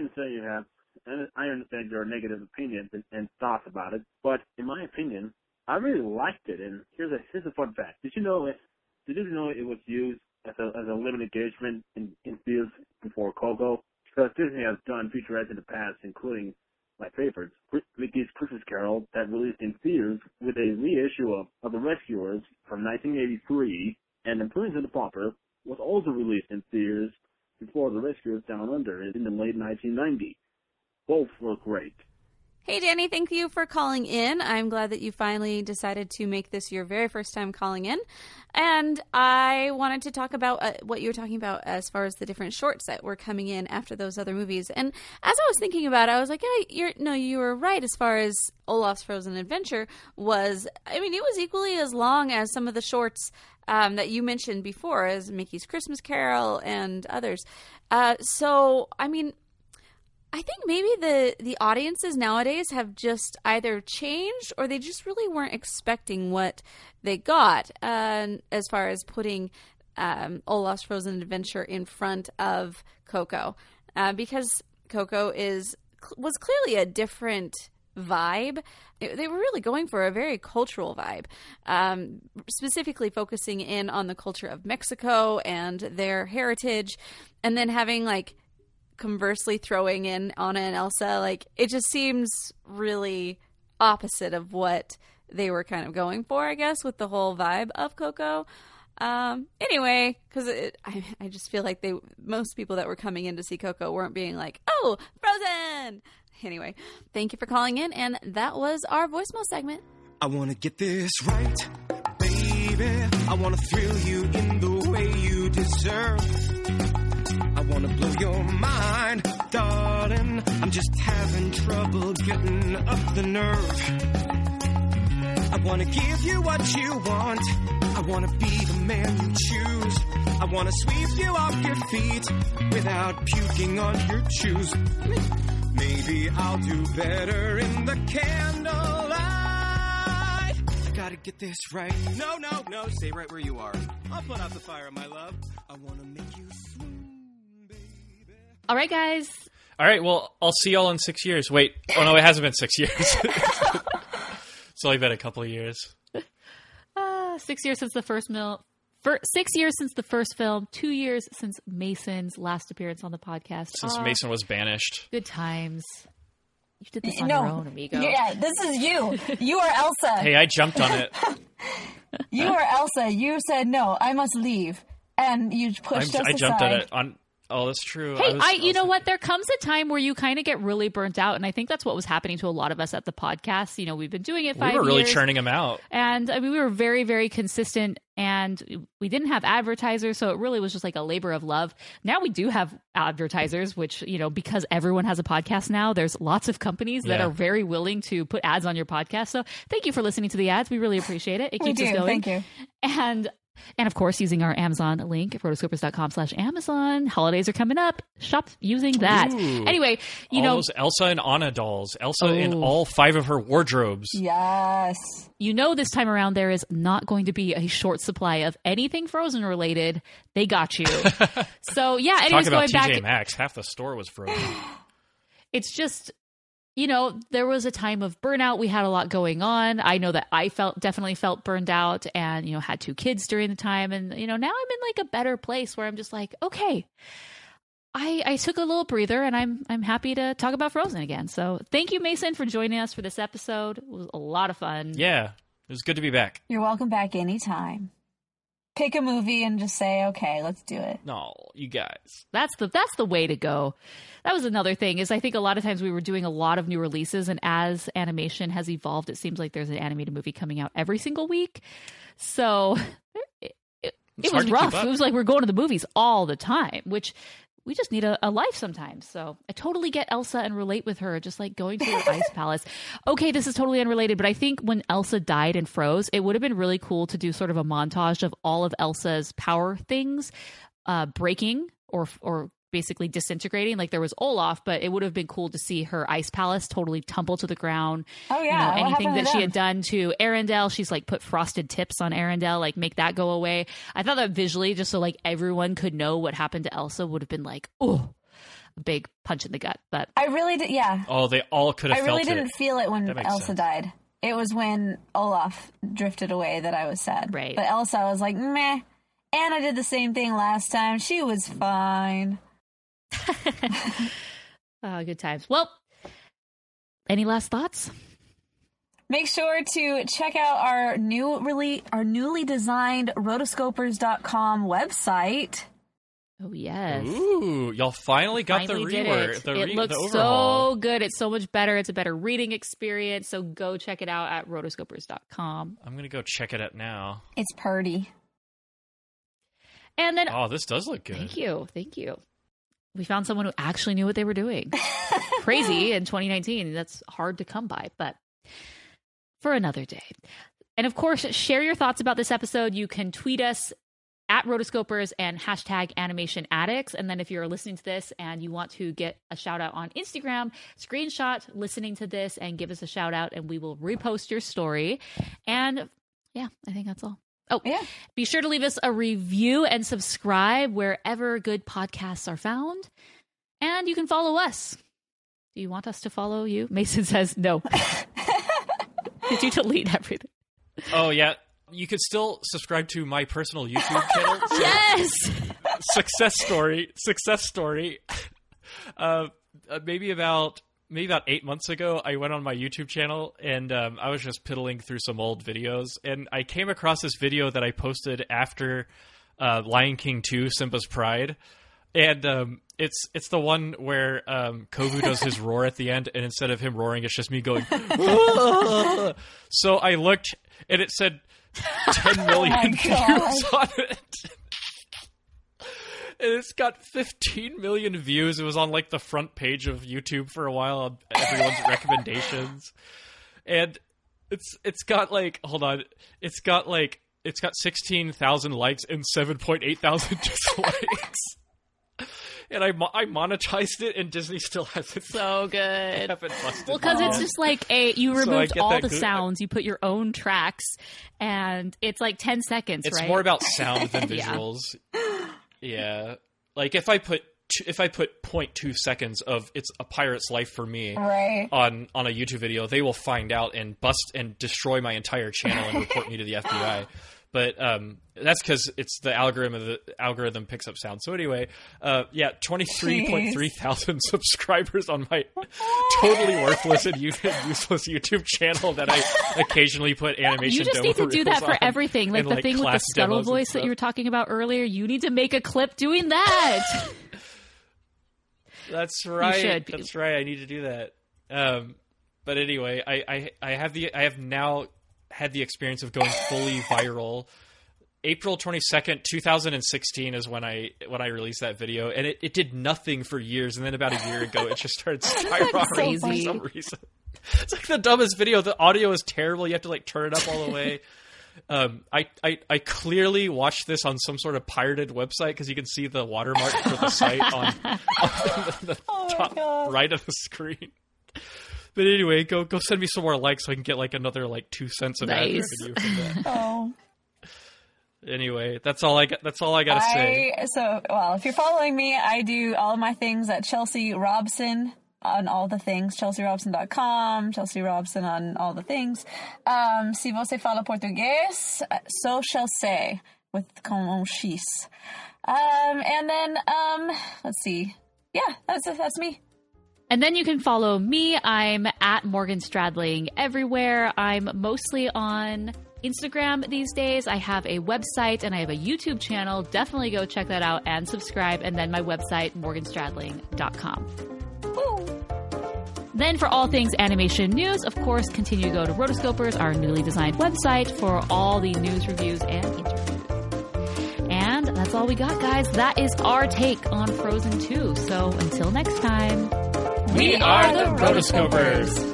[SPEAKER 19] understand your negative opinions and thoughts about it, but in my opinion, I really liked it. And here's a fun fact: Did you know it was used as a limited engagement in theaters before Coco? Because Disney has done featurettes in the past, including my favorites, Mickey's Christmas Carol, that released in theaters with a reissue of The Rescuers from 1983, and The Prince and the Pauper was also released in theaters before The Rescuers Down Under in the late 1990s. Both were great.
[SPEAKER 17] Hey, Danny, thank you for calling in. I'm glad that you finally decided to make this your very first time calling in. And I wanted to talk about what you were talking about as far as the different shorts that were coming in after those other movies. And as I was thinking about it, I was like, yeah, you were right as far as Olaf's Frozen Adventure was. I mean, it was equally as long as some of the shorts that you mentioned before, as Mickey's Christmas Carol and others. So, I mean, I think maybe the audiences nowadays have just either changed or they just really weren't expecting what they got as far as putting Olaf's Frozen Adventure in front of Coco. Because Coco was clearly a different vibe. They were really going for a very cultural vibe, specifically focusing in on the culture of Mexico and their heritage, and then having like conversely throwing in Anna and Elsa. Like, it just seems really opposite of what they were kind of going for, I guess, with the whole vibe of Coco. Anyway, because I just feel like most people that were coming in to see Coco weren't being like, oh, Frozen! Anyway, thank you for calling in, and that was our voicemail segment.
[SPEAKER 20] I want to get this right, baby. I want to thrill you in the way you deserve. I want to blow your mind, darling. I'm just having trouble getting up the nerve. I want to give you what you want. I want to be the man you choose. I want to sweep you off your feet without puking on your shoes. Maybe I'll do better in the candlelight. I gotta get this right. No, stay right where you are. I'll put out the fire, my love. I want to make you swoon.
[SPEAKER 2] All right, guys.
[SPEAKER 1] All right, well, I'll see y'all in 6 years. Wait. Oh, no, it hasn't been 6 years. It's only been a couple of years.
[SPEAKER 2] 6 years since the first 6 years since the first film. 2 years since Mason's last appearance on the podcast.
[SPEAKER 1] Since Mason was banished.
[SPEAKER 2] Good times. You did this on your own, amigo.
[SPEAKER 3] Yeah, this is you. You are Elsa.
[SPEAKER 1] Hey, I jumped on it.
[SPEAKER 3] You are Elsa. You said, no, I must leave. And you pushed us aside.
[SPEAKER 1] I jumped on it. Oh, that's true.
[SPEAKER 2] Hey, you know what? There comes a time where you kind of get really burnt out, and I think that's what was happening to a lot of us at the podcast. You know, we've been doing it 5 years.
[SPEAKER 1] We were really churning them out.
[SPEAKER 2] And I mean, we were very, very consistent, and we didn't have advertisers, so it really was just like a labor of love. Now we do have advertisers, which, you know, because everyone has a podcast now, there's lots of companies that are very willing to put ads on your podcast. So thank you for listening to the ads. We really appreciate it. It keeps us going.
[SPEAKER 3] Thank you.
[SPEAKER 2] And of course, using our Amazon link, rotoscopers.com/Amazon. Holidays are coming up. Shop using that.
[SPEAKER 1] Ooh.
[SPEAKER 2] Anyway,
[SPEAKER 1] all those Elsa and Anna dolls. Elsa in all 5 of her wardrobes.
[SPEAKER 3] Yes.
[SPEAKER 2] You know, this time around, there is not going to be a short supply of anything Frozen related. They got you. So, yeah, anyways,
[SPEAKER 1] Talk about
[SPEAKER 2] going
[SPEAKER 1] TJ
[SPEAKER 2] back.
[SPEAKER 1] Maxx. Half the store was frozen.
[SPEAKER 2] It's just, you know, there was a time of burnout. We had a lot going on. I know that I definitely felt burned out, and, you know, had 2 kids during the time. And, you know, now I'm in like a better place where I'm just like, okay, I took a little breather, and I'm happy to talk about Frozen again. So thank you, Mason, for joining us for this episode. It was a lot of fun.
[SPEAKER 1] Yeah, it was good to be back.
[SPEAKER 3] You're welcome back anytime. Pick a movie and just say, okay, let's do it.
[SPEAKER 1] No, you guys.
[SPEAKER 2] That's the way to go. That was another thing, is I think a lot of times we were doing a lot of new releases, and as animation has evolved, it seems like there's an animated movie coming out every single week. So it was rough. It was like we're going to the movies all the time, which we just need a life sometimes. So I totally get Elsa and relate with her, just like going to her ice palace. Okay, this is totally unrelated, but I think when Elsa died and froze, it would have been really cool to do sort of a montage of all of Elsa's power things breaking or basically disintegrating. Like there was Olaf, but it would have been cool to see her ice palace totally tumble to the ground.
[SPEAKER 3] Oh yeah,
[SPEAKER 2] you know, anything that she had done to Arendelle, she's like put frosted tips on Arendelle, like make that go away. I thought that visually, just so like everyone could know what happened to Elsa, would have been like, oh, a big punch in the gut. But
[SPEAKER 3] I really did, yeah.
[SPEAKER 1] Oh, they all could have felt it.
[SPEAKER 3] I really didn't feel it when Elsa
[SPEAKER 1] sense.
[SPEAKER 3] died. It was when Olaf drifted away that I was sad.
[SPEAKER 2] Right.
[SPEAKER 3] But Elsa, I was like, meh. Anna did the same thing last time. She was fine.
[SPEAKER 2] Oh, good times. Well, any last thoughts?
[SPEAKER 3] Make sure to check out our newly designed rotoscopers.com website.
[SPEAKER 2] Oh yes.
[SPEAKER 1] Ooh, y'all finally got the rework.
[SPEAKER 2] It looks so good. It's so much better. It's a better reading experience. So go check it out at rotoscopers.com.
[SPEAKER 1] I'm gonna go check it out now.
[SPEAKER 3] It's purty.
[SPEAKER 2] And then,
[SPEAKER 1] oh, this does look good.
[SPEAKER 2] Thank you. We found someone who actually knew what they were doing. Crazy in 2019. That's hard to come by, but for another day. And of course, share your thoughts about this episode. You can tweet us at Rotoscopers and hashtag Animation Addicts. And then if you're listening to this and you want to get a shout out on Instagram, screenshot listening to this and give us a shout out, and we will repost your story. And yeah, I think that's all. Oh, yeah. Be sure to leave us a review and subscribe wherever good podcasts are found. And you can follow us. Do you want us to follow you? Mason says no. Did you delete everything?
[SPEAKER 1] Oh, yeah. You could still subscribe to my personal YouTube channel. So
[SPEAKER 2] yes!
[SPEAKER 1] Success story. Maybe about 8 months ago, I went on my YouTube channel, and I was just piddling through some old videos, and I came across this video that I posted after Lion King 2, Simba's Pride, and it's the one where Kovu does his roar at the end, and instead of him roaring, it's just me going, "Ah!" So I looked, and it said 10 million views on it. And it's got 15 million views. It was on like the front page of YouTube for a while on everyone's recommendations. And it's got like, hold on. It's got 16,000 likes and 7.8 thousand dislikes. And I monetized it, and Disney still hasn't.
[SPEAKER 2] So good.
[SPEAKER 1] Haven't busted.
[SPEAKER 2] Well, because it's just like you removed all the
[SPEAKER 1] good
[SPEAKER 2] sounds, you put your own tracks, and it's like 10 seconds.
[SPEAKER 1] It's
[SPEAKER 2] right?
[SPEAKER 1] more about sound than visuals. Yeah, like if I put 0.2 seconds of "It's a Pirate's Life for Me" on a YouTube video, they will find out and bust and destroy my entire channel and report me to the FBI. But that's because it's the algorithm picks up sound. So anyway, 23.3 thousand subscribers on my totally worthless and useless YouTube channel that I occasionally put animation.
[SPEAKER 2] You just need to do that for everything, like the thing with the scuttle voice that you were talking about earlier. You need to make a clip doing that.
[SPEAKER 1] That's right. That's right. I need to do that. But anyway, I have now had the experience of going fully viral. April 22nd, 2016 is when I released that video, and it did nothing for years, and then about a year ago it just started skyrocketing for some reason. It's like the dumbest video. The audio is terrible. You have to like turn it up all the way. I clearly watched this on some sort of pirated website because you can see the watermark for the site on the top right of the screen. But anyway, go send me some more likes so I can get like another like 2 cents of ad revenue from that.
[SPEAKER 3] Oh.
[SPEAKER 1] Anyway, that's all I got to say.
[SPEAKER 3] If you're following me, I do all my things at Chelsea Robson on all the things. ChelseaRobson.com, Chelsea Robson on all the things. Si você fala português, so shall say with como xis. And then let's see. Yeah, that's me.
[SPEAKER 2] And then you can follow me. I'm at Morgan Stradling everywhere. I'm mostly on Instagram these days. I have a website and I have a YouTube channel. Definitely go check that out and subscribe. And then my website, morganstradling.com. Then for all things animation news, of course, continue to go to Rotoscopers, our newly designed website, for all the news, reviews, and interviews. And that's all we got, guys. That is our take on Frozen 2. So until next time,
[SPEAKER 1] we are the Rotoscopers.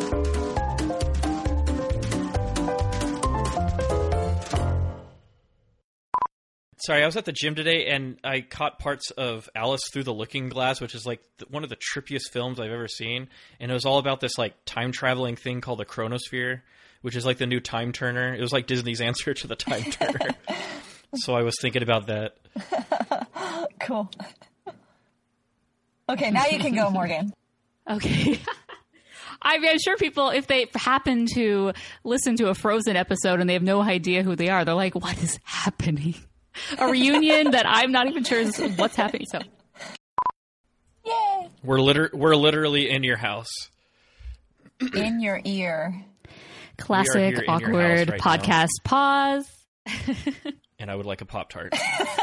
[SPEAKER 1] Sorry, I was at the gym today and I caught parts of Alice Through the Looking Glass, which is like one of the trippiest films I've ever seen. And it was all about this like time traveling thing called the Chronosphere, which is like the new Time Turner. It was like Disney's answer to the Time Turner. So I was thinking about that.
[SPEAKER 3] Cool. Okay, now you can go, Morgan.
[SPEAKER 2] Okay. I mean, I'm sure people, if they happen to listen to a Frozen episode and they have no idea who they are, they're like, what is happening? A reunion that I'm not even sure is what's happening. So,
[SPEAKER 3] yay!
[SPEAKER 1] We're literally in your house,
[SPEAKER 3] in your ear.
[SPEAKER 2] Classic awkward right podcast now. Pause.
[SPEAKER 1] And I would like a Pop-Tart.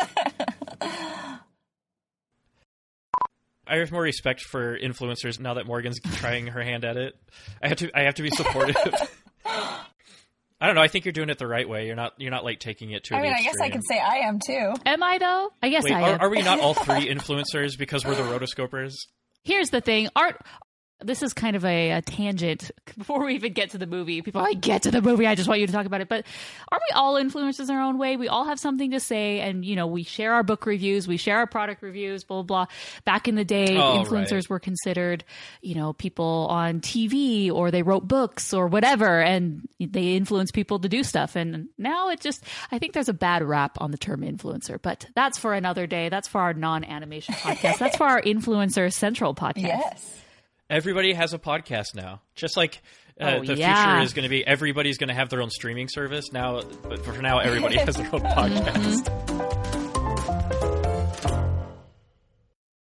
[SPEAKER 1] I have more respect for influencers now that Morgan's trying her hand at it. I have to be supportive. I don't know. I think you're doing it the right way. You're not like taking it to.
[SPEAKER 3] I mean, I guess I can say I am too.
[SPEAKER 2] Am I though? I guess I am.
[SPEAKER 1] Are we not all three influencers because we're the Rotoscopers?
[SPEAKER 2] Here's the thing. This is kind of a tangent. Before we even get to the movie, people are like, get to the movie. I just want you to talk about it. But aren't we all influencers in our own way? We all have something to say. And, you know, we share our book reviews. We share our product reviews, blah, blah, blah. Back in the day, influencers were considered, you know, people on TV or they wrote books or whatever. And they influence people to do stuff. And now I think there's a bad rap on the term influencer. But that's for another day. That's for our non-animation podcast. That's for our Influencer Central podcast.
[SPEAKER 3] Yes.
[SPEAKER 1] Everybody has a podcast now. Just like the future is going to be everybody's going to have their own streaming service now. But for now, everybody has their own podcast.